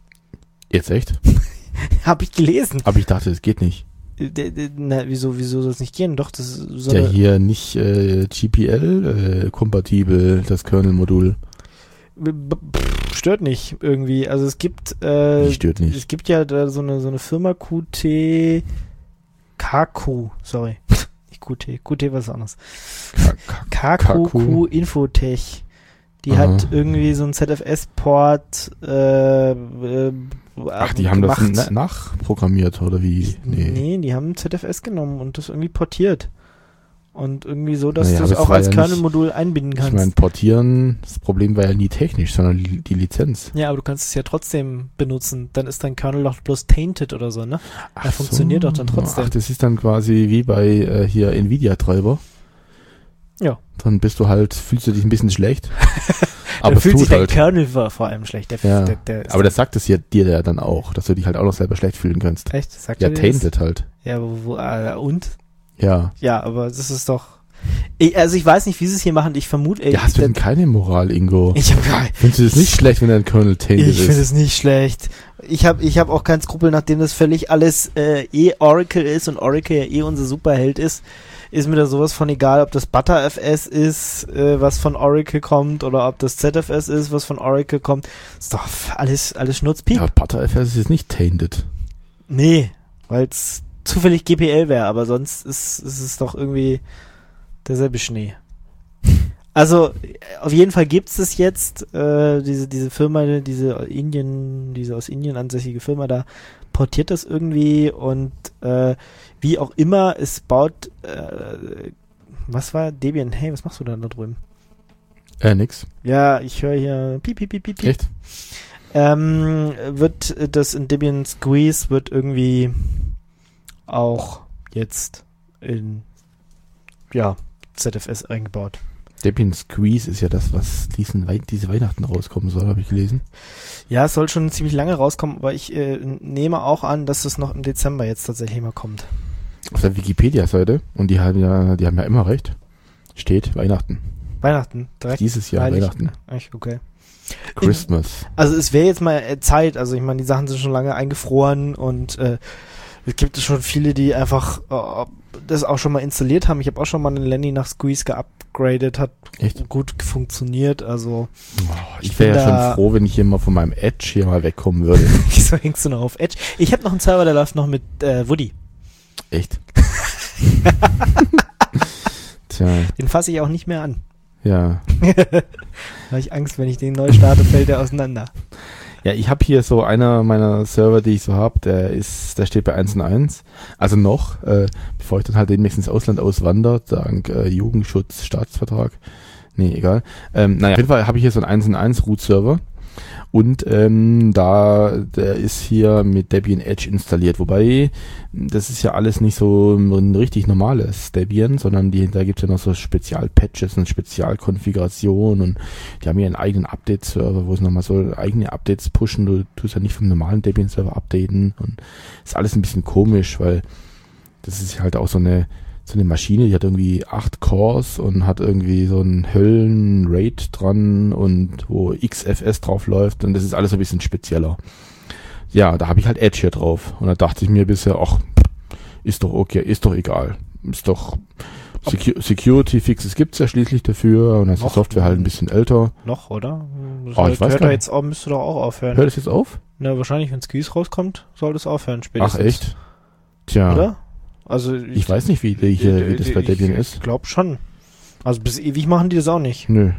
Jetzt echt? Hab ich gelesen. Aber ich dachte, es geht nicht. D- d- Na, wieso, wieso soll es nicht gehen? Doch, das ist so Ja, eine, hier nicht äh, G P L-kompatibel, das Kernel-Modul. b- b- pff, stört nicht irgendwie. Also es gibt, äh, Die stört nicht. es gibt ja da so eine, so eine Firma Q T, K Q, sorry. Nicht Q T, Q T was anderes. K- K- K Q Q Q. Infotech. Die Aha. hat irgendwie so einen Z F S-Port äh, äh, Ach, die haben gemacht. das na- nachprogrammiert, oder wie? Nee. Nee. die haben Z F S genommen und das irgendwie portiert. Und irgendwie so, dass Naja, du es aber es auch war als ja Kernel-Modul einbinden Ich kannst. meine, portieren, das Problem war ja nie technisch, sondern die, die Lizenz. Ja, aber du kannst es ja trotzdem benutzen. Dann ist dein Kernel doch bloß tainted oder so, ne? Ach funktioniert doch dann trotzdem. Ach, das ist dann quasi wie bei äh, hier Nvidia-Treiber. Ja. Dann bist du halt, fühlst du dich ein bisschen schlecht. aber Dann es fühlt sich tut dein halt. Kernel vor, vor allem schlecht. Der, Ja. der, der ist Aber das sagt es ja dir ja dann auch, dass du dich halt auch noch selber schlecht fühlen kannst. echt? Sagt Ja, er dir das? tainted halt. Ja, wo, wo, äh, und? Ja. Ja, aber das ist doch... Ich, also ich weiß nicht, wie sie es hier machen. Ich vermute... ey, Ja, hast du denn das- keine Moral, Ingo? ich habe gar Findest du das nicht schlecht, wenn dein Kernel tainted Ich finde ist? es nicht schlecht. Ich habe ich hab auch keinen Skrupel, nachdem das völlig alles äh, eh Oracle ist und Oracle ja eh unser Superheld ist, ist mir da sowas von egal, ob das ButterFS ist, äh, was von Oracle kommt, oder ob das Z F S ist, was von Oracle kommt. Ist doch alles, alles Schnurzpiep. Ja, ButterFS ist jetzt nicht tainted. Nee, weil es zufällig G P L wäre, aber sonst ist, ist es doch irgendwie derselbe Schnee. Also, äh, auf jeden Fall gibt's es jetzt, äh, diese, diese Firma, diese Indien, diese aus Indien ansässige Firma da, portiert das irgendwie und äh, wie auch immer, es baut, äh, was war Debian? Hey, was machst du da, da drüben? Äh, nix. Ja, ich höre hier piep, piep, piep, piep, piep. Echt? Ähm, wird das in Debian Squeeze wird irgendwie auch jetzt in ja, Z F S eingebaut. Debian Squeeze ist ja das, was diesen Wei- diese Weihnachten rauskommen soll, habe ich gelesen. Ja, es soll schon ziemlich lange rauskommen, aber ich äh, nehme auch an, dass es noch im Dezember jetzt tatsächlich mal kommt. Auf der Wikipedia-Seite, und die haben ja, die haben ja immer recht, steht Weihnachten. Weihnachten, direkt. Dieses Jahr Heilig- Weihnachten. Echt, okay. Christmas. Also es wäre jetzt mal äh, Zeit, also ich meine, die Sachen sind schon lange eingefroren und äh, es gibt schon viele, die einfach äh, das auch schon mal installiert haben. Ich habe auch schon mal einen Lenny nach Squeeze geupgradet, hat Echt? gut funktioniert, also Oh, ich ich wäre bin ja da- schon froh, wenn ich hier mal von meinem Edge hier mal wegkommen würde. wieso hängst du noch auf Edge? Ich habe noch einen Server, der läuft noch mit äh, Woody. Echt? Tja, Den fasse ich auch nicht mehr an. ja. Da habe ich Angst, wenn ich den neu starte, fällt der auseinander. Ja, ich habe hier so einer meiner Server, die ich so habe, der ist, der steht bei eins Punkt eins. Also noch, äh, bevor ich dann halt demnächst ins Ausland auswandere, dank äh, Jugendschutz, Staatsvertrag. Nee, egal. Ähm, naja, auf jeden Fall habe ich hier so einen eins Punkt eins Root-Server. Und ähm, da der ist hier mit Debian Edge installiert, wobei das ist ja alles nicht so ein richtig normales Debian, sondern die, da gibt's ja noch so Spezialpatches und Spezialkonfigurationen und die haben hier einen eigenen Update-Server, wo sie nochmal so eigene Updates pushen. Du tust ja nicht vom normalen Debian-Server updaten und ist alles ein bisschen komisch, weil das ist halt auch so eine so eine Maschine, die hat irgendwie acht Cores und hat irgendwie so einen Höllen-Raid dran und wo X F S drauf läuft und das ist alles ein bisschen spezieller. Ja, da habe ich halt Edge hier drauf und da dachte ich mir bisher, ach, ist doch okay, ist doch egal. Ist doch Secu- Security-Fixes gibt's ja schließlich dafür und dann ist die Noch? Software halt ein bisschen älter. Noch, oder? Das Oh, ich hört, weiß hört gar er nicht. jetzt auch, müsste doch auch aufhören. Hört es jetzt auf? Na, wahrscheinlich, wenn Squeeze rauskommt, soll das aufhören Ach spätestens. echt? Tja, Oder? Also ich weiß nicht, wie, wie, wie das bei Debian ist. Ich glaube schon. Also bis ewig machen die das auch nicht. Nö.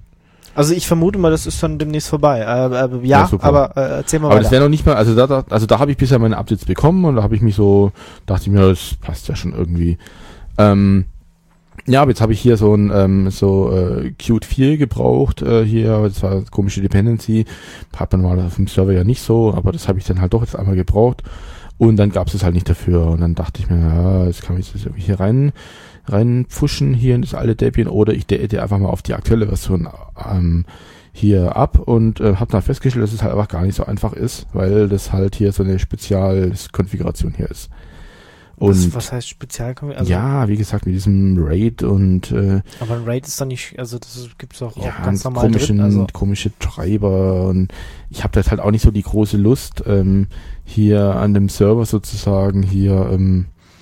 Also ich vermute mal, das ist dann demnächst vorbei. Äh, äh, ja, Ja, super. aber äh, erzähl mal Aber das weiter. wäre noch nicht mal, also da, da also da habe ich bisher meine Updates bekommen und da habe ich mich so, dachte ich mir, das passt ja schon irgendwie. Ähm, ja, aber jetzt habe ich hier so ein ähm, so äh, Qt vier gebraucht, äh, hier, das war eine komische Dependency, hat man mal auf dem Server ja nicht so, aber das habe ich dann halt doch jetzt einmal gebraucht und dann gab es es halt nicht dafür und dann dachte ich mir, ja, jetzt kann ich das irgendwie hier rein reinpfuschen hier in das alte Debian oder ich date einfach mal auf die aktuelle Version ähm, hier ab und äh, habe dann festgestellt, dass es halt einfach gar nicht so einfach ist, weil das halt hier so eine Spezialkonfiguration hier ist. Und was, was heißt Spezialkonfiguration? Also, ja, wie gesagt, mit diesem RAID und äh, aber ein RAID ist doch nicht, also das gibt's doch auch ja, ganz normal komischen, drin. Also komische Treiber und ich habe jetzt halt auch nicht so die große Lust, ähm, hier an dem Server sozusagen hier ähm,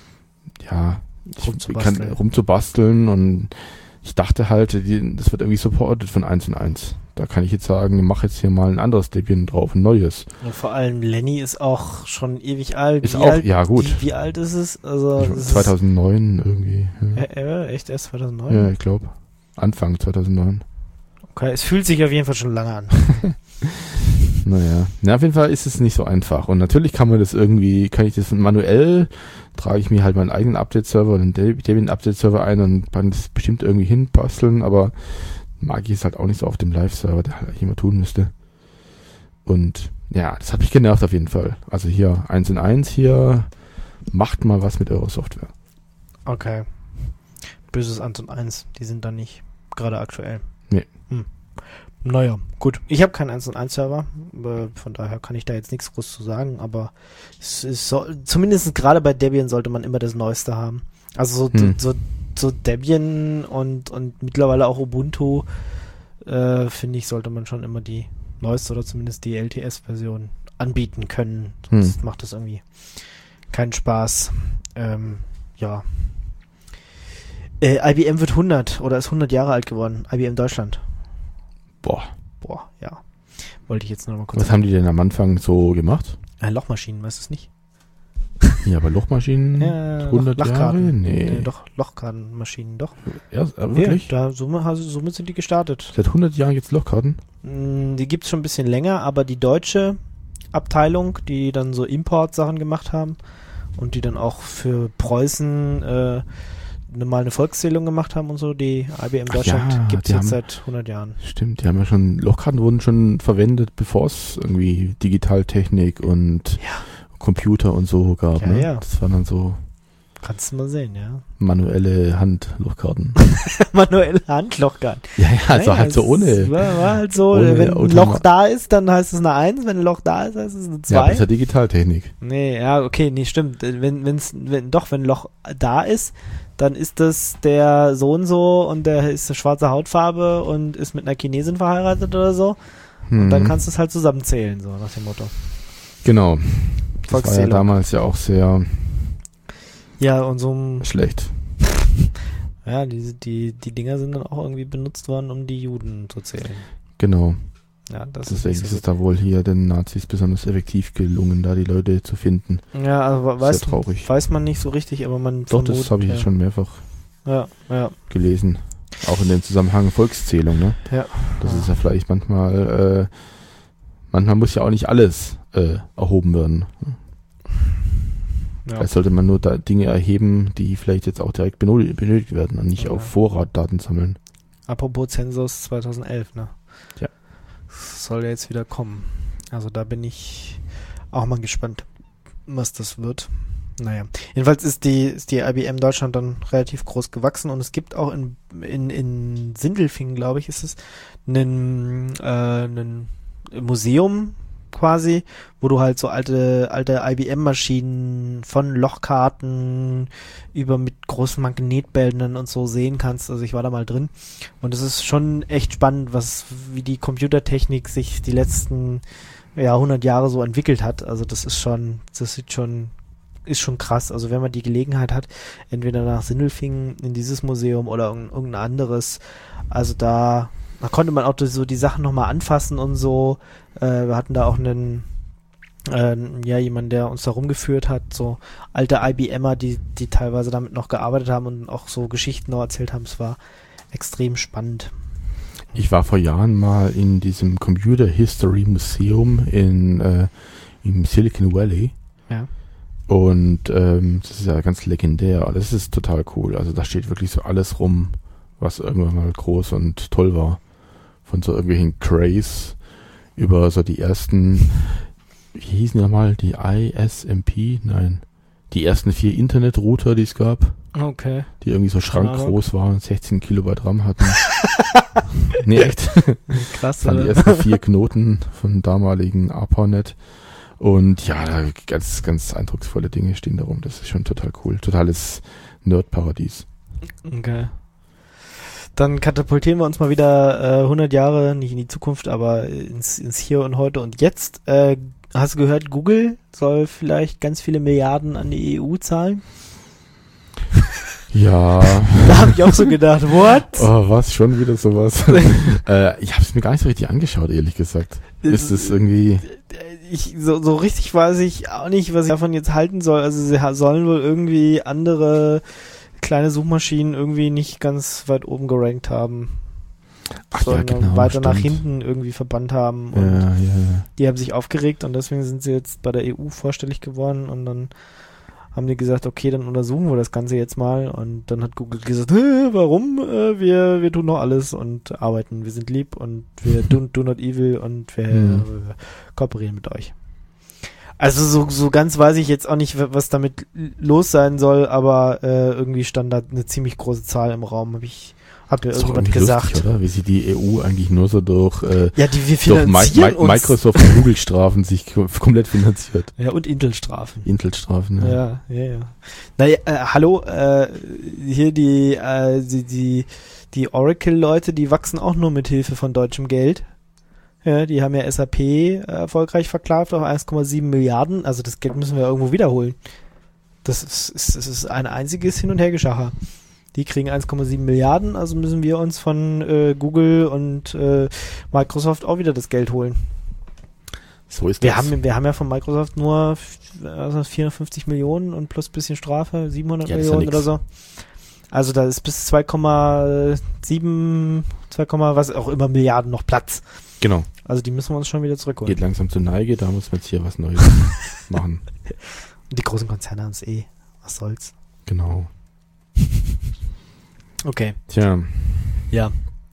ja ich Rumzubasteln. kann rumzubasteln und ich dachte halt, die, das wird irgendwie supported von eins Punkt eins. Da kann ich jetzt sagen, ich mache jetzt hier mal ein anderes Debian drauf, ein neues. und vor allem Lenny ist auch schon ewig alt. Ist wie auch- alt, ja, gut. Wie, wie alt ist es? Also Ich- es zweitausendneun irgendwie. Ist, Ja, äh, äh, echt erst zweitausendneun? ja ich glaube. Anfang zweitausendneun. Okay, es fühlt sich auf jeden Fall schon lange an. Naja, na, auf jeden Fall ist es nicht so einfach. Und natürlich kann man das irgendwie, kann ich das manuell, trage ich mir halt meinen eigenen Update-Server und einen Debian-Update-Server ein und kann das bestimmt irgendwie hinbasteln, aber mag ich es halt auch nicht so auf dem Live-Server, der halt eigentlich immer tun müsste. Und ja, das hat mich genervt auf jeden Fall. Also hier eins in eins hier, macht mal was mit eurer Software. Okay. Böses eins und eins, die sind da nicht gerade aktuell. Nee. Hm. Naja, gut. Ich habe keinen eins und eins Server, äh, von daher kann ich da jetzt nichts groß zu sagen, aber es ist so, zumindest gerade bei Debian sollte man immer das Neueste haben. Also so, Hm. so, so Debian und, und mittlerweile auch Ubuntu, äh, finde ich, sollte man schon immer die neueste oder zumindest die L T S-Version anbieten können. Sonst Hm. macht das irgendwie keinen Spaß. Ähm, ja. Äh, I B M wird hundert oder ist hundert Jahre alt geworden. I B M Deutschland. Boah, Boah, ja. Wollte ich jetzt noch mal kurz was haben die denn am Anfang so gemacht? Äh, Lochmaschinen, weißt du es nicht? Ja, aber Lochmaschinen, Ja, hundert Loch- Jahre? Lochkarten. Nee. Äh, doch, Lochkartenmaschinen, doch. Ja, äh, wirklich? Ja, da, somit, also, somit sind die gestartet. Seit hundert Jahren gibt's Lochkarten? Mm, Die gibt's schon ein bisschen länger, aber die deutsche Abteilung, die dann so Import-Sachen gemacht haben und die dann auch für Preußen äh, mal eine Volkszählung gemacht haben und so, die I B M Ach Deutschland ja, gibt's die jetzt haben- seit hundert Jahren. Stimmt, die haben ja schon, Lochkarten wurden schon verwendet, bevor es irgendwie Digitaltechnik und Computer und so gab. Ja, ne? ja. Das waren dann so Kannst du mal sehen, ja. manuelle Handlochkarten. Manuelle Handlochkarten. ja, ja, also Naja, halt so es ohne. War, war halt so, ohne wenn ein Automa- Loch da ist, dann heißt es eine eins, wenn ein Loch da ist, heißt es eine Ja, aber das ist zwei. ja Digitaltechnik. Nee, ja, okay, nee, stimmt. Wenn, wenn's, wenn, doch, wenn ein Loch da ist, dann ist das der so und so und der ist eine schwarze Hautfarbe und ist mit einer Chinesin verheiratet oder so. Und dann Mhm. kannst du es halt zusammenzählen, so nach dem Motto. Genau. Das war ja Volkszählung. damals ja auch sehr Ja, und so ein, schlecht. ja, die, die, die Dinger sind dann auch irgendwie benutzt worden, um die Juden zu zählen. Genau. Ja, das Deswegen ist ist nicht es da wohl hier den Nazis besonders effektiv gelungen, da die Leute zu finden. so. Ja, also weiß, Sehr traurig. weiß man nicht so richtig, aber man Doch, vermutet, das habe ich ja. jetzt schon mehrfach Ja, ja, gelesen. Auch in dem Zusammenhang Volkszählung, ne? ja. Das ist ja vielleicht manchmal, äh, manchmal muss ja auch nicht alles äh, erhoben werden. ja. Vielleicht sollte man nur da Dinge erheben, die vielleicht jetzt auch direkt benötigt, benötigt werden und nicht Ja. auf Vorrat Daten sammeln. Apropos Zensus zweitausendelf, ne? Ja. Das soll ja jetzt wieder kommen. Also da bin ich auch mal gespannt, was das wird. Naja. Jedenfalls ist die, ist die I B M Deutschland dann relativ groß gewachsen und es gibt auch in, in, in Sindelfingen, glaube ich, ist es, einen, äh, einen Museum quasi, wo du halt so alte, alte I B M-Maschinen von Lochkarten über mit großen Magnetbändern und so sehen kannst. Also ich war da mal drin und es ist schon echt spannend, was, wie die Computertechnik sich die letzten, ja, hundert Jahre so entwickelt hat. Also das ist schon, das sieht schon, ist schon krass. Also wenn man die Gelegenheit hat, entweder nach Sindelfingen in dieses Museum oder irgendein, irgendein anderes, also da, da konnte man auch so die Sachen nochmal anfassen und so. Äh, wir hatten da auch einen, äh, ja, jemand, der uns da rumgeführt hat, so alte I B M er, die, die teilweise damit noch gearbeitet haben und auch so Geschichten noch erzählt haben. Es war extrem spannend. Ich war vor Jahren mal in diesem Computer History Museum in äh, im Silicon Valley. Ja. Und ähm, das ist ja ganz legendär. Das ist total cool. Also da steht wirklich so alles rum, was irgendwann mal groß und toll war. Von so irgendwelchen Crays über so die ersten, wie hießen die nochmal, die I S M P? Nein. Die ersten vier Internetrouter, die es gab, Okay. die irgendwie so Keine Ahnung. schrankgroß waren, sechzehn Kilobyte RAM hatten. Nee, echt. Krass, Das waren die oder? ersten vier Knoten vom damaligen ARPANET. Und ja, da ganz, ganz eindrucksvolle Dinge stehen da rum. Das ist schon total cool. Totales Nerdparadies. Okay. Dann katapultieren wir uns mal wieder äh, hundert Jahre, nicht in die Zukunft, aber ins, ins Hier und Heute und Jetzt. Äh, hast du gehört, Google soll vielleicht ganz viele Milliarden an die E U zahlen? Ja. Da habe ich auch so gedacht, what? Oh, was? Schon wieder sowas? äh, ich habe es mir gar nicht so richtig angeschaut, ehrlich gesagt. Ist es irgendwie... Ich, so, so richtig weiß ich auch nicht, was ich davon jetzt halten soll. Also sie ha- sollen wohl irgendwie andere kleine Suchmaschinen irgendwie nicht ganz weit oben gerankt haben. Ach ja, sondern genau, weiter nach stimmt. hinten irgendwie verbannt haben. Und Ja, ja, ja. die haben sich aufgeregt und deswegen sind sie jetzt bei der E U vorstellig geworden und dann haben die gesagt, okay, dann untersuchen wir das Ganze jetzt mal und dann hat Google gesagt, Hä, warum? Äh, wir, wir tun noch alles und arbeiten, wir sind lieb und wir do, do not evil und wir Mhm. äh, kooperieren mit euch. Also so, so ganz weiß ich jetzt auch nicht, was damit los sein soll, aber äh, irgendwie stand da eine ziemlich große Zahl im Raum, habe ich Hat mir Das ist doch irgendjemand irgendwie gesagt. lustig, oder? Wie sie die E U eigentlich nur so durch, äh, Ja, die wir durch Mi finanzieren Mi uns. Microsoft und Google Strafen sich ko- komplett finanziert. Ja, und Intel-Strafen. Intel-Strafen, ja. Ja, ja, ja. Naja, äh, hallo, äh, hier die, äh, die, die, die Oracle-Leute, die wachsen auch nur mit Hilfe von deutschem Geld. Ja, die haben ja S A P äh, erfolgreich verklagt auf eins Komma sieben Milliarden. Also das Geld müssen wir irgendwo wiederholen. Das ist, ist, das ist ein einziges Hin- und Hergeschacher. Die kriegen eins Komma sieben Milliarden, also müssen wir uns von äh, Google und äh, Microsoft auch wieder das Geld holen. So ist Wir das. haben, wir haben ja von Microsoft nur f- also vierhundertfünfzig Millionen und plus bisschen Strafe, siebenhundert Ja, das ist ja Millionen oder nix. so. Also da ist bis zwei Komma sieben, zwei, was auch immer Milliarden noch Platz. Genau. Also die müssen wir uns schon wieder zurückholen. Geht langsam zur Neige, da muss man jetzt hier was Neues machen. Und die großen Konzerne haben es eh. Was soll's. Genau. Okay. Tja, Ja.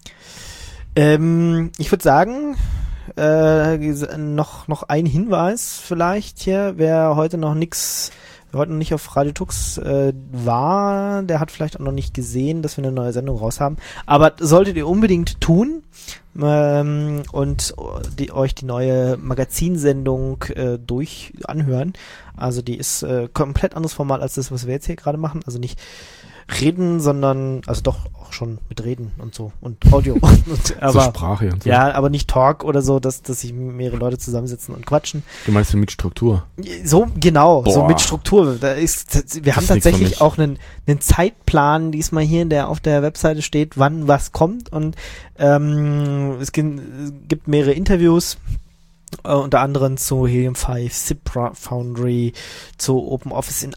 Ähm, ich würde sagen, äh, ges- noch, noch ein Hinweis vielleicht hier, wer heute noch nix, wer heute noch nicht auf Radio Tux äh, war, der hat vielleicht auch noch nicht gesehen, dass wir eine neue Sendung raus haben. Aber solltet ihr unbedingt tun ähm, und die, euch die neue Magazinsendung äh, durch anhören. Also die ist äh, komplett anderes Format als das, was wir jetzt hier gerade machen. Also nicht Reden, sondern, also doch auch schon mit Reden und so und Audio. und, und, aber, so Sprache und so. Ja, aber nicht Talk oder so, dass, dass sich mehrere Leute zusammensitzen und quatschen. Du meinst mit Struktur? So, genau, Boah. so mit Struktur. Da ist, wir haben ist nix für tatsächlich mich. auch einen, einen Zeitplan, diesmal hier in der, auf der Webseite steht, wann was kommt und ähm, es gibt, es gibt mehrere Interviews. Uh, unter anderem zu Helium fünf, S I P Foundry, zu OpenOffice in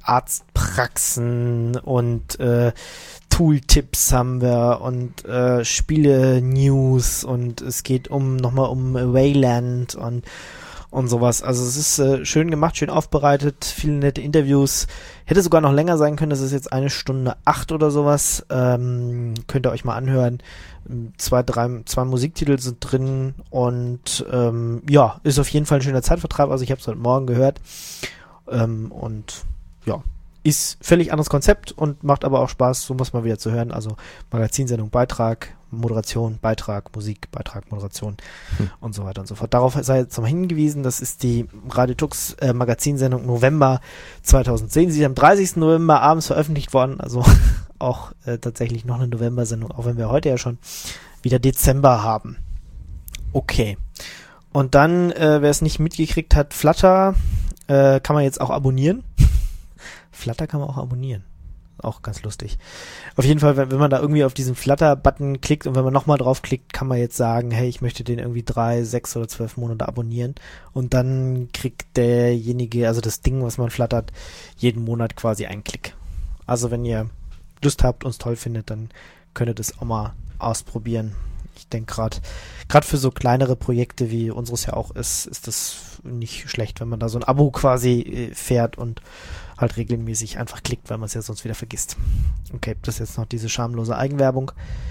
Arztpraxen und äh, Tooltips haben wir und äh, Spiele-News und es geht um nochmal um Wayland und und sowas. Also es ist äh, schön gemacht, schön aufbereitet, viele nette Interviews. Hätte sogar noch länger sein können, das ist jetzt eine Stunde acht oder sowas. Ähm, könnt ihr euch mal anhören. Zwei, drei, zwei Musiktitel sind drin und ähm, ja, ist auf jeden Fall ein schöner Zeitvertreib. Also ich habe es heute Morgen gehört ähm, und ja, ist völlig anderes Konzept und macht aber auch Spaß, so muss man wieder zu hören. Also Magazinsendung, Beitrag, Moderation, Beitrag, Musik, Beitrag, Moderation hm. und so weiter und so fort. Darauf sei jetzt nochmal hingewiesen, das ist die Radio Tux äh, Magazinsendung November zweitausendzehn. Sie ist am dreißigsten November abends veröffentlicht worden, also auch äh, tatsächlich noch eine November-Sendung, auch wenn wir heute ja schon wieder Dezember haben. Okay. Und dann, äh, wer es nicht mitgekriegt hat, Flutter äh, kann man jetzt auch abonnieren. Flutter kann man auch abonnieren. Auch ganz lustig. Auf jeden Fall, wenn, wenn man da irgendwie auf diesen Flutter-Button klickt und wenn man nochmal draufklickt, kann man jetzt sagen, hey, ich möchte den irgendwie drei, sechs oder zwölf Monate abonnieren und dann kriegt derjenige, also das Ding, was man flattert, jeden Monat quasi einen Klick. Also wenn ihr Lust habt, uns toll findet, dann könnt ihr das auch mal ausprobieren. Ich denke gerade, gerade für so kleinere Projekte, wie unseres ja auch ist, ist das nicht schlecht, wenn man da so ein Abo quasi äh, fährt und halt regelmäßig einfach klickt, weil man es ja sonst wieder vergisst. Okay, das ist jetzt noch diese schamlose Eigenwerbung.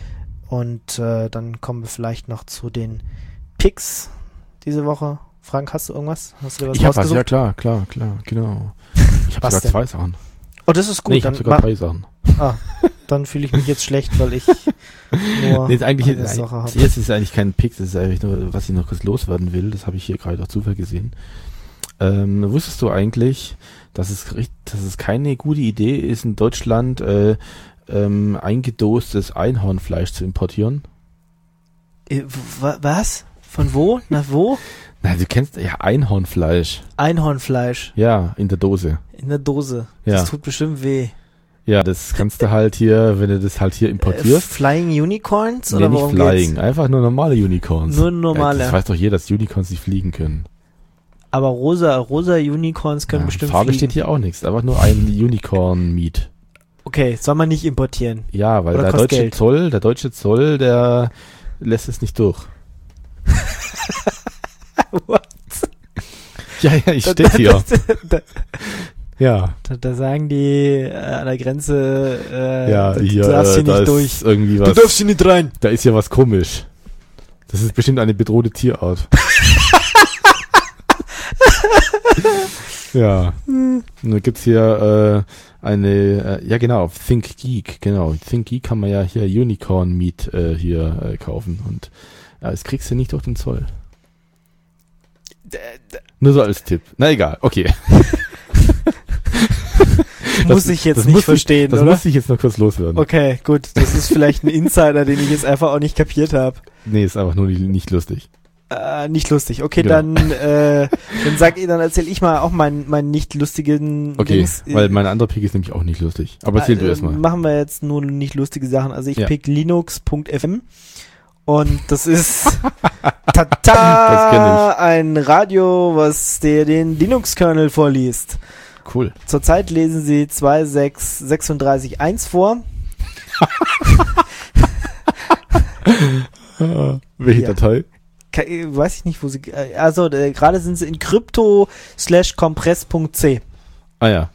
Und äh, dann kommen wir vielleicht noch zu den Picks diese Woche. Frank, hast du irgendwas? Hast du dir was Ich hab was, rausgesucht? ja klar, klar, klar, genau. Ich habe Was sogar denn? zwei Sachen. Oh, das ist gut. Nee, ich dann habe sogar ma- drei Sachen. Ah, dann fühle ich mich jetzt schlecht, weil ich nur Nee, ist eigentlich, eine Sache habe. jetzt ist eigentlich kein Pick, das ist eigentlich nur, was ich noch kurz loswerden will. Das habe ich hier gerade auf Zufall gesehen. Ähm, wusstest du eigentlich, dass es, richt- dass es keine gute Idee ist, in Deutschland äh, ähm, eingedostes Einhornfleisch zu importieren? Äh, wa- was? Von wo? Nach wo? Na, du kennst ja Einhornfleisch. Einhornfleisch Ja, in der Dose. in der Dose. Ja. Das tut bestimmt weh. Ja, das kannst du halt hier, wenn du das halt hier Äh, importierst. Flying Unicorns? Nee, Oder nicht worum Flying, geht's? einfach nur normale Unicorns. Nur normale. Ja, das weiß doch jeder, dass Unicorns nicht fliegen können. Aber rosa, rosa Unicorns können Ja, bestimmt Farbe fliegen. steht hier auch nichts, einfach nur ein Unicorn-Meat. Okay, soll man nicht importieren. Ja, weil Oder der kostet deutsche Geld. Zoll, der deutsche Zoll, der lässt es nicht durch. What? Ja, ja, ich Da, stehe hier. da, Ja, da, da sagen die äh, an der Grenze, äh, ja, du hier, darfst hier äh, da nicht ist durch. irgendwie Du was, darfst hier nicht rein. da ist ja was komisch. Das ist bestimmt eine bedrohte Tierart. Ja. Und dann gibt's hier äh, eine, äh, ja genau, Think Geek, genau. Think Geek kann man ja hier Unicorn Meat äh, hier äh, kaufen und ja, das kriegst du nicht durch den Zoll. D- d- Nur so als Tipp. Na egal, okay. Muss ich jetzt das nicht muss verstehen, ich, Das oder? muss ich jetzt noch kurz loswerden. Okay, gut. Das ist vielleicht ein Insider, den ich jetzt einfach auch nicht kapiert habe. Nee, ist einfach nur nicht, nicht lustig. Äh, nicht lustig. Okay, Genau. dann, äh, dann sag ich, dann erzähl ich mal auch meinen, meinen nicht lustigen Okay, Dings. weil mein anderer Pick ist nämlich auch nicht lustig. Aber erzähl du Äh, erstmal. Machen wir jetzt nur nicht lustige Sachen. Also ich Ja. pick linux punkt f m und das ist Das tata, kenn ein Radio, was dir den Linux-Kernel vorliest. Cool. Zurzeit lesen sie zwei Punkt sechs Punkt sechsunddreißig Punkt eins vor. Welche Ja. Datei? Ke- Weiß ich nicht, wo sie, äh, also äh, gerade sind sie in crypto slash compress punkt c. Ah ja.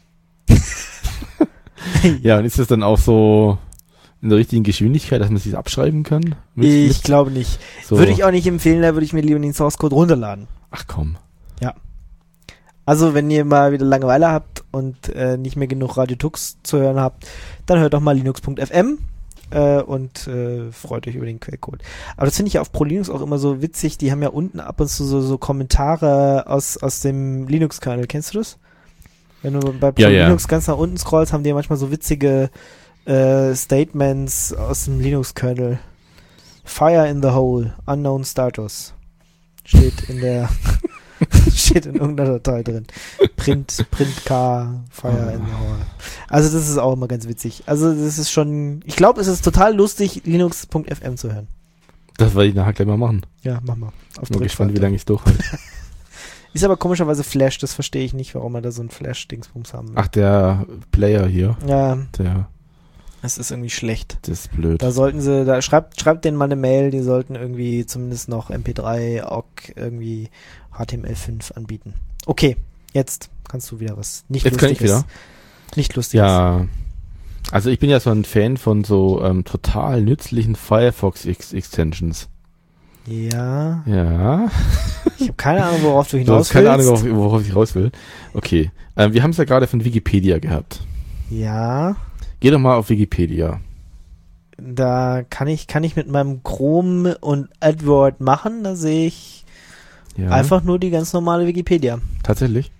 Ja, und ist das dann auch so in der richtigen Geschwindigkeit, dass man sich abschreiben kann? Mit- Ich mit glaube nicht. so- Würde ich auch nicht empfehlen, da würde ich mir lieber den Source Code runterladen. Ach komm. Also wenn ihr mal wieder Langeweile habt und äh, nicht mehr genug Radio Tux zu hören habt, dann hört doch mal linux punkt f m äh, und äh, freut euch über den Quellcode. Aber das finde ich ja auf ProLinux auch immer so witzig. Die haben ja unten ab und zu so, so Kommentare aus, aus dem Linux-Kernel. Kennst du das? Wenn du bei Ja, ProLinux ja. ganz nach unten scrollst, haben die ja manchmal so witzige äh, Statements aus dem Linux-Kernel. Fire in the hole, unknown status. Steht in der steht in irgendeiner Datei drin. Print, print K, Fire in the hole. Also das ist auch immer ganz witzig. Also das ist schon, ich glaube, es ist total lustig, linux punkt f m zu hören. Das werde ich nachher gleich mal machen. Ja, mach mal. Auf Ich bin gespannt, wie lange ich es durchhalte. Ist aber komischerweise Flash, das verstehe ich nicht, warum man da so ein Flash-Dingsbums haben will. Ach, der Player hier. Ja, Der, das ist irgendwie schlecht. das ist blöd. Da sollten sie, da schreibt, schreibt denen mal eine Mail, die sollten irgendwie zumindest noch M P drei, O G, irgendwie H T M L fünf anbieten. Okay, jetzt kannst du wieder was nicht Jetzt kann ich Lustiges. wieder. Nicht Lustiges. Ja, also ich bin ja so ein Fan von so ähm, total nützlichen Firefox-Extensions. Ja, Ja. ich habe keine Ahnung, worauf du Du hinaus hast keine willst. Ahnung, worauf, worauf ich raus will. Okay. Ähm, wir haben es ja gerade von Wikipedia gehabt. Ja, Geh doch mal auf Wikipedia. da kann ich, kann ich mit meinem Chrome und AdWord machen, da sehe ich Ja. einfach nur die ganz normale Wikipedia. Tatsächlich?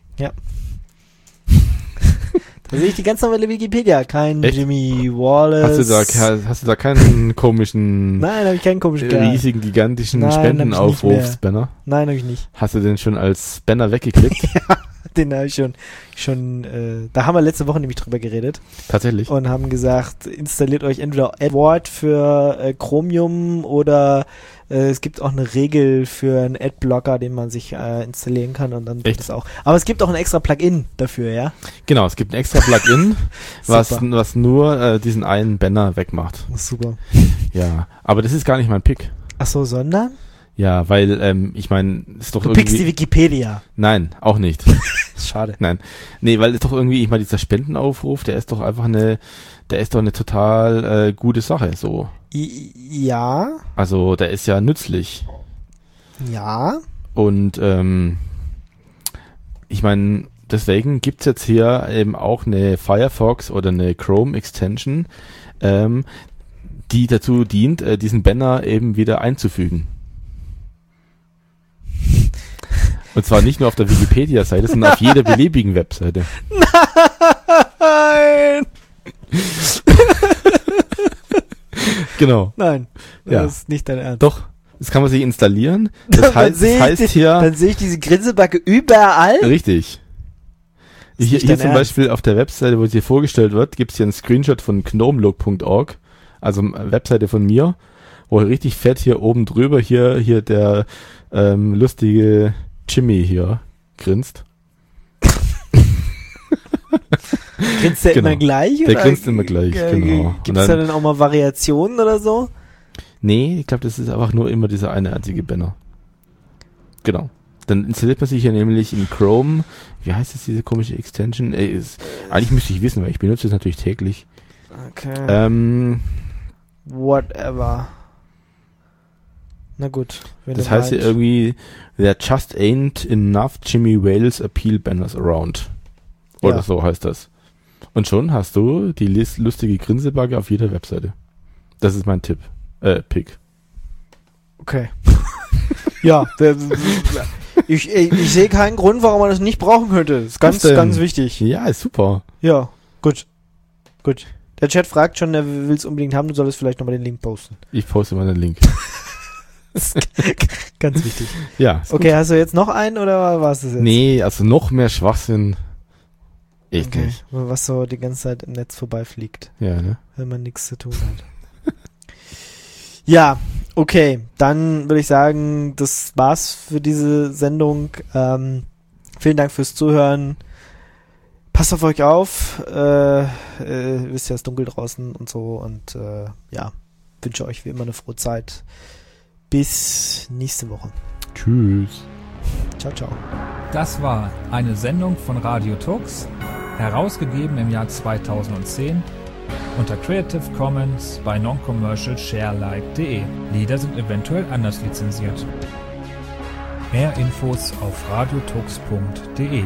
Da sehe ich die ganz normale Wikipedia, kein Echt? Jimmy Wallace. Hast du da, hast du da keinen komischen, Nein, habe ich keinen komischen äh, Kerl. riesigen, gigantischen Nein, hab ich nicht Spendenaufrufs-Banner? Nein, habe ich nicht. Hast du den schon als Banner weggeklickt? Den habe ich schon, schon, äh, da haben wir letzte Woche nämlich drüber geredet Tatsächlich? und haben gesagt, installiert euch entweder AdWord für äh, Chromium oder äh, es gibt auch eine Regel für einen Adblocker, den man sich äh, installieren kann und dann wird Echt? es auch. Aber es gibt auch ein extra Plugin dafür, ja? Genau, es gibt ein extra Plugin, was, Super. was nur äh, diesen einen Banner wegmacht. Super. Ja, aber das ist gar nicht mein Pick. Ach so, sondern? Ja, weil, ähm, ich meine, ist doch Du pickst die irgendwie... Wikipedia. Nein, auch nicht. Schade. Nein. Nee, weil ist doch irgendwie, ich meine, dieser Spendenaufruf, der ist doch einfach eine, der ist doch eine total äh, gute Sache, so. I- Ja, Also, der ist ja nützlich. ja. Und, ähm, ich meine, deswegen gibt's jetzt hier eben auch eine Firefox oder eine Chrome Extension, ähm, die dazu dient, äh, diesen Banner eben wieder einzufügen. Und zwar nicht nur auf der Wikipedia-Seite, sondern auf jeder beliebigen Webseite. Nein! Genau. Nein, das Ja. ist nicht dein Ernst. Doch, das kann man sich installieren. Das Dann heißt, sehe das ich heißt die- hier... Dann sehe ich diese Grinsebacke überall. Richtig. Ist Hier, nicht hier dein zum Ernst. Beispiel auf der Webseite, wo es hier vorgestellt wird, gibt es hier einen Screenshot von gnomelog punkt org, also eine Webseite von mir, wo richtig fett hier oben drüber hier hier der ähm, lustige Jimmy hier grinst. Grinst der Genau. immer gleich? Der oder grinst immer gleich, äh, genau. Gibt Und es da dann- dann auch mal Variationen oder so? Nee, ich glaube, das ist einfach nur immer dieser eine einzige Banner. Genau. Dann installiert man sich hier nämlich in Chrome, wie heißt das, diese komische Extension? Ey, ist, eigentlich müsste ich wissen, weil ich benutze es natürlich täglich. Okay. Ähm, Whatever. Na gut. Wenn das du heißt hier meinst. irgendwie, there just ain't enough Jimmy Wales appeal banners around. Oder Ja. so heißt das. Und schon hast du die lis- lustige Grinsebacke auf jeder Webseite. Das ist mein Tipp. Äh, Pick. Okay. Ja, der, ich, ich, ich sehe keinen Grund, warum man das nicht brauchen könnte. Ist ganz, Was denn? ganz wichtig. Ja, ist super. Ja, gut. Gut. Der Chat fragt schon, er will es unbedingt haben, du solltest vielleicht nochmal den Link posten. Ich poste mal den Link. Ganz wichtig. Ja. ist Okay, hast du jetzt noch einen oder war es das gut. jetzt? Nee, also noch mehr Schwachsinn. Echt Okay. nicht. Was so die ganze Zeit im Netz vorbeifliegt, Ja, ne? wenn man nichts zu tun hat. Ja, okay. Dann würde ich sagen, das war's für diese Sendung. Ähm, vielen Dank fürs Zuhören. Passt auf euch auf. Äh, äh, wisst ja, es ist dunkel draußen und so. Und äh, ja, wünsche euch wie immer eine frohe Zeit. Bis nächste Woche. Tschüss. Ciao, ciao. Das war eine Sendung von Radio Tux, herausgegeben im Jahr zweitausendzehn unter Creative Commons bei Non-Commercial Sharealike punkt de. Lieder sind eventuell anders lizenziert. Mehr Infos auf radiotux punkt de.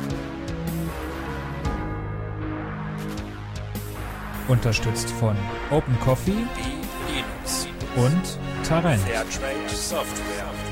Unterstützt von Open Coffee und Tarent. Fairtrade Software.